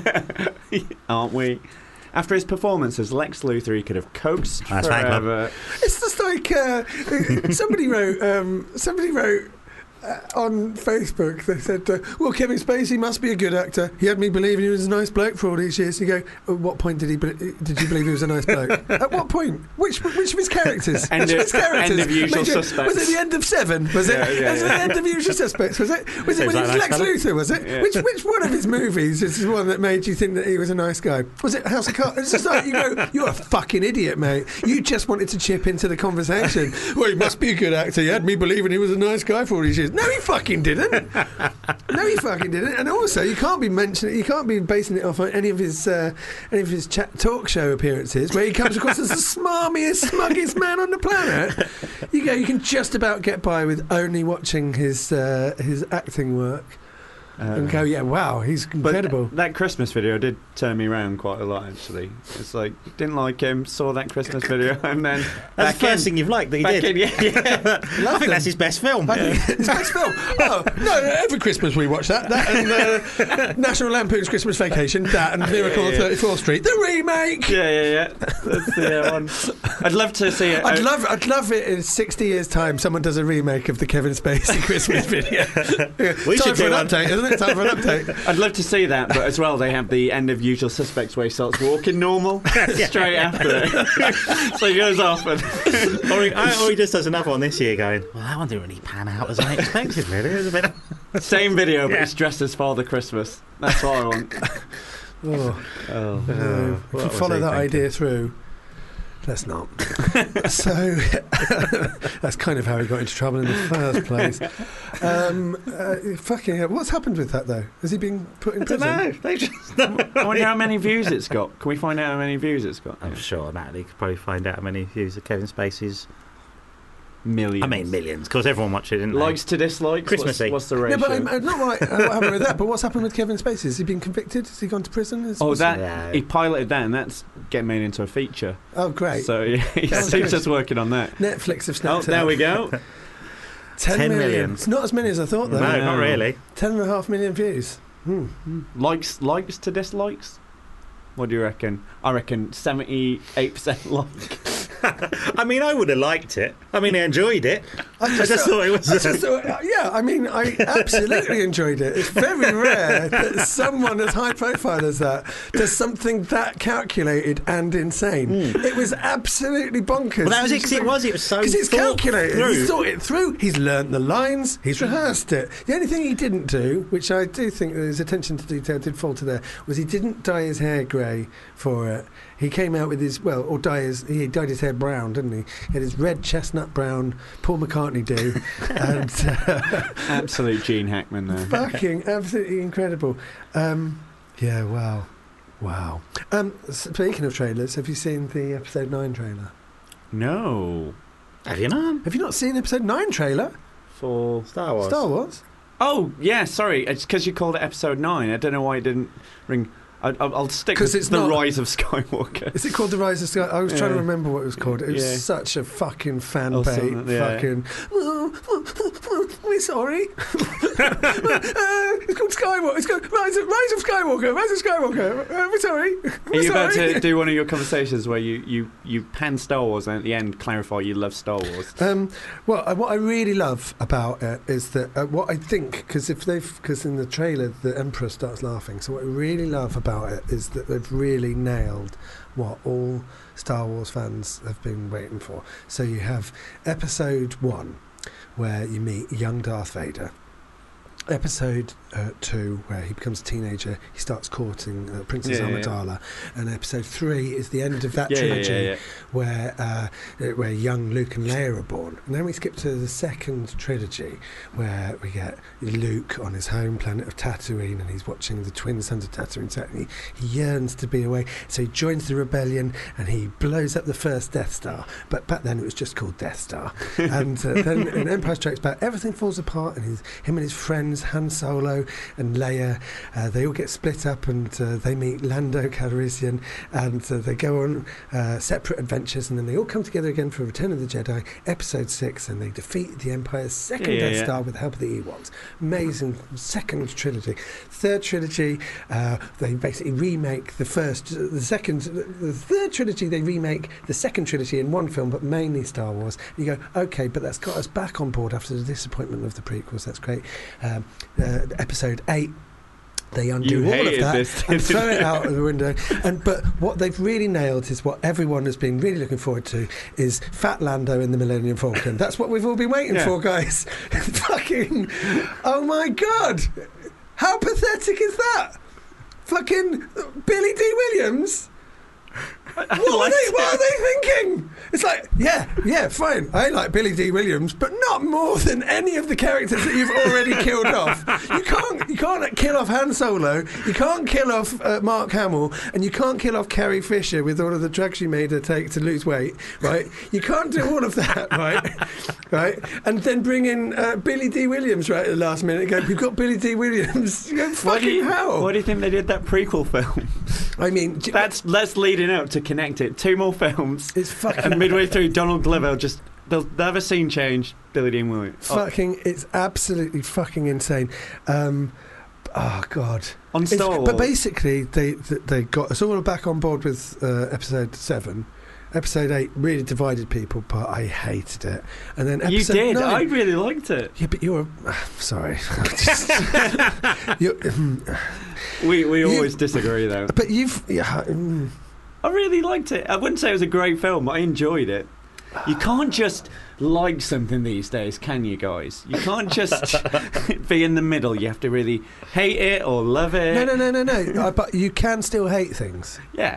aren't we? After his performance as Lex Luthor, he could have coaxed That's right, love. forever. It's just like uh, somebody wrote. Um, somebody wrote. uh, on Facebook, they said, uh, well, Kevin Spacey must be a good actor. He had me believing he was a nice bloke for all these years. You go, at what point did he be- did you believe he was a nice bloke? At what point? Which which of his characters? End which of- of his characters? end of Usual Made you- Suspects. Was it the end of Seven? Was it? Yeah, yeah, was it yeah. the end of Usual Suspects? Was it? Was it Seems when he like was a nice Lex fella. Luthor? Was it? Yeah. Which which one of his movies is the one that made you think that he was a nice guy? Was it House of Cards? It's just like you go, you're a fucking idiot, mate. You just wanted to chip into the conversation. Well, he must be a good actor. He had me believing he was a nice guy for all these years. No, he fucking didn't. No, he fucking didn't. And also, you can't be mentioning, you can't be basing it off on any of his, uh, any of his chat talk show appearances where he comes across as the smarmiest, smuggest man on the planet. You go, you can just about get by with only watching his uh, his acting work Uh, and go, yeah, wow, he's But incredible. th- that Christmas video did turn me around quite a lot, actually. It's like, didn't like him, saw that Christmas video, and then... That's the back first in- thing you've liked that he back did. in, yeah, yeah. I think that's his best film. I think it's best film. Oh, no, every Christmas we watch that. That and uh, National Lampoon's Christmas Vacation, that and Miracle on yeah. thirty-fourth Street, the remake. Yeah, yeah, yeah. That's the uh, one. I'd love to see it. I'd uh, love, I'd love it in sixty years' time. Someone does a remake of the Kevin Spacey Christmas video. We Time should for do an one. update, isn't it? Time for an update. I'd love to see that, but as well, they have the end of Usual Suspects where he starts walking normal straight after it. So he goes off and... or, he, or he just does another one this year going, well, that one didn't really pan out as I expected, really. It was a bit... Same video, but Yeah. he's dressed as Father Christmas. That's what I want. Oh, Oh. no. If what you was follow he that thinking? idea through, let's not. So that's kind of how he got into trouble in the first place. Um, uh, fucking hell. What's happened with that though? Has he been put in I don't prison? know. They just... I wonder how many views it's got. Can we find out how many views it's got? I'm sure Natalie could probably find out how many views of Kevin Spacey's... Millions. I mean, millions, because everyone watched it, didn't they? Likes to dislikes? Christmassy. What's, what's the No, ratio? but I'm, I'm not right. uh, What happened with that? But what's happened with Kevin Spacey? Has he been convicted? Has he gone to prison? Is, oh, was- that Yeah. he piloted that, and that's getting made into a feature. Oh, great. So yeah, he's, That's he's good. just working on that. Netflix have Oh, snapped it there up. we go. Ten, ten million. million. It's not as many as I thought, though. No, No. not really. Ten and a half million views. Hmm. Likes, likes to dislikes. What do you reckon? I reckon seventy-eight percent like. I mean, I would have liked it. I mean, I enjoyed it. I I just thought it was... I just thought, yeah, I mean, I absolutely enjoyed it. It's very rare that someone as high profile as that does something that calculated and insane. It was absolutely bonkers. Well, that was it, 'cause it was. It was so Because it's thought calculated. through. He's thought it through. He's learnt the lines. He's rehearsed it. The only thing he didn't do, which I do think his attention to detail did falter there, was he didn't dye his hair grey for it. He came out with his, well, or dye his, he dyed his hair brown, didn't he? He had his red chestnut brown, Paul McCartney do, and uh, Absolute Gene Hackman there. fucking absolutely incredible. Um, yeah, wow. Wow. Um, speaking of trailers, have you seen the episode nine trailer? No. Have you not? Have you not seen episode nine trailer? For Star Wars. Star Wars? oh yeah, sorry. It's because you called it episode nine. I don't know why it didn't ring. I, I'll I'll stick 'Cause with it's the not- Rise of Skywalker. Is it called The Rise of Sky? I was trying to Yeah. remember what it was called. It was Yeah. such a fucking fan Oh, bait. something- yeah. Fucking. We're sorry. uh, it's called Skywalker. It's called Rise of, Rise of Skywalker. Rise of Skywalker. Uh, we're sorry. We're Are you about sorry. to do one of your conversations where you, you, you pan Star Wars and at the end clarify you love Star Wars? Um, well, uh, what I really love about it is that uh, what I think, because if they've, because in the trailer the Emperor starts laughing. So what I really love about it is that they've really nailed what all Star Wars fans have been waiting for. So you have Episode One, where you meet young Darth Vader. Episode uh, two, where he becomes a teenager, he starts courting uh, Princess Yeah, yeah, yeah. Amidala, and episode three is the end of that Yeah, yeah, trilogy, yeah, yeah. where uh, uh, where young Luke and Leia are born. And then we skip to the second trilogy, where we get Luke on his home planet of Tatooine, and he's watching the twin sons of Tatooine. So he, he yearns to be away, so he joins the rebellion, and he blows up the first Death Star. But back then it was just called Death Star. And uh, then in Empire Strikes Back, everything falls apart, and he's, him and his friends James, Han Solo, and Leia. Uh, they all get split up, and uh, they meet Lando Calrissian, and uh, they go on uh, separate adventures, and then they all come together again for Return of the Jedi, Episode Six, and they defeat the Empire's second Yeah, Death yeah. Star with the help of the Ewoks. Amazing second trilogy. Third trilogy, uh, they basically remake the first, the second, the third trilogy. They remake the second trilogy in one film, but mainly Star Wars. And you go, okay, but that's got us back on board after the disappointment of the prequels. That's great. Um, uh, episode eight. They undo You all of hated that this, and didn't throw it you? out of the window. And but what they've really nailed is what everyone has been really looking forward to is Fat Lando in the Millennium Falcon. That's what we've all been waiting Yeah. for, guys. Fucking, oh my god, how pathetic is that? Fucking Billy D. Williams. What are, they, what are they thinking? It's like, yeah, yeah, fine. I like Billy D. Williams, but not more than any of the characters that you've already killed off. You can't, you can't kill off Han Solo. You can't kill off uh, Mark Hamill, and you can't kill off Carrie Fisher with all of the drugs you made her take to lose weight. Right? You can't do all of that, right? Right? And then bring in uh, Billy D. Williams right at the last minute. And go, we've got Billy D. Williams. You go, Why do fucking you, hell? why do you think they did that prequel film? I mean, d- That's that's leading up to connect it. Two more films, it's fucking. and midway through, Donald Glover will just they'll, they'll have a scene change. Billy Dean Williams oh, Fucking, it's absolutely fucking insane. Um, oh god! on It's- Star Wars. but basically, they they got us all back on board with uh, episode seven. Episode eight really divided people, but I hated it. And then you episode did. nine, I really liked it. yeah, but you're uh, sorry. Just- you're, mm, We we You- always disagree though. but you've yeah, mm, I really liked it. I wouldn't say it was a great film, but I enjoyed it. You can't just like something these days, can you, guys? You can't just be in the middle. You have to really hate it or love it. no, no, no, no, no. uh, but you can still hate things. Yeah.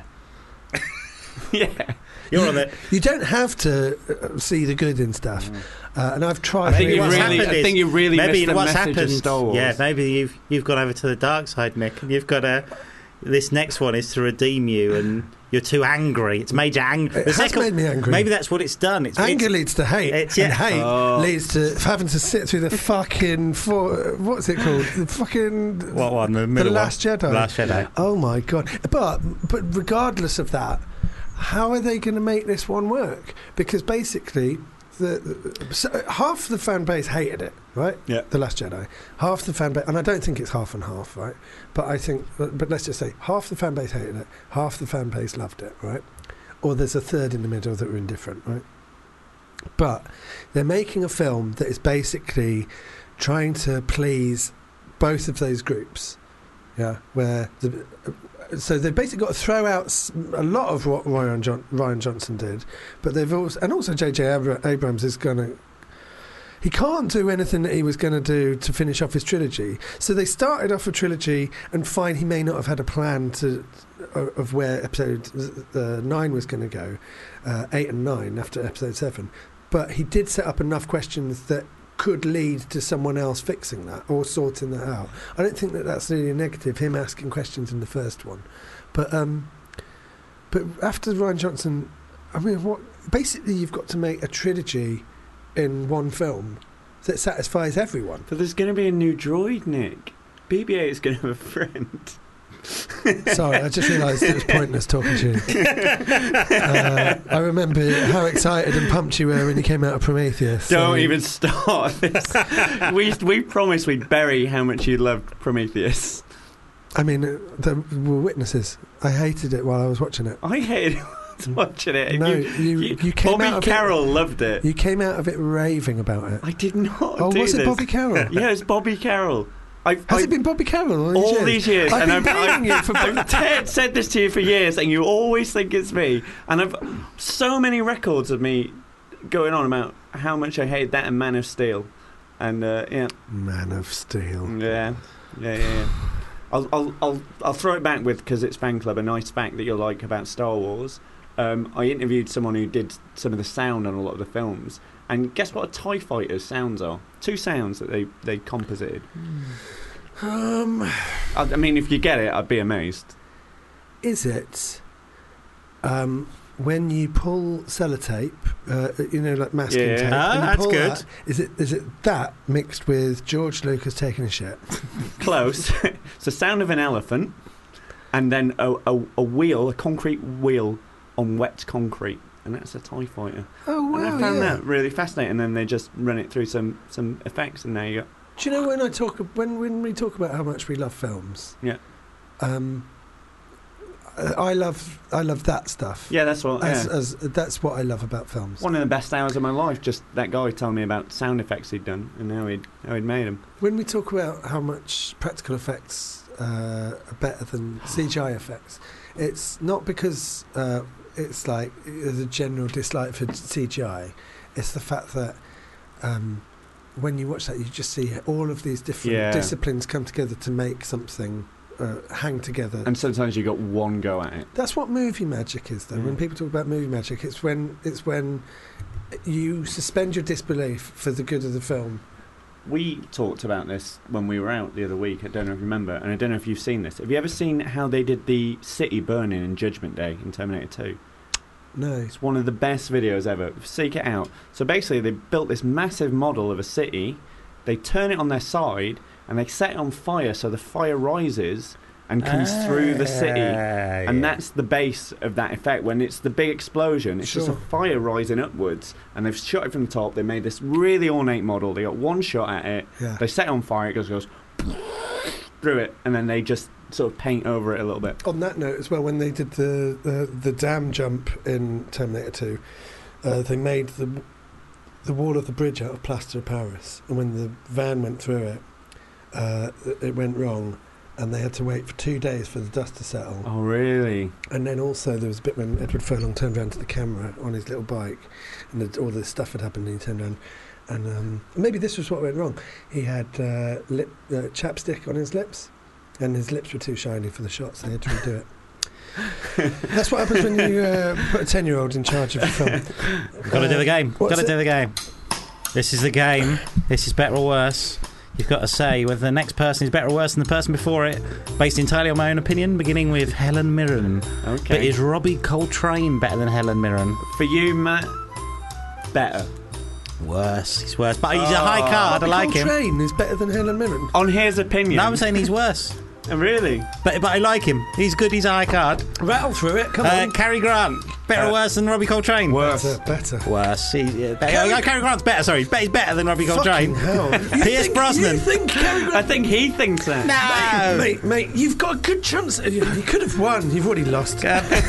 yeah. You're on the. You don't have to uh, see the good in stuff. Uh, and I've tried. I think you what's really, happened I think is you really maybe missed the what's message happened. of Star Wars. Yeah, maybe you've you've gone over to the dark side, Nick, and you've got a. This next one is to redeem you, and you're too angry. It's made you angry. It has made me angry. Maybe that's what it's done. It's Anger it's, leads to hate, it's- and yeah. hate Oh. leads to having to sit through the fucking for, what's it called? The fucking what one? The the middle Last one? Jedi. Last Jedi. Oh my god! But but regardless of that, how are they going to make this one work? Because basically, the, the so half the fan base hated it, right? Yeah. The Last Jedi. Half the fan base, and I don't think it's half and half, right? But I think, but let's just say half the fan base hated it, half the fan base loved it, right? Or there's a third in the middle that were indifferent, right? But they're making a film that is basically trying to please both of those groups, yeah. Where the so they've basically got to throw out s- a lot of what Ryan, John, Ryan Johnson did, but they've also and also J J Abra- Abrams is going to. He can't do anything that he was going to do to finish off his trilogy. So they started off a trilogy, and fine, he may not have had a plan to uh, of where episode uh, nine was going to go, uh, eight and nine after episode seven. But he did set up enough questions that could lead to someone else fixing that or sorting that out. I don't think that that's really a negative, him asking questions in the first one. But um, but after Ryan Johnson, I mean, what? Basically, you've got to make a trilogy in one film that satisfies everyone. But there's going to be a new droid, Nick. B B eight is going to have a friend. Sorry, I just realised it was pointless talking to you. Uh, I remember how excited and pumped you were when you came out of Prometheus. Don't so- even start this. we we promised we'd bury how much you loved Prometheus. I mean, uh, there were witnesses. I hated it while I was watching it. I hated watching it. No, you, you, you- you came Bobby out of Carroll loved it. it. You came out of it raving about it. I did not. Oh, do was it this. Bobby Carroll? Yeah, it's Bobby Carroll. I've, Has I've, it been Bobby Carroll all these all years? these years, I've and been I've, blaming I've, you for. I've Ted said this to you for years, and you always think it's me. And I've so many records of me going on about how much I hate that and Man of Steel, and uh, yeah, Man of Steel. yeah, yeah, yeah. yeah. I'll, I'll, I'll, I'll throw it back with, because it's fan club, a nice fact that you'll like about Star Wars. Um, I interviewed someone who did some of the sound on a lot of the films, and guess what a TIE fighter's sounds are? Two sounds that they, they composited. Um, I, I mean, if you get it, I'd be amazed. is it? Um, when you pull sellotape, uh, you know, like masking Yeah. tape. Ah, when you that's pull good. That, is it is it that mixed with George Lucas taking a shit? Close. It's the sound of an elephant, and then a, a, a wheel, a concrete wheel on wet concrete, and that's a TIE fighter. Oh wow! and I found yeah. that really fascinating. And then they just run it through some, some effects, and there you go. Do you know when I talk when when we talk about how much we love films? Yeah. Um, I love I love that stuff. Yeah, that's what. As, Yeah. as that's what I love about films. One of the best hours of my life. Just that guy telling me about sound effects he'd done and how he'd how he'd made them. When we talk about how much practical effects uh, are better than C G I effects, it's not because uh, it's like there's a general dislike for C G I. It's the fact that um, when you watch that, you just see all of these different Yeah. disciplines come together to make something uh, hang together. And sometimes you got one go at it. That's what movie magic is, though. Yeah. When people talk about movie magic, it's when it's when you suspend your disbelief for the good of the film. We talked about this when we were out the other week. I don't know if you remember, and I don't know if you've seen this. Have you ever seen how they did the city burning in Judgment Day in Terminator two? No. It's one of the best videos ever. Seek it out. So basically, they built this massive model of a city. They turn it on their side, and they set it on fire, so the fire rises and comes through the city. And that's the base of that effect. When it's the big explosion, it's just Sure. a fire rising upwards. And they've shot it from the top. They made this really ornate model. They got one shot at it. Yeah. They set it on fire. It goes, goes through it. And then they just sort of paint over it a little bit. On that note, as well, when they did the the, the dam jump in Terminator two, uh, they made the the wall of the bridge out of plaster of Paris, and when the van went through it, uh, it went wrong, and they had to wait for two days for the dust to settle. Oh, really? And then also there was a bit when Edward Furlong turned around to the camera on his little bike, and the, all this stuff had happened, and he turned around, and um, maybe this was what went wrong. He had uh, lip uh, chapstick on his lips, and his lips were too shiny for the shot, so they had to redo it. That's what happens when you uh, put a ten-year-old in charge of a film. Got to do the game. what's Got to it? do the game. This is the game. This is better or worse. You've got to say whether the next person is better or worse than the person before it, based entirely on my own opinion, beginning with Helen Mirren. Okay. But is Robbie Coltrane better than Helen Mirren? For you, Matt, better. Worse. He's worse. But he's a high card. I Robbie like him. Coltrane is better than Helen Mirren. On his opinion. No, I'm saying he's worse. Oh, really? But but I like him. He's good. He's a high card. Rattle through it, come Uh, on. Cary Grant. Better or Uh, worse than Robbie Coltrane? Worse. Better, better. Worse. He, yeah, better. Cary- Oh, Cary Grant's better. Sorry, he's better than Robbie Coltrane. Fucking hell. You Pierce think- Brosnan. You think Cary Grant... I think he thinks that. No. Mate, mate, you've got a good chance. You you could have won. You've already lost.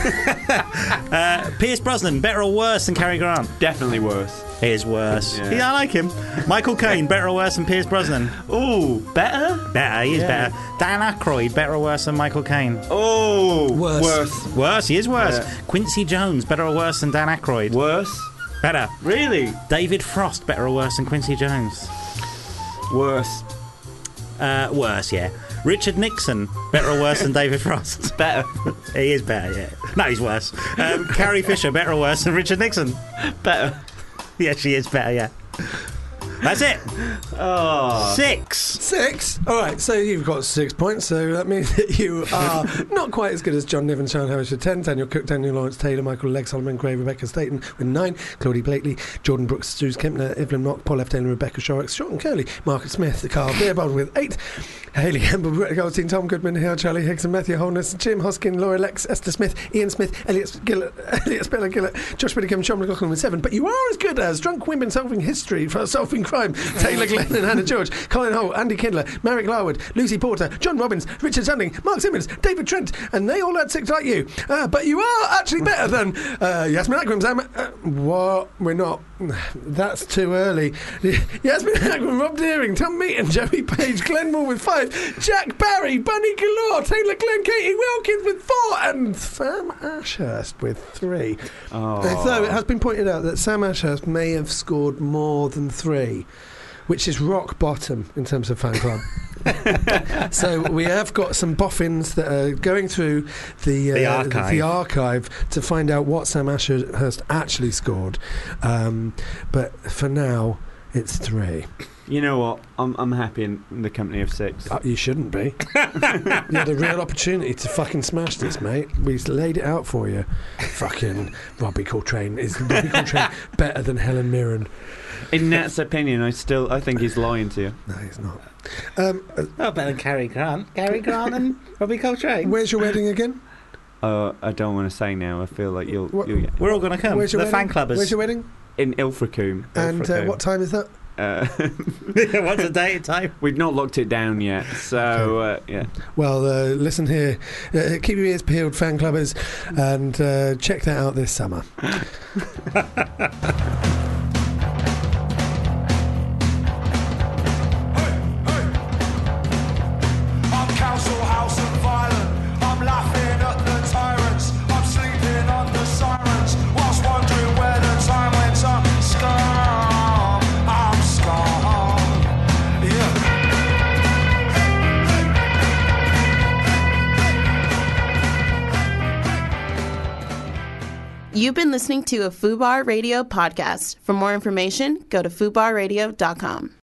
Uh, Pierce Brosnan, better or worse than Cary Grant? Definitely worse. He is worse. Yeah. Yeah, I like him. Michael Caine, better or worse than Pierce Brosnan? Ooh, better? Better, he is Yeah. better. Dan Aykroyd, better or worse than Michael Caine? Oh, Worse. Worse. Worse, he is worse. Yeah. Quincy Jones, better or worse than Dan Aykroyd? Worse? Better. Really? David Frost, better or worse than Quincy Jones? Worse. Uh, worse, yeah. Richard Nixon, better or worse than David Frost? Better. He is better, yeah. No, he's worse. Um, Carrie Fisher, better or worse than Richard Nixon? Better. Yeah, she is better, yeah. That's it. Oh. Six. Six. All right, so you've got six points, so that means that you are not quite as good as John Niven, Sharon Harris with ten, Daniel Cook, Daniel Lawrence Taylor, Michael Legg, Solomon Gray, Rebecca Staten with nine, Claudie Blakely, Jordan Brooks, Suze Kempner, Evelyn Mock, Paul F. Taylor, Rebecca Shorrock, Sean Curley, Margaret Smith, Carl Beerbold with eight, Hayley Campbell, Brett Goldstein, Tom Goodman, Hale, Charlie Higgs, and Matthew Holness, Jim Hoskin, Laura Lex, Esther Smith, Ian Smith, Elliot Gillett, Elliot Speller Gillett, Josh Whittaker, Sean McLaughlin with seven. But you are as good as Drunk Women Solving History for Solving Crime, Taylor Glenn and Hannah George, Colin Holt, Andy Kindler, Marek Larwood, Lucy Porter, John Robbins, Richard Sandling, Mark Simmons, David Trent, and they all had six like you. Uh, but you are actually better than uh, Yasmin Akram. Sam, uh, what? We're not. That's too early. Yasmin Akram, Rob Deering, Tom Meaton, Joey Page, Glenn Moore with five, Jack Barry, Bunny Galore, Taylor Glenn, Katie Wilkins with four, and Sam Ashurst with three. Oh. Though it has been pointed out that Sam Ashurst may have scored more than three, which is rock bottom in terms of fan club. So we have got some boffins that are going through the, uh, The archive. the archive to find out what Sam Ashurst actually scored. Um, but for now, it's three. You know what? I'm I'm happy in, in the company of six. Uh, you shouldn't be. You had a real opportunity to fucking smash this, mate. We laid it out for you. Fucking Robbie Coltrane. Is Robbie Coltrane better than Helen Mirren? In Nat's opinion, I still I think he's lying to you. No, he's not. Um, uh, Oh, better than Cary Grant. Cary Grant and Robbie Coltrane. where's your wedding again? Uh, I don't want to say now. I feel like you'll, What- you'll get We're all going to come. Where's The your fan wedding? clubbers. Where's your wedding? in Ilfracombe. And uh, Ilfracombe. what time is that? Uh, What's the date and time? we've not locked it down yet, so uh, yeah. Well, uh, listen here. Uh, keep your ears peeled, fan clubbers, and uh, check that out this summer. I'm council house and violent. I'm laughing at the tyrants. I'm sleeping under sirens. Whilst wondering where the time went. I'm scum. I'm scum. Yeah. You've been listening to a FUBAR Radio podcast. For more information, go to fubar radio dot com.